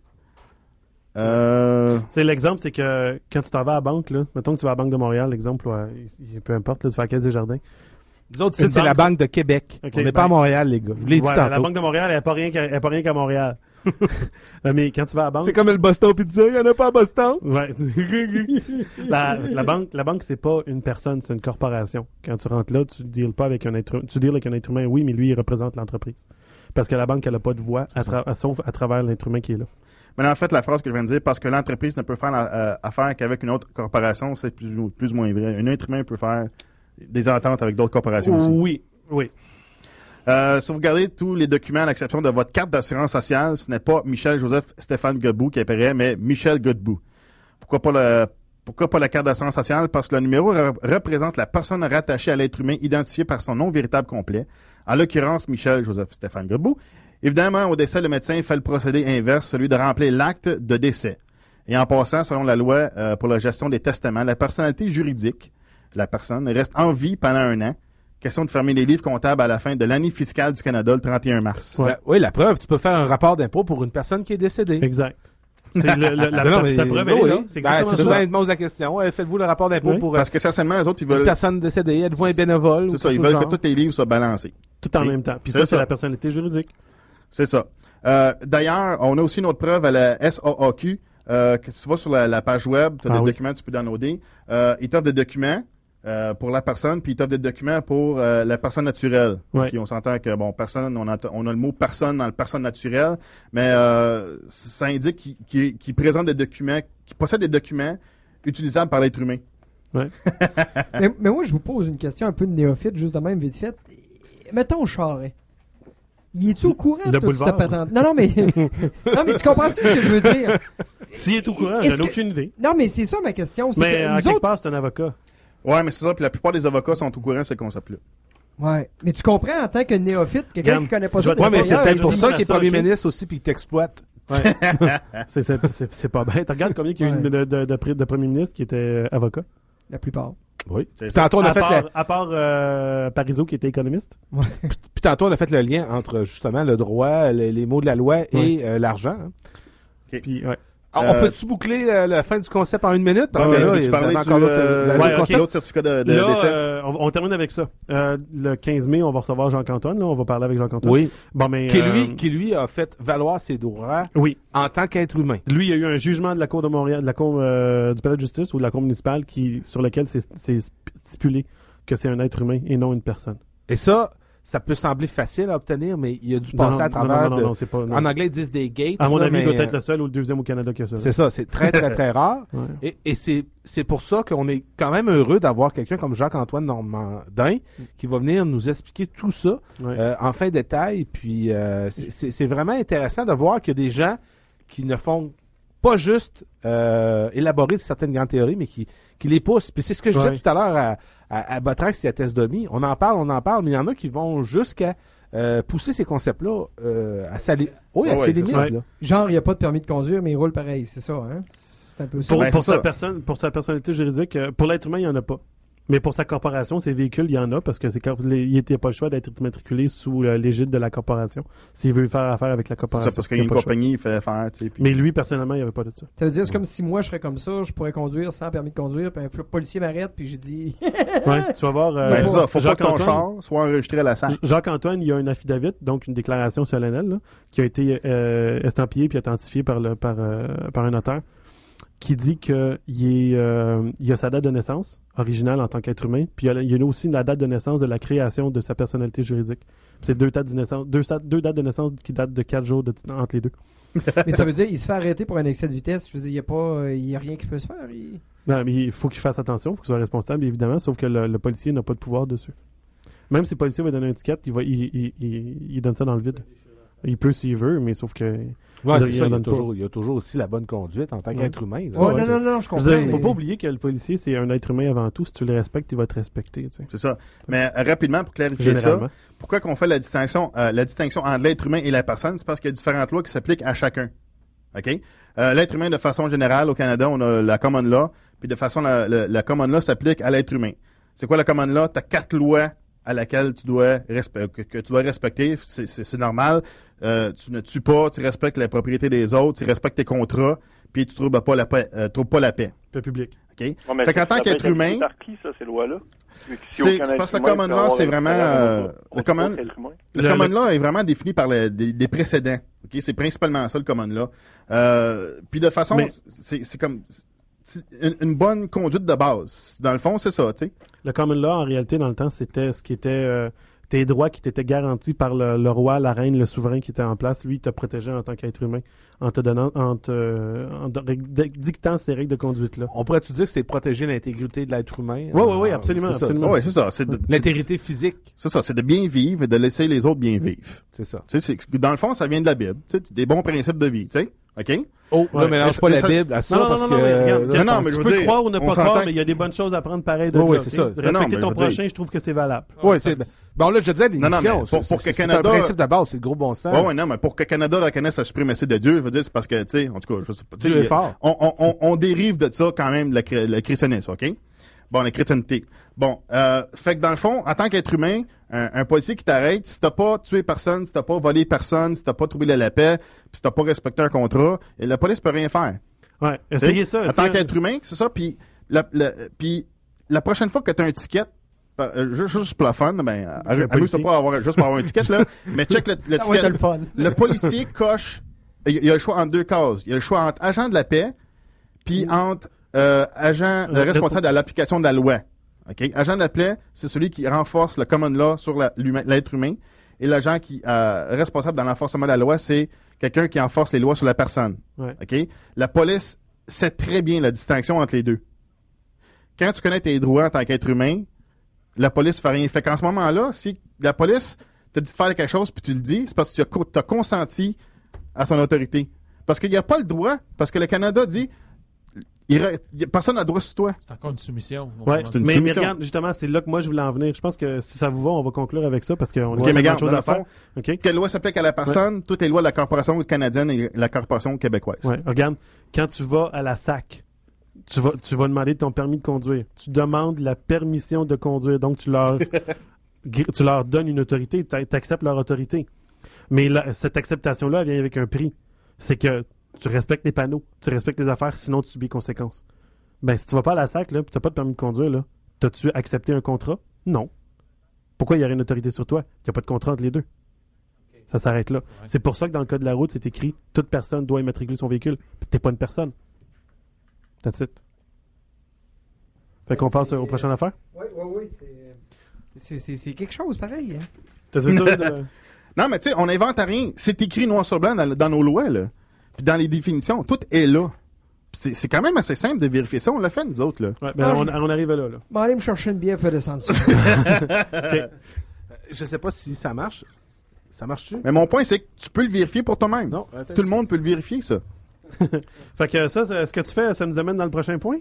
Euh... C'est l'exemple, c'est que quand tu t'en vas à la banque, là, mettons que tu vas à la Banque de Montréal, l'exemple, ouais, peu importe, là, tu vas à la Caisse des Jardins. Nous autres, Une ici, c'est la banque- Banque de Québec. Ok, on n'est ben- pas à Montréal, les gars. Je vous l'ai dit Ouais, tantôt. la Banque de Montréal, elle n'est pas rien qu'à, elle est pas rien qu'à Montréal. Euh, Mais quand tu vas à la banque. C'est comme le Boston Pizza, il n'y en a pas à Boston. Ouais. la, la banque, la banque, c'est pas une personne, c'est une corporation. Quand tu rentres là, tu deals pas avec un être, tu deals avec un être humain, oui, mais lui, il représente l'entreprise. Parce que la banque, elle a pas de voix, à tra- sauf à travers l'être humain qui est là. Mais en fait, la phrase que je viens de dire, parce que l'entreprise ne peut faire euh, affaire qu'avec une autre corporation, c'est plus, ou- plus ou moins vrai. Un être humain peut faire des ententes avec d'autres corporations aussi. Oui, oui. Euh, si vous regardez tous les documents à l'exception de votre carte d'assurance sociale, ce n'est pas Michel Joseph Stéphane Godbout qui apparaît, mais Michel Godbout. Pourquoi pas le, pourquoi pas la carte d'assurance sociale? Parce que le numéro re- représente la personne rattachée à l'être humain identifiée par son nom véritable complet. En l'occurrence, Michel Joseph Stéphane Godbout. Évidemment, au décès, le médecin fait le procédé inverse, celui de remplir l'acte de décès. Et en passant, selon la loi euh, pour la gestion des testaments, la personnalité juridique, la personne, reste en vie pendant un an. Question de fermer les livres comptables à la fin de l'année fiscale du Canada le trente et un mars. Ouais. Oui, la preuve, tu peux faire un rapport d'impôt pour une personne qui est décédée. Exact. C'est le, le- la, Non, ta- mais- ta preuve, oui, elle est là. oui. C'est Ben, exactement c'est ça. souvent, ils te posent la question. Ouais, faites-vous le rapport d'impôt Oui. pour euh, Parce que certainement, les autres, ils une veulent, personne décédée? Êtes-vous un bénévole? c'est ou ça, quelque ils chose veulent du que genre? tous les livres soient balancés. Tout en Et- même temps. Puis c'est ça, c'est ça. la personnalité juridique. C'est ça. Euh, d'ailleurs, on a aussi une autre preuve à la S A A Q. Euh, que tu vas sur la, la page web, tu as Ah des oui. documents que tu peux downloader. Euh, ils t'offrent des documents euh, pour la personne, puis ils t'offrent des documents pour euh, la personne naturelle. Ouais. Puis on s'entend que, bon, personne, on a, on a le mot personne dans le personne naturelle, mais euh, ça indique qu'il qu'il- qu'il présente des documents, qu'il possède des documents utilisables par l'être humain. Ouais. mais, mais moi, je vous pose une question un peu de néophyte, juste de même, vite fait. Mettons Charret. Il est-tu au courant Le de toute boulevard. cette patente? Non, non, mais... non, mais tu comprends-tu ce que je veux dire? S'il est au courant, Est-ce j'en ai que- aucune idée. Non, mais c'est ça ma question. C'est Mais que à nous quelque autres... part, c'est un avocat. Ouais, mais c'est ça, puis la plupart des avocats sont au courant de ce concept-là. Ouais. Mais tu comprends en tant que néophyte, quelqu'un Regarde, qui connaît pas je ça vais de te- Ouais, mais c'est l'extérieur, peut-être il pour dit- ça qu'il est ça, premier ok. ministre aussi puis qu'il t'exploite. Ouais. c'est, c'est, c'est, c'est pas bête. Regarde combien il y a eu Ouais. de, de, de, de, de premiers ministres qui étaient euh, avocats. La plupart. Oui. C'est Puis ça. tantôt, on a à, fait part, la- à part euh, Parizeau qui était économiste. puis tantôt, on a fait le lien entre justement le droit, les, les mots de la loi et Ouais. euh, l'argent. hein. Puis, ouais. On- Euh, On peut-tu boucler euh, la fin du concept en une minute? Parce Ouais, que ouais, là, tu veux vous parler avez du, encore l'autre euh, l'autre ouais, l'autre concept. certificat de, de Là, décès. euh, on, on termine avec ça. Euh, le quinze mai, on va recevoir Jacques-Antoine. Là, on va parler avec Jacques-Antoine. Oui. Bon, mais, Qui euh, lui, qui lui a fait valoir ses droits Oui. en tant qu'être humain. Lui, il y a eu un jugement de la Cour de Montréal, de la Cour euh, du palais de justice ou de la Cour municipale qui, sur lequel c'est, c'est stipulé que c'est un être humain et non une personne. Et ça, ça peut sembler facile à obtenir, mais il a dû Non, passer non, à non, travers non, non, de... non, c'est pas, non. En anglais, ils disent des gates. À mon là, avis, il mais, doit être le seul ou le deuxième au Canada qui a ça. là. C'est ça, c'est très, très, très rare. Ouais. Et, et c'est, c'est pour ça qu'on est quand même heureux d'avoir quelqu'un comme Jacques-Antoine Normandin qui va venir nous expliquer tout ça Ouais. euh, en fin détail. Puis euh, c'est, c'est, c'est vraiment intéressant de voir qu'il y a des gens qui ne font pas juste euh, élaborer certaines grandes théories, mais qui, qui les poussent. Puis c'est ce que je disais Ouais. tout à l'heure à, à, à Botrax et à Tesdomi. On en parle, on en parle, mais il y en a qui vont jusqu'à euh, pousser ces concepts-là euh, à, sa li- oui, à Ouais, ses ouais, limites. c'est ça. Là. Genre, il n'y a pas de permis de conduire, mais il roule pareil, c'est ça, hein? C'est un peu ça. Pour, Ben, pour c'est sa ça. personne, pour sa personnalité juridique, euh, pour l'être humain, il n'y en a pas. Mais pour sa corporation, ses véhicules, il y en a parce que c'est quand il n'était pas le choix d'être immatriculé sous euh, l'égide de la corporation. S'il veut faire affaire avec la corporation. C'est ça, parce qu'il y a une compagnie, il fait faire. Tu sais, puis... Mais lui, personnellement, il n'y avait pas de ça. Ça veut dire, c'est comme si moi, je serais comme ça, je pourrais conduire sans permis de conduire, puis un policier m'arrête, puis j'ai dit. Ouais, tu vas voir. Euh, ben, c'est ça, faut pas que ton Antoine, char soit enregistré à la S A C. Jacques-Antoine, il y a un affidavit, donc une déclaration solennelle, là, qui a été euh, estampillée puis authentifiée par, le, par, euh, par un notaire, qui dit qu'il est, euh, il a sa date de naissance originale en tant qu'être humain, puis il y a, il y a aussi la date de naissance de la création de sa personnalité juridique. Puis c'est deux dates de naissance, deux, deux dates de naissance qui datent de quatre jours de, entre les deux. Mais ça veut dire qu'il se fait arrêter pour un excès de vitesse. Je veux dire, il n'y a pas, il y a rien qui peut se faire. Il... Non, mais il faut qu'il fasse attention, il faut qu'il soit responsable, évidemment, sauf que le, le policier n'a pas de pouvoir dessus. Même si le policier va donner un ticket, il, va, il, il, il, il donne ça dans le vide. Il peut s'il veut, mais sauf que... Ouais, c'est il, ça, il, y a donne toujours, il y a toujours aussi la bonne conduite en tant ouais. qu'être humain. Là. Ouais, Ouais, non, non, non, je comprends. Il ne faut mais... pas oublier que le policier, c'est un être humain avant tout. Si tu le respectes, il va te respecter. Tu sais. C'est ça. Mais euh, rapidement, pour clarifier ça, pourquoi qu'on fait la distinction, euh, la distinction entre l'être humain et la personne? C'est parce qu'il y a différentes lois qui s'appliquent à chacun. OK? Euh, l'être humain, de façon générale, au Canada, on a la common law, puis de façon, la, la, la common law s'applique à l'être humain. C'est quoi la common law? Tu as quatre lois à laquelle tu dois respe- que, que tu dois respecter, c'est, c'est, c'est normal. Euh, tu ne tues pas, tu respectes la propriété des autres, tu respectes tes contrats, puis tu troubles pas la paix. Euh, troubles pas la paix. Le public. OK? Ouais, fait qu'en tant qu'être humain, par qui ça, ces lois-là? c'est, c'est parce que le common law, c'est vraiment euh, le common, le, le common law est vraiment défini par le, des, des précédents. OK? C'est principalement ça le common law. Euh, puis de façon, Mais... c'est, c'est comme c'est une, une bonne conduite de base. Dans le fond, c'est ça, tu sais. Le common law, en réalité, dans le temps, c'était ce qui était euh, tes droits qui t'étaient garantis par le, le roi, la reine, le souverain qui était en place. Lui, il te protégeait en tant qu'être humain en te donnant, en te, en te dictant ces règles de conduite-là. On pourrait-tu dire que c'est protéger l'intégrité de l'être humain? Oui, oui, oui, absolument. C'est absolument. ça, ouais, c'est ça. C'est de, l'intégrité physique. C'est ça, c'est de bien vivre et de laisser les autres bien vivre. C'est ça. Tu sais, c'est, dans le fond, ça vient de la Bible. Tu sais, des bons principes de vie, tu sais. OK? Oh, là, ouais. mélange pas la Bible à ça non, non, parce non, que... non, mais, regarde, non, non, mais je tu veux peux dire, croire ou ne on pas croire, s'entend... mais il y a des bonnes choses à prendre pareil de oui, là. Oui, c'est ça. Respecter non, non, ton je prochain, dire... je trouve que c'est valable. Oui, ouais, c'est... Bon, là, je disais à l'émission, non, non, pour, pour c'est, que c'est Canada... un principe de base, c'est le gros bon sens. Oui, oui, non, mais pour que Canada reconnaisse la suprématie de Dieu, je veux dire, c'est parce que, tu sais, en tout cas, je sais pas... Dieu est fort. On, on, on, on dérive de ça quand même, le, le christianisme, OK? Bon, la chrétienté. Bon, euh, fait que dans le fond, en tant qu'être humain, un, un policier qui t'arrête, si t'as pas tué personne, si t'as pas volé personne, si t'as pas troublé la paix, puis si t'as pas respecté un contrat, et la police peut rien faire. Ouais, essayez ça. En tant qu'être humain, c'est ça, puis la, la, puis la prochaine fois que t'as un ticket, euh, juste, juste pour la fun, ben, amuse-toi pas à avoir, juste pour avoir un ticket, là, mais check le, le ticket. Le, fun. Le policier coche, il y a le choix entre deux cases. Il y a le choix entre agent de la paix, puis entre euh, agent le responsable de l'application de la loi. OK? Agent de la paix, c'est celui qui renforce le common law sur la, l'être humain. Et l'agent qui est euh, responsable dans l'enforcement de la loi, c'est quelqu'un qui enforce les lois sur la personne. Ouais. OK? La police sait très bien la distinction entre les deux. Quand tu connais tes droits en tant qu'être humain, la police fait rien. Fait qu'en ce moment-là, si la police te dit de faire quelque chose puis tu le dis, c'est parce que tu as consenti à son autorité. Parce qu'il n'y a pas le droit, parce que le Canada dit il re... personne n'a le droit sur toi. C'est encore une soumission. Ouais, c'est une mais, soumission. mais regarde, justement, c'est là que moi je voulais en venir. Je pense que si ça vous va, on va conclure avec ça parce qu'on okay, a plein de choses à faire. Fond, okay? Quelle loi s'applique à la personne? Ouais. Toutes les lois de la corporation canadienne et la corporation québécoise. Ouais, regarde, quand tu vas à la S A C, tu vas, tu vas demander ton permis de conduire. Tu demandes la permission de conduire. Donc, tu leur, tu leur donnes une autorité. Tu acceptes leur autorité. Mais là, cette acceptation-là, elle vient avec un prix. C'est que tu respectes les panneaux, tu respectes les affaires, sinon tu subis les conséquences. Ben, si tu vas pas à la S A C, là, puis tu n'as pas de permis de conduire, là, t'as-tu accepté un contrat? Non. Pourquoi il y aurait une autorité sur toi? Il n'y a pas de contrat entre les deux. Okay. Ça s'arrête là. Ouais. C'est pour ça que dans le code de la route, c'est écrit « Toute personne doit immatriculer son véhicule. » Puis t'es pas une personne. That's it. Fait qu'on passe aux prochaines affaires? Oui, oui, oui. C'est, c'est, c'est quelque chose pareil. Hein? T'as vu ça? De... Non, mais tu sais, on n'invente rien. C'est écrit noir sur blanc dans, dans nos lois, là. Puis dans les définitions. Tout est là. C'est, c'est quand même assez simple de vérifier ça. On l'a fait, nous autres, là. Ouais, ben ah, on, je... on arrive là, là. Bon, allez me chercher une bière, fais descendre ça. Okay. Je sais pas si ça marche. Ça marche-tu? Mais mon point, c'est que tu peux le vérifier pour toi-même. Non, tout le monde peut le vérifier, ça. Fait que ça, ce que tu fais, ça nous amène dans le prochain point?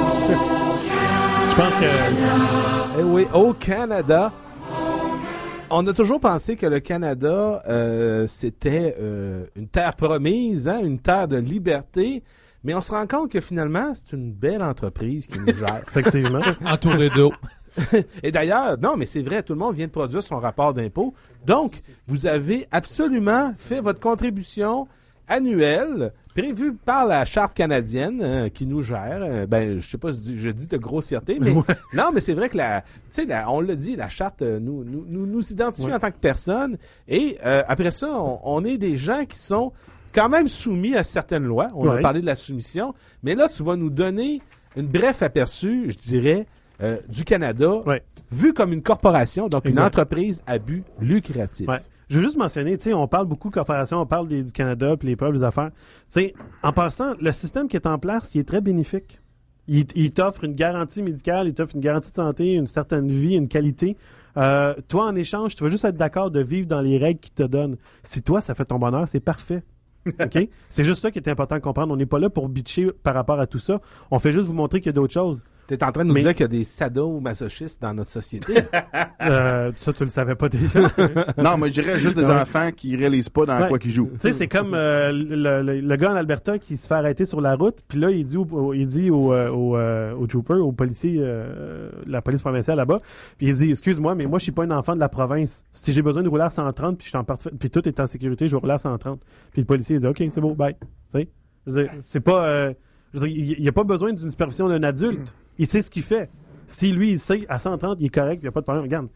Je pense que... Eh oui, au Canada, on a toujours pensé que le Canada, euh, c'était euh, une terre promise, hein, une terre de liberté, mais on se rend compte que finalement, c'est une belle entreprise qui nous gère. Effectivement. Entouré d'eau. Et d'ailleurs, non, mais c'est vrai, tout le monde vient de produire son rapport d'impôt. Donc, vous avez absolument fait votre contribution annuelle prévue par la Charte canadienne euh, qui nous gère. Euh, ben, je sais pas, je dis, je dis de grossièreté, mais Ouais. non, mais c'est vrai que la, tu sais, la- on l'a dit, la Charte euh, nous, nous, nous, nous identifie Ouais. en tant que personne. Et euh, après ça, on, on est des gens qui sont quand même soumis à certaines lois. On a Ouais. parlé de la soumission, mais là, tu vas nous donner une bref aperçu, je dirais, euh, du Canada, Ouais. vu comme une corporation, donc Exact. une entreprise à but lucratif. Ouais. Je veux juste mentionner, tu sais, on parle beaucoup de corporations, on parle des- du Canada, puis les preuves, les affaires. Tu sais, en passant, le système qui est en place, il est très bénéfique. Il, il t'offre une garantie médicale, il t'offre une garantie de santé, une certaine vie, une qualité. Euh, toi, en échange, tu vas juste être d'accord de vivre dans les règles qu'il te donne. Si toi, ça fait ton bonheur, c'est parfait. OK? C'est juste ça qui est important de comprendre. On n'est pas là pour bitcher par rapport à tout ça. On fait juste vous montrer qu'il y a d'autres choses. T'es en train de nous Mais- dire qu'il y a des sadomasochistes dans notre société. Euh, ça, tu le savais pas déjà. Non, moi, je dirais juste des Ouais. enfants qui réalisent pas dans Ouais. quoi qu'ils jouent. Tu sais, c'est comme euh, le, le- le gars en Alberta qui se fait arrêter sur la route, puis là, il dit au, au- il dit au, euh, au, euh, au trooper, au policier, euh, la police provinciale là-bas, puis il dit, excuse-moi, mais moi, je suis pas un enfant de la province. Si j'ai besoin de rouler à cent trente, puis je suis en parfait- puis tout est en sécurité, je vais rouler à cent trente. Puis le policier, il dit, OK, c'est beau, bye. Tu sais, je veux dire, c'est pas, euh, je veux dire, il n'y a pas besoin d'une supervision d'un adulte. Il sait ce qu'il fait. Si lui, il sait, à cent trente, il est correct, il n'y a pas de problème. Regarde.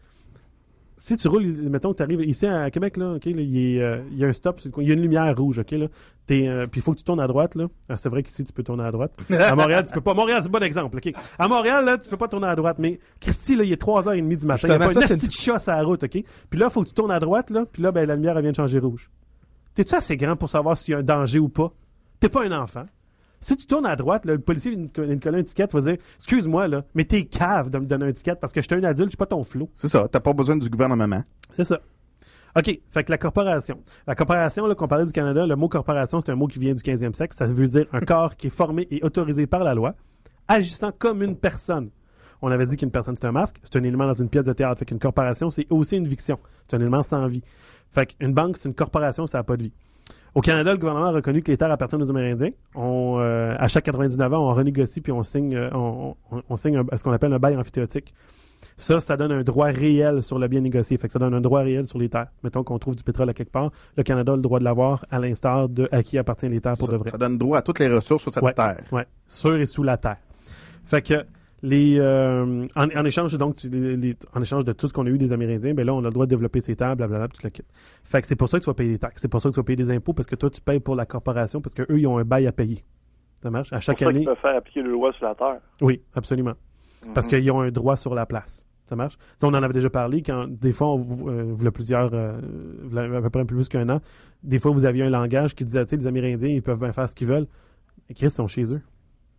Si tu roules, mettons que tu arrives ici à Québec, là, OK, là, il, est, euh, il y a un stop, sur le coin, il y a une lumière rouge, OK, là. T'es, euh, puis il faut que tu tournes à droite, là. Ah, c'est vrai qu'ici, tu peux tourner à droite. À Montréal, tu peux pas. Montréal, c'est un bon exemple, OK. À Montréal, là, tu peux pas tourner à droite, mais Christy, là, il est trois heures trente du matin. Il y a Justement, pas ça, une c'est petite chat sur la route, OK. Puis là, il faut que tu tournes à droite, là, puis là, ben, la lumière, elle vient de changer rouge. T'es-tu assez grand pour savoir s'il y a un danger ou pas? T'es pas un enfant. Si tu tournes à droite, là, le policier vient de co- vient de coller un ticket, tu vas dire, excuse-moi, là, mais t'es cave de me donner un ticket parce que je suis un adulte, je suis pas ton flot. C'est ça, t'as pas besoin du gouvernement. C'est ça. OK, fait que la corporation. La corporation, là, qu'on parlait du Canada, le mot corporation, c'est un mot qui vient du quinzième siècle. Ça veut dire un corps qui est formé et autorisé par la loi, agissant comme une personne. On avait dit qu'une personne, c'est un masque, c'est un élément dans une pièce de théâtre. Fait qu'une corporation, c'est aussi une fiction. C'est un élément sans vie. Fait qu'une banque, c'est une corporation, ça n'a pas de vie. Au Canada, le gouvernement a reconnu que les terres appartiennent aux Amérindiens. On, euh, à chaque quatre-vingt-dix-neuf ans, on renégocie puis on signe, euh, on, on, on signe un- ce qu'on appelle un bail amphithéotique. Ça, ça donne un droit réel sur le bien négocié. Fait que ça donne un droit réel sur les terres. Mettons qu'on trouve du pétrole à quelque part. Le Canada a le droit de l'avoir à l'instar de à qui appartiennent les terres pour Ça, de vrai. ça donne droit à toutes les ressources sur cette Ouais. terre. Ouais, sur et sous la terre. Fait que les euh, en, en échange donc tu- les- les- en échange de tout ce qu'on a eu des Amérindiens, ben là on a le droit de développer ces terres, blablabla, tout le kit. Fait que c'est pour ça que tu vas payer des taxes, c'est pour ça que tu vas payer des impôts parce que toi tu payes pour la corporation parce que eux ils ont un bail à payer. Ça marche à C'est chaque pour ça année. qu'ils peuvent faire appliquer le loi sur la terre. Oui, absolument. Parce Mhm. qu'ils ont un droit sur la place. Ça marche? Ça, on en avait déjà parlé quand, des fois, on vous, euh, vous plusieurs, euh, v'là à peu près un peu plus qu'un an, des fois, vous aviez un langage qui disait, tu sais, les Amérindiens, ils peuvent bien faire ce qu'ils veulent. Et Chris, ils sont chez eux.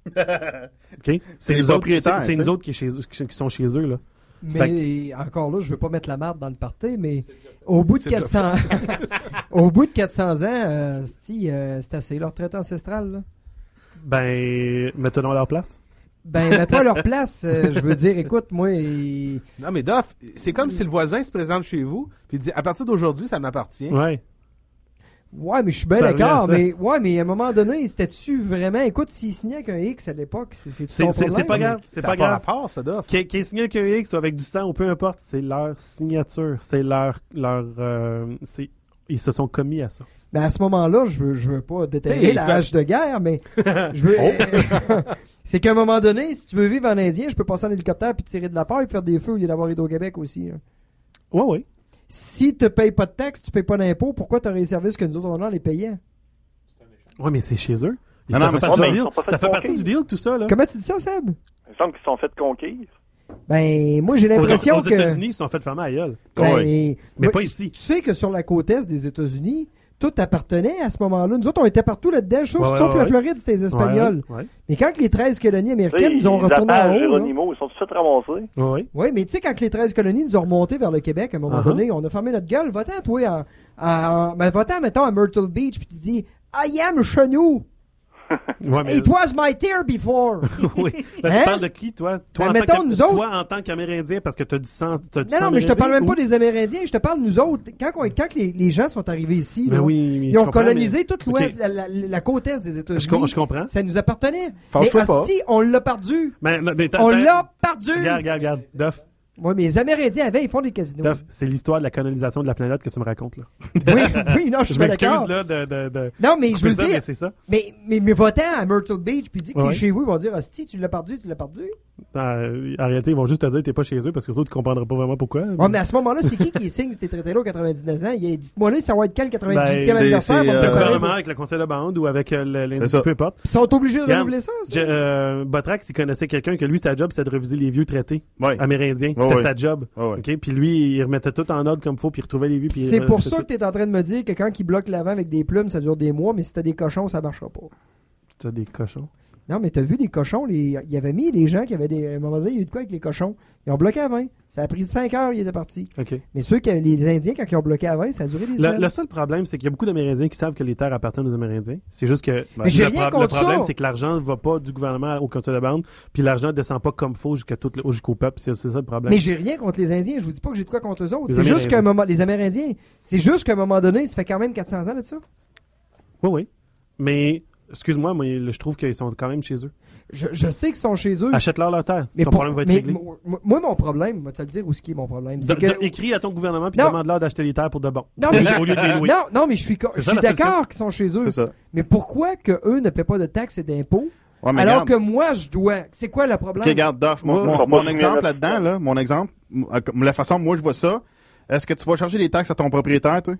OK? C'est les nous autres- propriétaires, C'est c'est tu sais. nous autres qui, est chez eux- qui qui sont chez eux, là. Mais encore là, je veux pas mettre la marde dans le party, mais au bout de C'est quatre cents au bout de quatre cents ans, euh, c'ti, euh, c'est assez leur retraite ancestrale, là. Ben, mettons à leur place. Ben, mets-toi à leur place. euh, je veux dire, écoute, moi, il- Non, mais Doff, c'est comme si le voisin se présente chez vous puis il dit à partir d'aujourd'hui, ça m'appartient. Ouais. ouais, mais je suis bien Ça revient à d'accord, ça. mais ouais, mais à un moment donné, c'était-tu vraiment, écoute, s'il signait avec un X à l'époque, c'est c'est C'est- ton c'est- c'est problème? pas grave. C'est Ça pas a pas grave. rapport, ça, Doff. Qui qui est signé avec un X ou avec du sang ou peu importe, c'est leur signature. C'est leur. leur euh, c'est- ils se sont commis à ça. Ben à ce moment-là, je veux, je veux pas T'sais, déterrer il la fait- hache de guerre, mais je veux. c'est qu'à un moment donné, si tu veux vivre en Indien, je peux passer en hélicoptère puis tirer de la peur et faire des feux au lieu d'avoir Hydro-Québec aussi. hein. Ouais, ouais. Si tu payes pas de taxes, tu payes pas d'impôts, pourquoi tu aurais les services que nous autres on a les payants? Ouais, mais c'est chez eux. Non, ça non, mais fait, c'est partie ça. du Ils deal. sont pas fait Ça fait partie conquérir. du deal, tout ça, là. Comment tu dis ça, Seb? Il me semble qu'ils sont fait conquérir. Ben, moi j'ai Aux, l'impression aux que. États-Unis, ils se sont fait fermer à gueule. Ben, Mais moi, pas tu- ici. Tu sais que sur la côte est des États-Unis, tout appartenait à ce moment-là. Nous autres, on était partout là-dedans, sauf, Ouais, ouais, sauf la ouais. Floride, c'était les Espagnols. Ouais, ouais. Mais quand les treize colonies Tu sais, américaines nous ont les retourné en attaches haut. là- Géronimo, ils sont tous fait ramasser. Ouais, ouais. Oui, mais tu sais, quand les treize colonies nous ont remonté vers le Québec, à un moment Uh-huh. donné, on a fermé notre gueule. Va-t'en, toi, en, en, ben, va-t'en, mettons, à Myrtle Beach, puis tu dis, I am chenou. Ouais, mais... It was my tear before. oui. Ben, Hein? Tu parles de qui, toi? Toi, Ben, en, mettons, tant que... nous autres- toi en tant qu'Amérindien, parce que tu as du sens. T'as du Non, sang non, mais je te parle même amérindien, pas des Amérindiens, je te parle de nous autres. Quand, on- quand les, les gens sont arrivés ici, Ben là, oui, mais ils je ont comprends, colonisé mais- toute l'ouest, Ok. la, la, la côte est des Je, États-Unis. com- je comprends. Ça nous appartenait. Fâche-toi mais pas. asti, on l'a perdu. Mais, mais, mais t'as- On t'as- l'a perdu. Regarde, regarde, regarde. Duff, Oui, mais les Amérindiens avaient, ils font des casinos. Duff, c'est l'histoire de la colonisation de la planète que tu me racontes, là. Oui, oui, non, je suis Je pas m'excuse, d'accord. là, de, de, de... Non, mais je couper veux ça, dire, mais c'est ça. mais, mais mes votants à Myrtle Beach, puis dis que Ouais. t'es chez vous, ils vont dire, hostie, tu l'as perdu, tu l'as perdu. Euh, en réalité, ils vont juste te dire que t'es pas chez eux parce que les autres, ils comprendront pas vraiment pourquoi. Ouais, mais à ce moment-là, c'est qui qui signe ces traités-là aux quatre-vingt-dix-neuf ans? Il a dit, dites-moi là, ça va être quel quatre-vingt-dix-huitième Ben, anniversaire? c'est, on va euh, me Le préparer. gouvernement avec le conseil de bande ou avec euh, le- C'est l'indice, ça. peu importe. Ils sont obligés de Regarde, renouveler ça? ça? Je- euh, Botrax, il connaissait quelqu'un que lui, sa job, c'était de reviser les vieux traités Ouais. amérindiens. Ouais, C'était ouais. sa job. Ouais, ouais. OK? Puis lui, il remettait tout en ordre comme faut, puis il retrouvait les vieux. puis il C'est pour remettait ça tout. que t'es en train de me dire que quand ils bloquent l'avant avec des plumes, ça dure des mois, mais si t'as des cochons, ça marchera pas. T'as des cochons. Non, mais t'as vu les cochons, les... il y avait mis les gens qui avaient des. À un moment donné, il y a eu de quoi avec les cochons? Ils ont bloqué à vingt. Ça a pris cinq heures, ils étaient partis. OK. Mais ceux que les Indiens, quand ils ont bloqué à vingt, ça a duré des Le, semaines. le seul problème, c'est qu'il y a beaucoup d'Amérindiens qui savent que les terres appartiennent aux Amérindiens. C'est juste que Mais j'ai le, rien pro- le contre problème, ça. c'est que l'argent ne va pas du gouvernement au conseil de bande, puis l'argent ne descend pas comme faut jusqu'à tout le- jusqu'au peuple. C'est, c'est ça le problème. Mais j'ai rien contre les Indiens. Je vous dis pas que j'ai de quoi contre eux autres. Les C'est juste Amérindiens. qu'à un moment, les Amérindiens, c'est juste qu'à un moment donné, ça fait quand même quatre cents ans de ça. Oui, oui. Mais, excuse-moi, moi, je trouve qu'ils sont quand même chez eux. Je, je sais qu'ils sont chez eux. Achète-leur leur terre. Mais, Ton pour- problème va être mais réglé. mo- mo- moi, mon problème, moi, te le dire où ce qui est mon problème. De- C'est que. de- écris à ton gouvernement puis Non. demande-leur d'acheter les terres pour de bon. Non, mais Au lieu de les louer. Non, non, mais je suis, co- C'est je ça, suis la solution. d'accord qu'ils sont chez eux. C'est ça. Mais pourquoi que eux ne paient pas de taxes et d'impôts Ouais, mais alors regarde. que moi je dois? C'est quoi le problème? Ok, regarde, Duff, mon, Ouais, mon- on va mon pas exemple soumettre là-dedans, notre là, mon exemple, m- euh, comme la façon moi je vois ça, est-ce que tu vas charger des taxes à ton propriétaire, toi?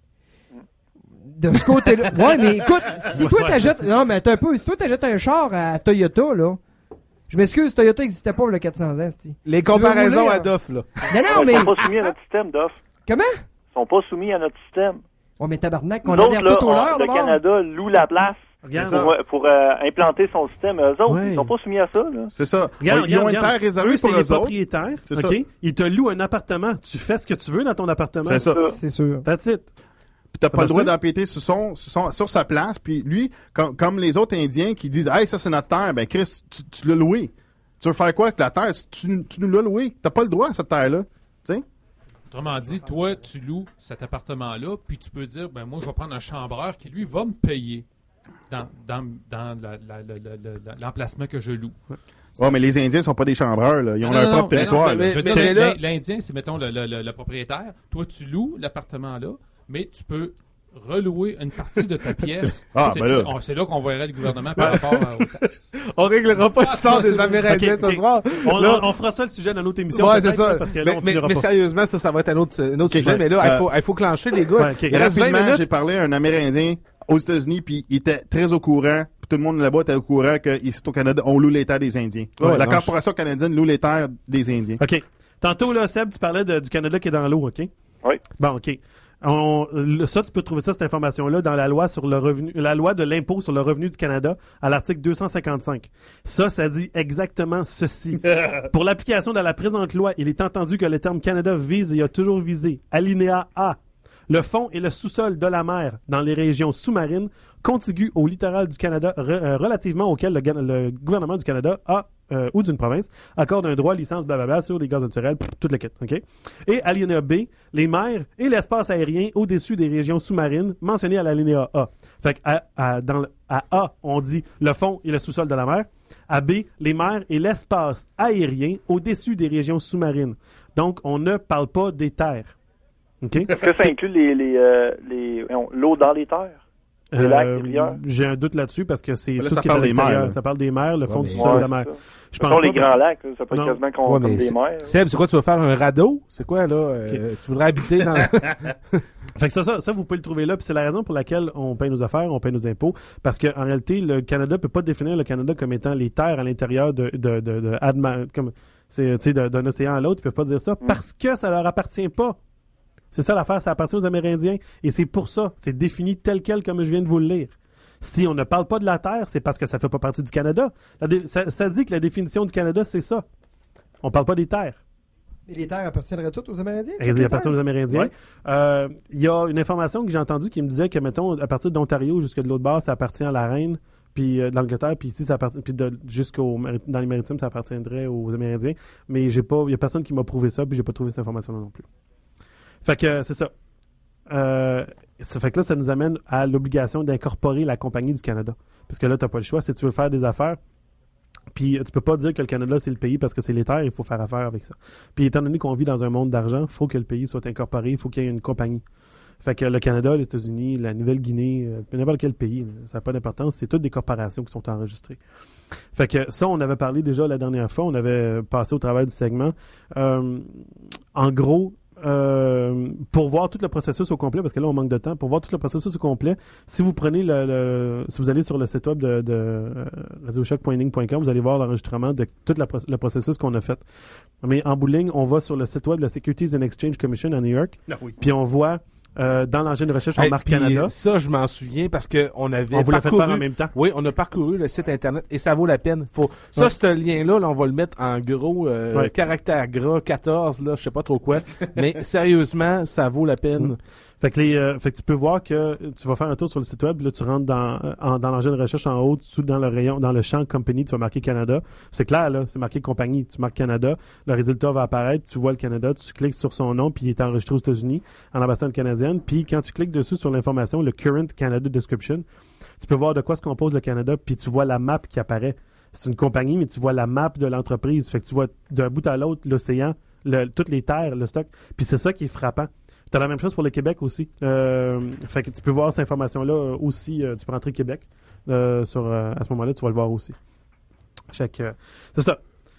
De ce côté-là. Ouais, mais écoute, si toi Ouais, t'achètes. Non, mais attends un peu. Si toi t'achètes un char à Toyota, là. Je m'excuse, Toyota n'existait pas il y a quatre cents ans, c'ti. Les Tu veux comparaisons rouler, à hein? Doff, là. Non, non, Ils mais. sont pas soumis à notre système, Doff. Comment? Ils sont pas soumis à notre système. Oh, mais tabarnak, Nous on autres, adhère là, tout au on- leur, le d'abord. Canada loue la place Regarde. C'est ça. pour, pour, euh, implanter son système. Eux autres, Ouais. ils sont pas soumis à ça. Là. C'est ça. Regarde, Ils ont regarde, une terre regarde. réservée Eux, pour c'est eux les autres. propriétaires. C'est OK? ça. Ils te louent un appartement. Tu fais ce que tu veux dans ton appartement. C'est ça. C'est sûr. That's it. Puis t'as Ça pas le droit va-tu? d'empiéter sur, son, sur, son- sur sa place. Puis lui, com- comme les autres Indiens qui disent « Hey, ça c'est notre terre », ben Chris, tu, tu l'as loué. Tu veux faire quoi avec la terre? Tu, tu nous l'as loué. T'as pas le droit à cette terre-là. Tu sais? Autrement dit, toi, tu loues cet appartement-là, puis tu peux dire, ben moi, je vais prendre un chambreur qui, lui, va me payer dans, dans, dans la- la- la- la- la- l'emplacement que je loue. Ouais, mais les Indiens sont pas des chambreurs, là. Ils ont Non, leur non, propre non, territoire. mais non, là. je veux Mais- dire, mais l'In- là- l'Indien, c'est, mettons, le, le- le- le propriétaire. Toi, tu loues l'appartement-là, mais tu peux relouer une partie de ta pièce. Ah, c'est, ben là. c'est- on- c'est là qu'on verrait le gouvernement par rapport à- aux taxes. On réglera pas le sort Ah, des c'est- Amérindiens Ok, ce ok. soir. On, Là- on- on fera ça le sujet dans notre émission. Ouais, peut-être, c'est ça. là, Parce que là, mais on mais, finira mais pas. sérieusement, ça, ça va être un autre, un autre Ok, sujet. Mais là, euh, il faut, il faut clencher, les gars. Ouais, ok. Il reste vingt Rapidement, minutes. j'ai parlé à un Amérindien aux États-Unis, puis il était très au courant, puis tout le monde là-bas était au courant qu'ici au Canada, on loue les terres des Indiens. Ouais, la non, corporation canadienne loue les terres des Indiens. OK. Tantôt, là, Seb, tu parlais de- du Canada qui est dans l'eau, OK? Oui. Bon, OK. On- le- ça, tu peux trouver ça, cette information-là, dans la loi sur le revenu, la loi de l'impôt sur le revenu du Canada, à l'article deux cent cinquante-cinq. Ça, ça dit exactement ceci. Pour l'application de la présente loi, il est entendu que le terme Canada vise et a toujours visé, alinéa A, le fond et le sous-sol de la mer dans les régions sous-marines contiguës au littoral du Canada re- euh, relativement auquel le, ga- le gouvernement du Canada a, euh, ou d'une province, accorde un droit, licence, blablabla, sur les gaz naturels, pff, toute la quête, OK? Et alinéa B, les mers et l'espace aérien au-dessus des régions sous-marines mentionnées à l'alinéa A. Fait que à, à- dans le- à A, on dit le fond et le sous-sol de la mer. À B, les mers et l'espace aérien au-dessus des régions sous-marines. Donc, on ne parle pas des terres. OK? Est-ce que ça C'est- inclut les, les, euh, les, voyons, l'eau dans les terres? Les lacs, les rivières? Euh, J'ai un doute là-dessus parce que c'est Mais là, tout ça ce qui est à parle des l'extérieur. mers, là. Ça parle des mers, le fond Ouais, du mais- sous-sol de la Ouais, mer. c'est ça. Je Mettons pense les pas grands parce- lacs, là, ça peut être Non. quasiment con- Ouais, comme mais des c'est- mers. Seb, c'est quoi, tu vas faire un radeau? C'est quoi, là? Euh, Tu voudrais habiter dans... Fait que ça, ça, ça, vous pouvez le trouver là. Puis c'est la raison pour laquelle on paye nos affaires, on paye nos impôts. Parce qu'en réalité, le Canada peut pas définir le Canada comme étant les terres à l'intérieur de, de, de, de, Adma- comme, c'est, tu sais, de- d'un océan à l'autre. Ils peuvent pas dire ça parce que ça leur appartient pas. C'est ça l'affaire, ça appartient aux Amérindiens. Et c'est pour ça, c'est défini tel quel comme je viens de vous le lire. Si on ne parle pas de la terre, c'est parce que ça fait pas partie du Canada. La dé- ça, ça dit que la définition du Canada, c'est ça. On parle pas des terres. Mais les terres appartiendraient toutes aux Amérindiens? Il Toutes les appartient terres? aux Amérindiens. Ouais. Euh, Il y a une information que j'ai entendue qui me disait que, mettons, à partir de l'Ontario jusqu'à de l'autre bord, ça appartient à la reine. puis euh, de l'Angleterre, puis ici, ça appartient, puis de, jusqu'au dans les maritimes, ça appartiendrait aux Amérindiens. Mais j'ai pas, il y a personne qui m'a prouvé ça, puis j'ai pas trouvé cette information-là non plus. Fait que euh, c'est ça. Euh, ça fait que là, ça nous amène à l'obligation d'incorporer la Compagnie du Canada. Parce que là, t'as pas le choix. Si tu veux faire des affaires, puis tu peux pas dire que le Canada, c'est le pays parce que c'est les terres, il faut faire affaire avec ça. Puis étant donné qu'on vit dans un monde d'argent, il faut que le pays soit incorporé, il faut qu'il y ait une compagnie. Fait que le Canada, les États-Unis, la Nouvelle-Guinée, euh, n'importe quel pays, là, ça n'a pas d'importance, c'est toutes des corporations qui sont enregistrées. Fait que ça, on avait parlé déjà la dernière fois, on avait passé au travail du segment. Euh, en gros, euh, pour voir tout le processus au complet, parce que là, on manque de temps, pour voir tout le processus au complet, si vous prenez le, le si vous allez sur le site web de, de euh, radio choc point ning point com, vous allez voir l'enregistrement de tout la, le processus qu'on a fait. Mais en bout de ligne, on va sur le site web de la Securities and Exchange Commission à New York, Ah oui. puis on voit Euh, dans l'engin de recherche, on Hey, marque puis, Canada. Ça, je m'en souviens parce qu'on avait On vous l'a fait parcouru- faire en même temps. Oui, on a parcouru le site Internet et ça vaut la peine. Faut... Ça, Ouais. ce lien-là, là, on va le mettre en gros, euh, Ouais. caractère gras, quatorze, là, je sais pas trop quoi. Mais sérieusement, ça vaut la peine. Fait que, les, euh, fait que tu peux voir que tu vas faire un tour sur le site web, là tu rentres dans, euh, en- dans l'engin de recherche en haut, sous, dans le rayon, dans le champ Company, tu vas marquer Canada. C'est clair, là, c'est marqué Compagnie. Tu marques Canada, le résultat va apparaître, tu vois le Canada, tu cliques sur son nom, puis il est enregistré aux États-Unis, en ambassade canadienne. Puis quand tu cliques dessus sur l'information, le Current Canada Description, tu peux voir de quoi se compose le Canada, puis tu vois la map qui apparaît. C'est une compagnie, mais tu vois la map de l'entreprise. Fait que tu vois d'un bout à l'autre l'océan, le, toutes les terres, le stock. Puis c'est ça qui est frappant. T'as la même chose pour le Québec aussi. Euh, fait que tu peux voir cette information-là euh, aussi. Euh, tu peux rentrer Québec. Euh, sur, euh, à ce moment-là, tu vas le voir aussi. Fait que euh, c'est ça.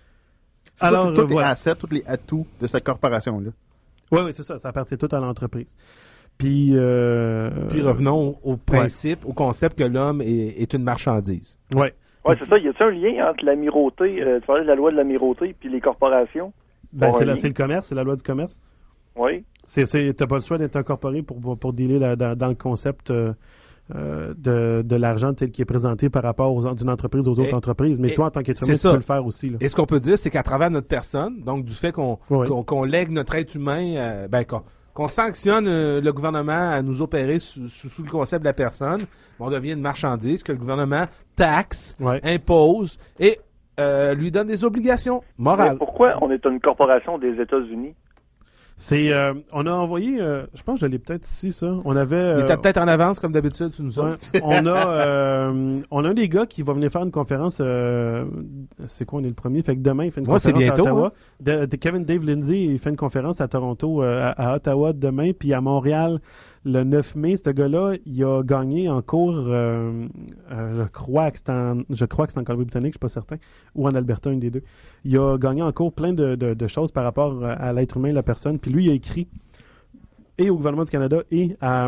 C'est Alors, tout, tous euh, voilà. les assets, tous les atouts de cette corporation-là. Oui, oui, c'est ça. Ça appartient tout à l'entreprise. Puis, euh, Puis revenons au principe, au concept que l'homme est, est une marchandise. Oui. Oui, c'est ça. Y a-t-il un lien entre l'amirauté, euh, tu parlais de la loi de l'amirauté, puis les corporations? Ben, Bon, c'est, un la, lien. c'est le commerce, c'est la loi du commerce. Oui. C'est, c'est, t'as pas le choix d'être incorporé pour, pour, pour dealer là, dans, dans le concept euh, euh, de, de l'argent tel qu'il est présenté par rapport aux, d'une entreprise aux autres Et- entreprises. Mais et toi, en tant qu'être c'est humain, tu ça. peux le faire aussi. Là. Et ce qu'on peut dire, c'est qu'à travers notre personne, donc du fait qu'on Oui. qu'on, qu'on lègue notre être humain, euh, ben, qu'on, qu'on sanctionne euh, le gouvernement à nous opérer sous, sous, sous le concept de la personne, on devient une marchandise que le gouvernement taxe, Ouais. impose et euh, lui donne des obligations Mais morales. pourquoi on est une corporation des États-Unis? C'est, euh, on a envoyé, euh, je pense que je l'ai peut-être ici, ça. On avait. Il euh, était peut-être en avance, comme d'habitude, sur nous ouais, autres. on a, euh, on a un des gars qui va venir faire une conférence. Euh, c'est quoi, on est le premier? Fait que demain, il fait une Ouais, c'est conférence bientôt, à Ottawa. De, de Kevin Dave Lindsay, il fait une conférence à Toronto, euh, à, à Ottawa demain, puis à Montréal le neuf mai. Ce gars-là, il a gagné en cours, euh, euh, je crois que c'est en, je crois que c'est en Colombie-Britannique, je suis pas certain, ou en Alberta, une des deux. Il a gagné en cours plein de, de, de choses par rapport à, à l'être humain, la personne. Puis lui, il a écrit et au gouvernement du Canada et à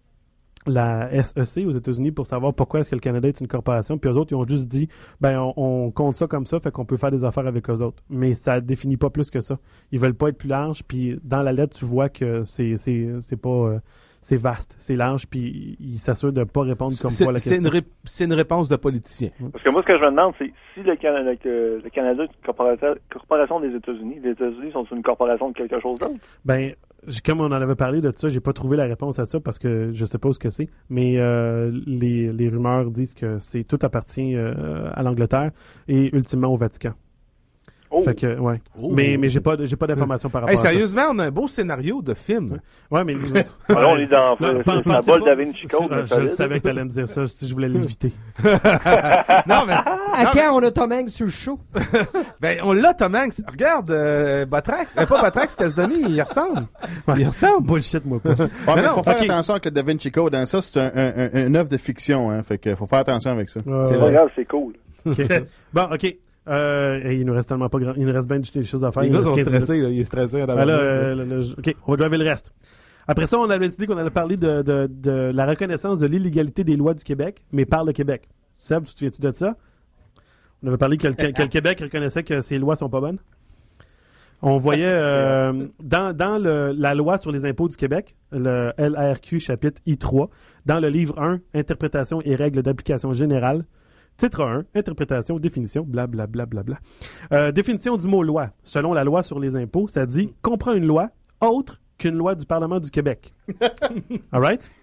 la S E C aux États-Unis pour savoir pourquoi est-ce que le Canada est une corporation. Puis eux autres, ils ont juste dit, ben on, on compte ça comme ça, fait qu'on peut faire des affaires avec eux autres. Mais ça définit pas plus que ça. Ils veulent pas être plus larges. Puis dans la lettre, tu vois que c'est c'est c'est pas euh, c'est vaste, c'est large. Puis ils s'assurent de pas répondre comme C'est, quoi à la c'est, question. une ré- c'est une réponse de politicien. Parce que moi, ce que je me demande, c'est si le Canada, que le Canada est une corporation, corporation des États-Unis, les États-Unis sont une corporation de quelque chose d'autre? Ben, j- comme on en avait parlé de ça, j'ai pas trouvé la réponse à ça parce que je sais pas où ce que c'est. Mais euh, les, les rumeurs disent que c'est tout appartient euh, à l'Angleterre et ultimement au Vatican. Oh. Fait que, ouais. Oh. Mais, mais j'ai pas, de- j'ai pas d'informations par rapport Hey, à ça. sérieusement, on a un beau scénario de film. Ouais, mais nous- Alors, on est dans Là, c'est- pen- c'est la pensez bol pas- Da Vinci Code. euh, mais Je solide. savais que t'allais me dire ça si je voulais l'éviter. non, mais À quand on a Tom Hanks sur le show? ben, on l'a, Tom Hanks. Regarde, euh, Batrax. Euh, pas Batrax, Tesdony, il ressemble. Il ressemble. Bullshit, moi pas. Ouais, mais non, faut faire ok. attention avec le Da Vinci Code. Hein. Ça, c'est un, un, un, une œuvre de fiction. Hein. Fait que faut faire attention avec ça. Ouais, C'est C'est ouais. pas grave, c'est cool. Ok. Bon, ok. Euh, et il nous reste tellement pas grand. Il nous reste bien des choses à faire. Les Il gars nous sont reste quinze stressés, là. Il est stressé. à Ben d'avance. là, euh, le- le- OK, on va driver le reste. Après ça, on avait décidé qu'on allait parler de, de, de la reconnaissance de l'illégalité des lois du Québec, mais par le Québec. Seb, tu te souviens-tu de ça? On avait parlé que le, que le Québec reconnaissait que ces lois sont pas bonnes. On voyait euh, dans, dans le, la loi sur les impôts du Québec, le L R Q chapitre I trois, dans le livre un, Interprétation et règles d'application générale, titre un, Interprétation, définition, blablabla. Bla, bla, bla. Euh, définition du mot loi. Selon la loi sur les impôts, ça dit comprend une loi autre qu'une loi du Parlement du Québec. All right?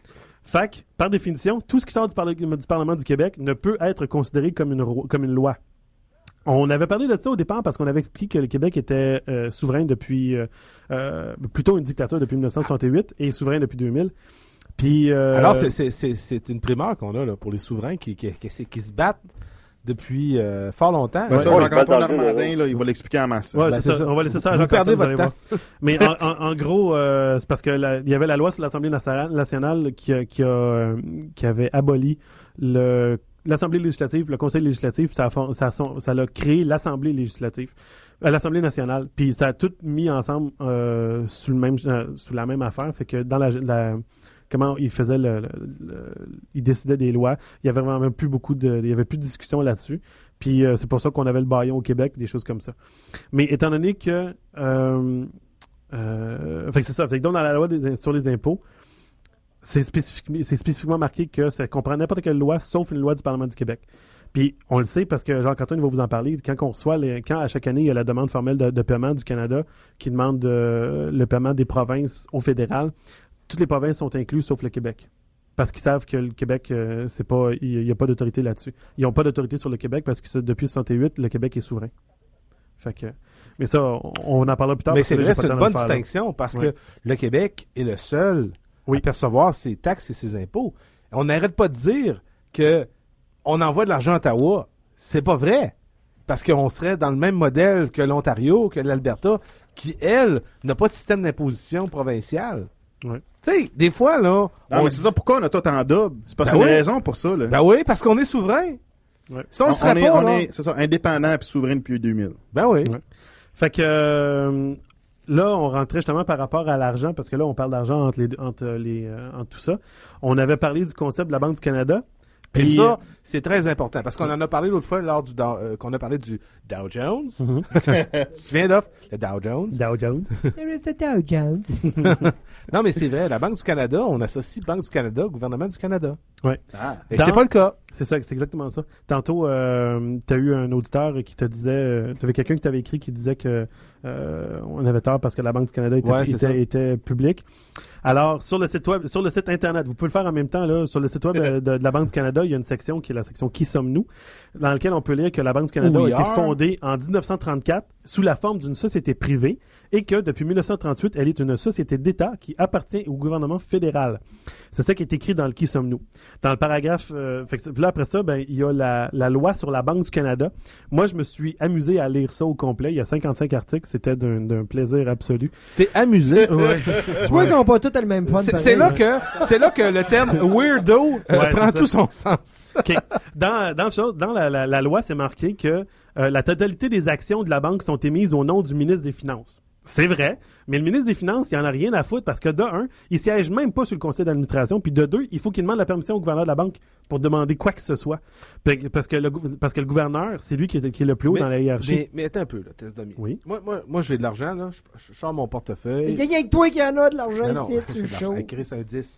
Fait que, par définition, tout ce qui sort du, parle- du Parlement du Québec ne peut être considéré comme une, ro- comme une loi. On avait parlé de ça au départ parce qu'on avait expliqué que le Québec était euh, souverain depuis... Euh, euh, plutôt une dictature depuis dix-neuf cent soixante-huit et souverain depuis deux mille. Puis, euh, Alors, c'est, c'est, c'est, c'est une primeur qu'on a là, pour les souverains qui, qui, qui, qui se battent depuis euh, fort longtemps. Ben, Ouais. ça, Ouais, Jacques-Antoine dans le jeu, Normandin, là. là, il va l'expliquer en masse. Ouais, Ben, c'est c'est ça. ça. On va laisser ça à Vous Jacques perdez Antoine, votre vous allez voir. Mais en, en, en gros, euh, c'est parce que la- il y avait la loi sur l'Assemblée nationale, nationale qui, a, qui, a, euh, qui avait aboli le, l'Assemblée législative, le Conseil législatif, puis ça a, fon- ça a, son- ça a créé l'Assemblée législative, euh, l'Assemblée nationale. Puis ça a tout mis ensemble euh, sous, le même, euh, sous la même affaire. Fait que dans la... la comment ils faisaient le, le, le- ils décidaient des lois. Il y avait vraiment plus beaucoup de, il y avait plus de discussion là-dessus. Puis euh, c'est pour ça qu'on avait le bâillon au Québec, des choses comme ça. Mais étant donné que, euh, euh, fait que c'est ça, fait que donc dans la loi des, sur les impôts, c'est spécifiquement, c'est spécifiquement marqué que ça comprend n'importe quelle loi, sauf une loi du Parlement du Québec. Puis on le sait parce que Jacques-Antoine va vous en parler. Quand on reçoit, les, quand à chaque année il y a la demande formelle de, de paiement du Canada qui demande euh, le paiement des provinces au fédéral. Toutes les provinces sont incluses sauf le Québec. Parce qu'ils savent que le Québec, euh, c'est pas, il n'y a pas d'autorité là-dessus. Ils n'ont pas d'autorité sur le Québec parce que c'est- depuis soixante-huit, le Québec est souverain. Fait que, mais ça, on, on en parlera plus tard. Mais parce c'est que là, vrai, j'ai c'est pas une le temps de bonne le faire, là. distinction parce Ouais. que le Québec est le seul Oui. à percevoir ses taxes et ses impôts. On n'arrête pas de dire que on envoie de l'argent à Ottawa. C'est pas vrai. Parce qu'on serait dans le même modèle que l'Ontario, que l'Alberta, qui, elle, n'a pas de système d'imposition provincial. Ouais. Tu sais, des fois, là... Non, on mais c'est dit- ça, pourquoi on a tout en double? C'est parce Ben qu'on a oui. raison pour ça, là. Ben oui, parce qu'on est souverain. Ouais. Si on, on, le serait on est, pas, on là- est, c'est ça, indépendant puis souverain depuis deux mille. Ben oui. Ouais. Fait que euh, là, on rentrait justement par rapport à l'argent, parce que là, on parle d'argent entre les deux- entre les euh, entre tout ça. On avait parlé du concept de la Banque du Canada. Et Puis, ça, c'est très important, parce qu'on en a parlé l'autre fois lors du Dow- euh, qu'on a parlé du Dow Jones. Mhm. Tu te souviens d'offre? Le Dow Jones. Dow Jones. There is the Dow Jones. Non, mais c'est vrai, la Banque du Canada, on associe Banque du Canada au gouvernement du Canada. Ouais. Ah. Et Dans- c'est pas le cas. C'est ça, c'est exactement ça. Tantôt, euh, tu as eu un auditeur qui te disait, euh, tu avais quelqu'un qui t'avait écrit qui disait que euh, on avait tort parce que la Banque du Canada était, Ouais, c'est ça. était, était publique. Alors, sur le site web, sur le site internet, vous pouvez le faire en même temps, là, sur le site web de, de- de la Banque du Canada, il y a une section qui est la section Qui sommes-nous, dans laquelle on peut lire que la Banque du Canada Who a we été are. fondée en dix-neuf cent trente-quatre sous la forme d'une société privée et que depuis mille neuf cent trente-huit, elle est une société d'État qui appartient au gouvernement fédéral. C'est ça qui est écrit dans le Qui sommes-nous. Dans le paragraphe, euh, fait que, puis là après ça, ben il y a la, la loi sur la Banque du Canada. Moi, je me suis amusé à lire ça au complet. Il y a cinquante-cinq articles. C'était d'un, d'un plaisir absolu. Tu t'es amusé. Ouais. Tu vois qu'on n'a pas tous le même fun. C'est, pareil. c'est là que c'est là que le terme weirdo euh, Ouais, prend c'est ça. tout son sens. OK. Dans, dans, le chose- dans la, la- la loi, c'est marqué que euh, la totalité des actions de la banque sont émises au nom du ministre des Finances. C'est vrai, mais le ministre des Finances, il en a rien à foutre parce que de un, il siège même pas sur le conseil d'administration, puis de deux, il faut qu'il demande la permission au gouverneur de la banque pour demander quoi que ce soit. Puis- Parce que le, gou- parce que le gouverneur, c'est lui qui est, qui est le plus haut Mais- dans la hiérarchie. Mais, mais attends un peu, là, test d'ami. Oui. Moi, moi, moi j'ai de l'argent, là. Je, je sors mon Il portefeuille. y a rien que toi qui en a de l'argent Mais non, ici, j'ai tu de le l'argent. show. Hey, Chris, un dix.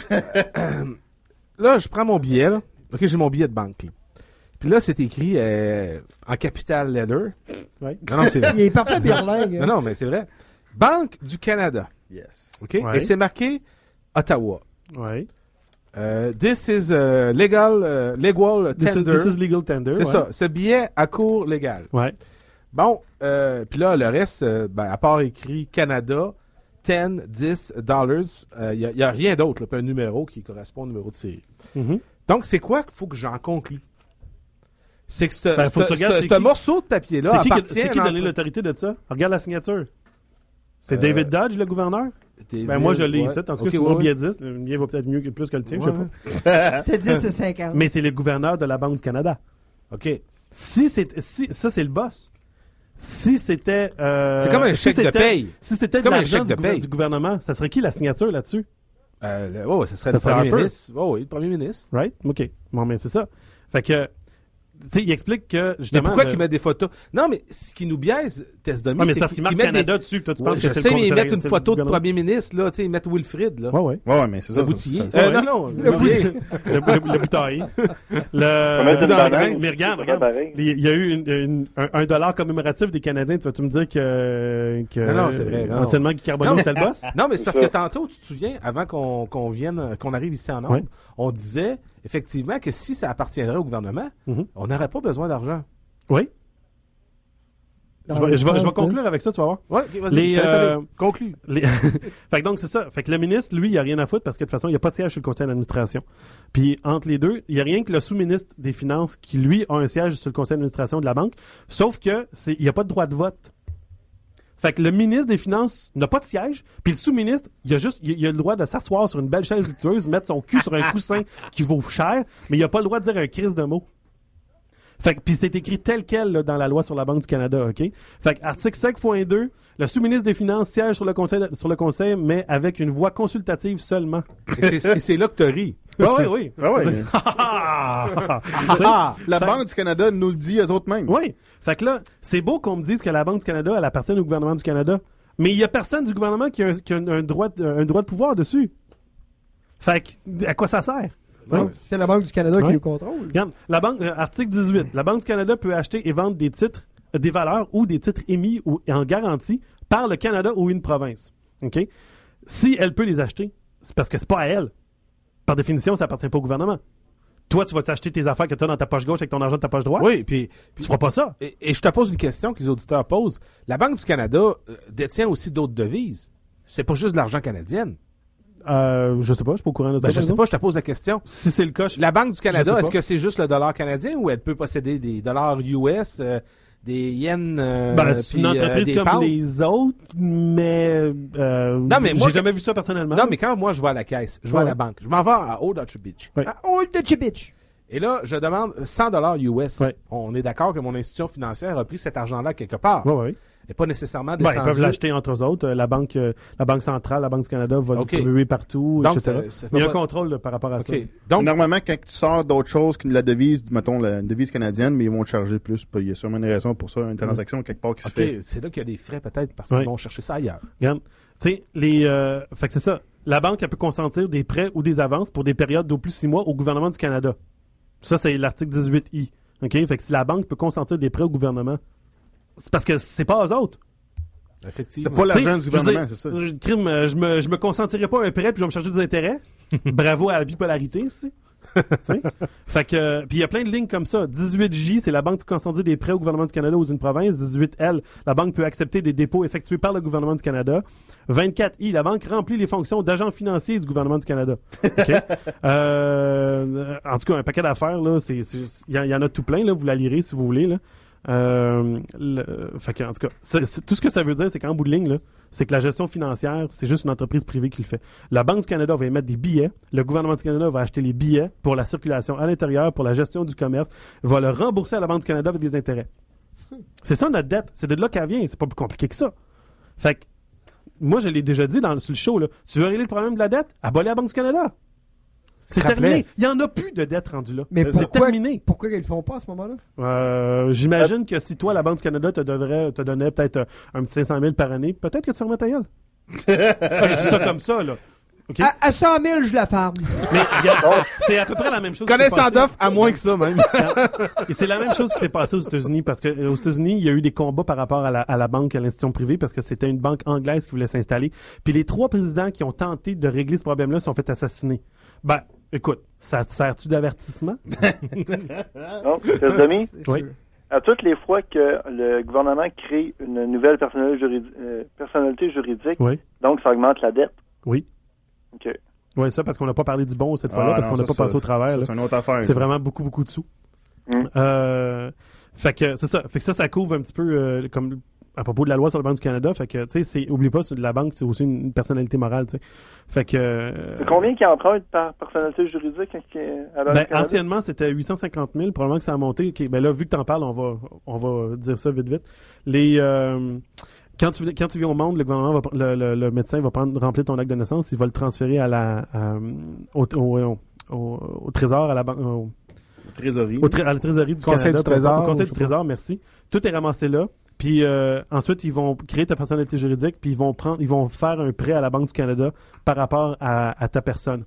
Là, je prends mon billet, là. OK, j'ai mon billet de banque, là. Puis là, c'est écrit euh, en capital letter. Ouais. Non, non, c'est Il est parfait birlingue. Non, non, mais c'est vrai. Banque du Canada. Yes. OK? Ouais. Et c'est marqué Ottawa. Ouais. Euh, this is uh, legal, uh, legal This, is, tender. this is legal tender. C'est ouais. ça. Ce billet à cours légal. Ouais. Bon, euh, puis là, le reste, euh, ben, à part écrit Canada, dix, dix dollars, il n'y a, y a rien d'autre, là, puis un numéro qui correspond au numéro de série. Mhm. Donc, c'est quoi qu'il faut que j'en conclue? C'est que ce Ben, faut que tu regardes, c'est qui- morceau de papier-là C'est qui, qui- appartient c'est qui à a donné l'entre- l'autorité de ça? Regarde la signature. C'est Euh, David Dodge, le gouverneur? David, Ben, moi, je l'ai ouais. ici. En tout cas, Ok, c'est ouais, mon ouais. billet dix. Le mien va peut-être mieux que plus que le tien, je sais Ouais, pas. T'as dit c'est cinquante. Mais c'est le gouverneur de la Banque du Canada. OK. Si c'est, si, ça, c'est le boss. Si c'était, euh, C'est comme un si chèque de c'était- paye. Si c'était C'est de comme un l'argent chèque du, de gouver- paye. du gouvernement, ça serait qui la signature là-dessus? Euh, le- ouais, ouais, ce serait Ça le serait premier Harper. ministre. Ouais, oui, le premier ministre. Right? OK. Bon, mais c'est ça. Fait que, sais, il explique que, justement... Mais pourquoi le... qu'ils mettent des photos? Non, mais ce qui nous biaise, Test Dummy, ouais, mais c'est parce qu'ils marquent mettent Canada des... dessus. Toi, tu ouais, penses je que c'est sais, le mais ils c'est mettent le- une c'est le photo de gouvernement. premier ministre, là, tu sais, ils mettent Wilfrid, là. Ouais, ouais. Ouais, ouais, mais c'est ça. Le ça, boutillier. ça- Euh, ouais. non, non, Le le boutillier. boutillier. le, le, le bouteille. Faut mettre Le... une Non, banane, mais regarde, c'est pas regarde. pareil. Il y a eu une, une- un, un dollar commémoratif des Canadiens. Tu vas-tu me dire que... que Non, non, c'est vrai, non. Anciennement, Guy Carbonneau Non, mais- était le boss? Non, mais c'est parce ça. que tantôt, tu te souviens, avant qu'on qu'on vienne, qu'on arrive ici en Onde, Ouais. on disait effectivement que si ça appartiendrait au gouvernement, Mhm. on n'aurait pas besoin d'argent. Oui. Dans Je vais, le je vais- je vais sens de- conclure avec ça, tu vas voir. Ouais, ok, vas-y, Les, je te laisse euh, aller. Conclue. Les... fait que donc, c'est ça. Fait que le ministre, lui, il a rien à foutre parce que de toute façon, il n'y a pas de siège sur le conseil d'administration. Puis, entre les deux, il n'y a rien que le sous-ministre des Finances qui, lui, a un siège sur le conseil d'administration de la banque. Sauf que c'est, il n'y a pas de droit de vote. Fait que le ministre des Finances n'a pas de siège, puis le sous-ministre, il a juste, il, il a le droit de s'asseoir sur une belle chaise luxueuse, mettre son cul sur un coussin qui vaut cher, mais il n'a pas le droit de dire un crise de mots. Fait que, puis c'est écrit tel quel là, dans la loi sur la Banque du Canada, OK? Fait que, article cinq point deux, le sous-ministre des Finances siège sur le conseil, de- sur le conseil, mais avec une voix consultative seulement. Et c'est- et c'est là que tu ris. Oui, oui, oui. Ah ouais. Tu sais? La Fait- Banque du Canada nous le dit eux autres mêmes. Oui. Fait que là, c'est beau qu'on me dise que la Banque du Canada, elle appartient au gouvernement du Canada. Mais il y a personne du gouvernement qui a, un, qui a un, un droit, de- un droit de pouvoir dessus. Fait que, à quoi ça sert? Ouais, C'est la Banque du Canada Ouais. qui nous contrôle. Regarde, la banque, euh, article dix-huit, la Banque du Canada peut acheter et vendre des titres, euh, des valeurs ou des titres émis ou en garantie par le Canada ou une province. OK? Si elle peut les acheter, c'est parce que c'est pas à elle. Par définition, ça appartient pas au gouvernement. Toi, tu vas t'acheter tes affaires que tu as dans ta poche gauche avec ton argent de ta poche droite? Oui, puis, Tu feras pas ça. et, et je te pose une question que les auditeurs posent. La Banque du Canada euh, détient aussi d'autres devises. C'est pas juste de l'argent canadien. Euh, je sais pas, je suis pas au courant de ça. Ben, je par sais exemple. pas, je te pose la question. Si c'est le cas, je... La Banque du Je Canada, sais est-ce pas. que c'est juste le dollar canadien ou elle peut posséder des dollars U S, euh, des yens, euh, Ben, c'est une puis, euh, entreprise des comme pounds? les autres, mais, euh, Non, mais moi, j'ai jamais vu ça personnellement. Non, mais quand moi je vais à la caisse, je vais Ouais. à la banque, je m'en vais à Old Orchard Beach. Ouais. Ah, Old Dutch Bitch. Et là, je demande cent dollars U S. Ouais. On est d'accord que mon institution financière a pris cet argent-là quelque part. Ouais, ouais. Et pas nécessairement Ben, descendu. ils peuvent l'acheter entre eux autres. Euh, La banque, euh, la banque centrale, la Banque du Canada va le Ok. distribuer partout, Donc, et cetera. ça- ça Mais il y a fait un pas- contrôle là, par rapport à ça. OK. Donc, Normalement, quand tu sors d'autre chose que la devise, mettons la devise canadienne, mais ils vont te charger plus. Il y a sûrement une raison pour ça, une transaction quelque part qui se OK, fait. c'est là qu'il y a des frais peut-être parce Ouais. qu'ils vont chercher ça ailleurs. Regarde, tu sais, les, euh, fait que c'est ça. La banque, elle peut consentir des prêts ou des avances pour des périodes d'au plus six mois au gouvernement du Canada. Ça, c'est l'article dix-huit I. OK? Fait que si la banque peut consentir des prêts au gouvernement, c'est parce que c'est pas eux autres. Effectivement. C'est pas l'argent T'sais, du je veux gouvernement, dire, c'est ça. je, crime, euh, je me, je me consentirais pas un prêt puis je vais me charger des intérêts. Bravo à la bipolarité, tu sais. T'sais? Fait que, euh, puis il y a plein de lignes comme ça. dix-huit J, c'est la banque peut consentir des prêts au gouvernement du Canada ou d'une province. dix-huit L, la banque peut accepter des dépôts effectués par le gouvernement du Canada. vingt-quatre I, la banque remplit les fonctions d'agent financier du gouvernement du Canada. OK? euh, en tout cas, un paquet d'affaires, là, c'est, c'est- il y, en- il y en a tout plein, là, vous la lirez si vous voulez, là. Euh, le, fait que, en tout cas, c'est- c'est- tout ce que ça veut dire, c'est qu'en bout de ligne, là, c'est que la gestion financière, c'est juste une entreprise privée qui le fait. La Banque du Canada va émettre des billets. Le gouvernement du Canada va acheter les billets pour la circulation à l'intérieur, pour la gestion du commerce, va le rembourser à la Banque du Canada avec des intérêts. C'est ça notre dette. C'est de là qu'elle vient. C'est pas plus compliqué que ça. Fait que, moi, je l'ai déjà dit dans, sur le show, là. Tu veux régler le problème de la dette? Abolis la Banque du Canada. C'est Rappelez. terminé. Il n'y en a plus de dette rendue là. Mais Euh, c'est pourquoi, terminé. pourquoi ils le font pas à ce moment-là? Euh, j'imagine que si toi, la Banque du Canada te, devrait, te donnait peut-être euh, un petit cinq cent mille par année, peut-être que tu remets ta gueule. Ah, je dis ça comme ça, là. OK? À, à cent mille, je la ferme. Mais regarde, c'est à peu près la même chose. qui s'est Connaissant passé. d'offres, à moins que ça même. Et c'est la même chose qui s'est passée aux États-Unis parce que euh, aux États-Unis, il y a eu des combats par rapport à la, à la banque, à l'institution privée parce que c'était une banque anglaise qui voulait s'installer. Puis les trois présidents qui ont tenté de régler ce problème-là se sont fait assassiner. Ben, écoute, ça te sert-tu d'avertissement? Non, Test Dummy, Oui. à toutes les fois que le gouvernement crée une nouvelle personnalité, juridi- euh, personnalité juridique, Oui. donc ça augmente la dette. Oui. OK. Oui, ça parce qu'on n'a pas parlé du bon cette fois-là Ah, parce non, qu'on n'a ça, pas passé ça, au travers. ça, là. C'est une autre affaire. C'est ça. vraiment beaucoup, beaucoup de sous. Mm. Euh, fait que c'est ça. Fait que ça, ça couvre un petit peu euh, comme à propos de la loi sur la Banque du Canada. Fait que, tu sais, c'est, oublie pas, c'est- la banque, c'est aussi une personnalité morale, tu sais. Fait que. euh, C'est combien qui empruntent par personnalité juridique à la Banque ben, du Canada? anciennement, c'était huit cent cinquante mille. Probablement que ça a monté. Ok, ben là, vu que t'en parles, on va, on va dire ça vite, vite. Les, euh, quand tu, quand tu viens au monde, le gouvernement va, pr- le, le, le médecin va prendre, remplir ton acte de naissance, il va le transférer à la, à, au, au, au, au- au trésor, à la banque, au, Trésorerie. Au tré- à la trésorerie du Conseil Canada. du Trésor, Au Conseil je du sais pas. Trésor, merci. Tout est ramassé là. Puis euh, ensuite, ils vont créer ta personnalité juridique, puis ils vont prendre, ils vont faire un prêt à la Banque du Canada par rapport à, à ta personne.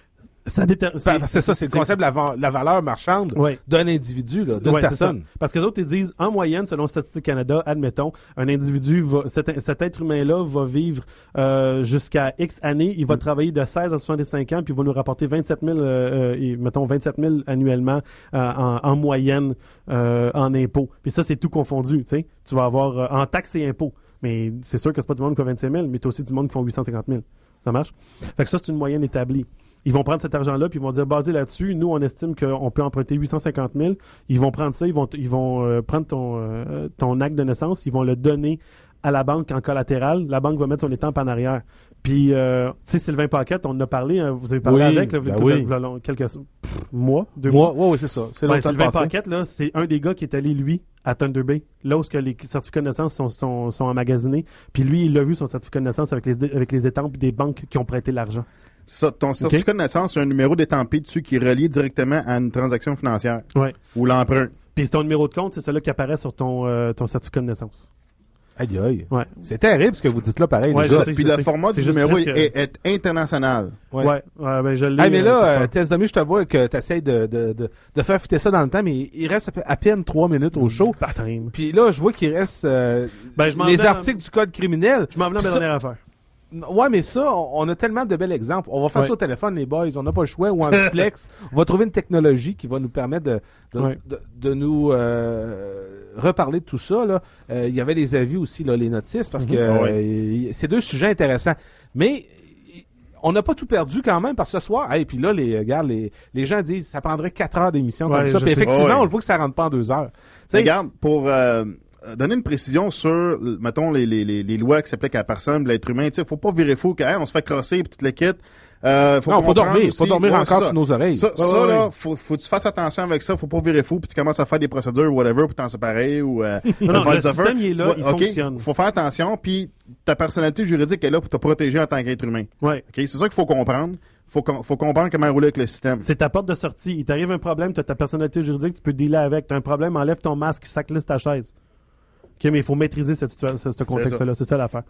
Ça déter- C'est, c'est ça, c'est le concept de la, va- la valeur marchande Ouais. d'un individu, là, d'une Ouais, c'est personne. ça. Parce que les autres, ils disent, en moyenne, selon Statistique Canada, admettons, un individu, va, cet, cet être humain-là va vivre euh, jusqu'à X années, il va Mm. travailler de seize à soixante-cinq ans, puis il va nous rapporter vingt-sept mille, euh, euh, et, mettons, vingt-sept mille annuellement euh, en, en moyenne euh, en impôts. Puis ça, c'est tout confondu, tu sais. Tu vas avoir euh, en taxes et impôts. Mais c'est sûr que c'est pas tout le monde qui a vingt-cinq mille, mais tu as aussi du monde qui font huit cent cinquante mille. Ça marche? Fait que ça, c'est une moyenne établie. Ils vont prendre cet argent-là, puis ils vont dire, basé là-dessus, nous, on estime qu'on peut emprunter huit cent cinquante mille. Ils vont prendre ça, ils vont, t- ils vont euh, prendre ton, euh, ton acte de naissance, ils vont le donner à la banque en collatéral. La banque va mettre son étampe en arrière. Puis, euh, tu sais, Sylvain Paquette, on en a parlé, hein, vous avez parlé Oui, avec, là, ben vous- oui. vous- vous- quelques pff, mois, deux Moi, mois. ouais, ouais, c'est ça. C'est Ouais, l'automne Sylvain passé. Paquette, là, c'est un des gars qui est allé, lui, à Thunder Bay, là où ce que les certificats de naissance sont, sont, sont emmagasinés. Puis lui, il a vu son certificat de naissance avec les, avec les étampes des banques qui ont prêté l'argent. Ça, ton certificat de naissance, c'est un numéro d'étampé dessus qui est relié directement à une transaction financière. Ouais. Ou l'emprunt. Puis c'est ton numéro de compte, c'est celui qui apparaît sur ton, euh, ton certificat de naissance. Aïe, aïe. Ouais. C'est terrible ce que vous dites là, pareil, Ouais, les je gars. sais, Puis je le sais. format C'est du juste numéro presque- est, est international. Ouais. Ouais, ouais, ben je l'ai. Hey, mais euh, là, quelque euh, part. Tess Domi, je te vois que tu essaies de, de, de, de faire fitter ça dans le temps, mais il reste à peu- à peine trois minutes au show. Baptême. Puis là, je vois qu'il reste euh, Ben, je m'en les venais à- articles du code criminel. Je m'en venais à ma Ça- dernière affaire. Ouais, mais ça, on on a tellement de bels exemples. On va faire Ouais. ça au téléphone, les boys. On n'a pas le choix. Ou en duplex. On va trouver une technologie qui va nous permettre de, de, Ouais. de, de nous euh, reparler de tout ça. Là. Euh, il y avait les avis aussi, là, les notices, parce Mhm. que Ah ouais. euh, y- c'est deux sujets intéressants. Mais y- on n'a pas tout perdu quand même, parce que ce soir, et puis là, les, regarde, les, les gens disent ça prendrait quatre heures d'émission Ouais, comme ça. je Puis sais. effectivement, Ouais, ouais. on le voit que ça rentre pas en deux heures. Tu sais, Regarde, pour euh, donner une précision sur, mettons, les, les, les, les lois qui s'appliquent à la personne, l'être humain, tu sais, faut pas virer fou que, hey, on se fait crosser puis toute l'équipe. Euh, faut non, faut comprendre dormir. aussi- Faut dormir ouais, encore c'est sur nos oreilles. Ça, Ouais, ça ouais, là, ouais. faut, faut que tu fasses attention avec ça, faut pas virer fou, puis tu commences à faire des procédures, whatever, pour t'en séparer, ou euh, Non, non, faire le des affaires. système, il est là, Tu il vois, ok, fonctionne. faut faire attention, puis ta personnalité juridique est là pour te protéger en tant qu'être humain. Ouais. Ok, c'est ça qu'il faut comprendre. Faut, com- faut comprendre comment rouler avec le système. C'est ta porte de sortie. Il t'arrive un problème, tu as ta personnalité juridique, tu peux dealer avec. Tu as un problème, enlève ton masque, saclisse ta chaise. OK, mais il faut maîtriser cette situa- ce, ce contexte-là. C'est ça l'affaire.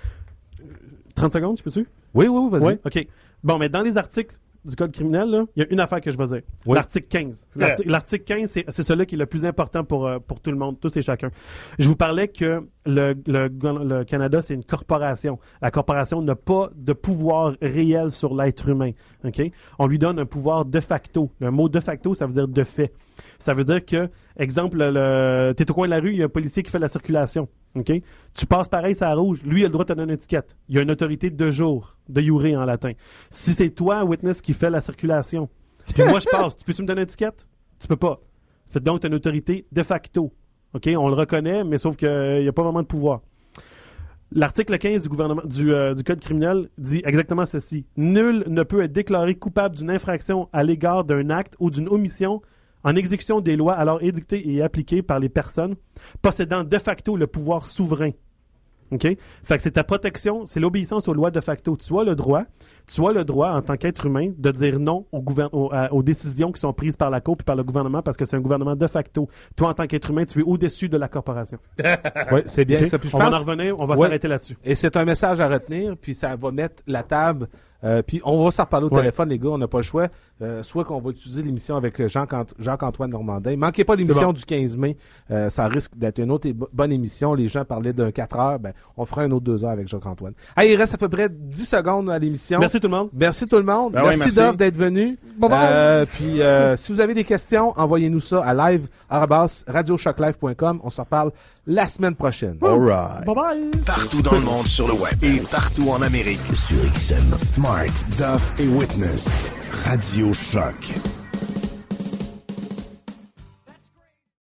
trente secondes, je peux-tu? Oui, oui, oui, vas-y. Oui, OK. Bon, mais dans les articles du Code criminel, là, il y a une affaire que je vais dire. Oui. L'article quinze. L'arti- L'article quinze, c'est, c'est celui qui est le plus important pour, euh, pour tout le monde, tous et chacun. Je vous parlais que le, le, le Canada, c'est une corporation. La corporation n'a pas de pouvoir réel sur l'être humain. OK? On lui donne un pouvoir de facto. Le mot de facto, ça veut dire de fait. Ça veut dire que, exemple, le, t'es au coin de la rue, il y a un policier qui fait la circulation. OK? Tu passes pareil, ça rouge. Lui, il a le droit de te donner une étiquette. Il y a une autorité de jour, de jure en latin. Si c'est toi, witness, qui fait la circulation, puis moi, je passe, tu peux-tu me donner une étiquette? Tu peux pas. C'est donc une autorité de facto. OK? On le reconnaît, mais sauf qu'il n'y a pas vraiment de pouvoir. L'article quinze du, gouvernement, du, euh, du Code criminel dit exactement ceci. Nul ne peut être déclaré coupable d'une infraction à l'égard d'un acte ou d'une omission en exécution des lois alors édictées et appliquées par les personnes possédant de facto le pouvoir souverain. OK? Fait que c'est ta protection, c'est l'obéissance aux lois de facto. Tu as le droit, tu as le droit en tant qu'être humain de dire non aux, gouvern- aux, à- aux décisions qui sont prises par la Cour et par le gouvernement parce que c'est un gouvernement de facto. Toi, en tant qu'être humain, tu es au-dessus de la corporation. Oui, c'est bien OK? ça. Puis je On pense- va en revenir, on va Ouais. s'arrêter là-dessus. Et c'est un message à retenir, puis ça va mettre la table. Euh, puis on va s'en reparler au Ouais. téléphone, les gars, on n'a pas le choix. Euh, soit qu'on va utiliser l'émission avec Jean Jacques-Antoine Normandin. Manquez pas l'émission bon. du quinze mai. Euh, ça risque d'être une autre et bo- bonne émission. Les gens parlaient d'un quatre heures. Ben, on fera un autre deux heures avec Jacques-Antoine. Hey, il reste à peu près dix secondes à l'émission. Merci tout le monde. Merci tout le monde. Ben oui, merci merci. Dove d'être venu. Bye bye. Euh, puis euh, si vous avez des questions, envoyez-nous ça à live arobase radio shock live point com. On se reparle la semaine prochaine. All right. Bye bye. Partout dans le monde sur le web et partout en Amérique. Sur X M, Smart, Duff et Witness. Radio Choc.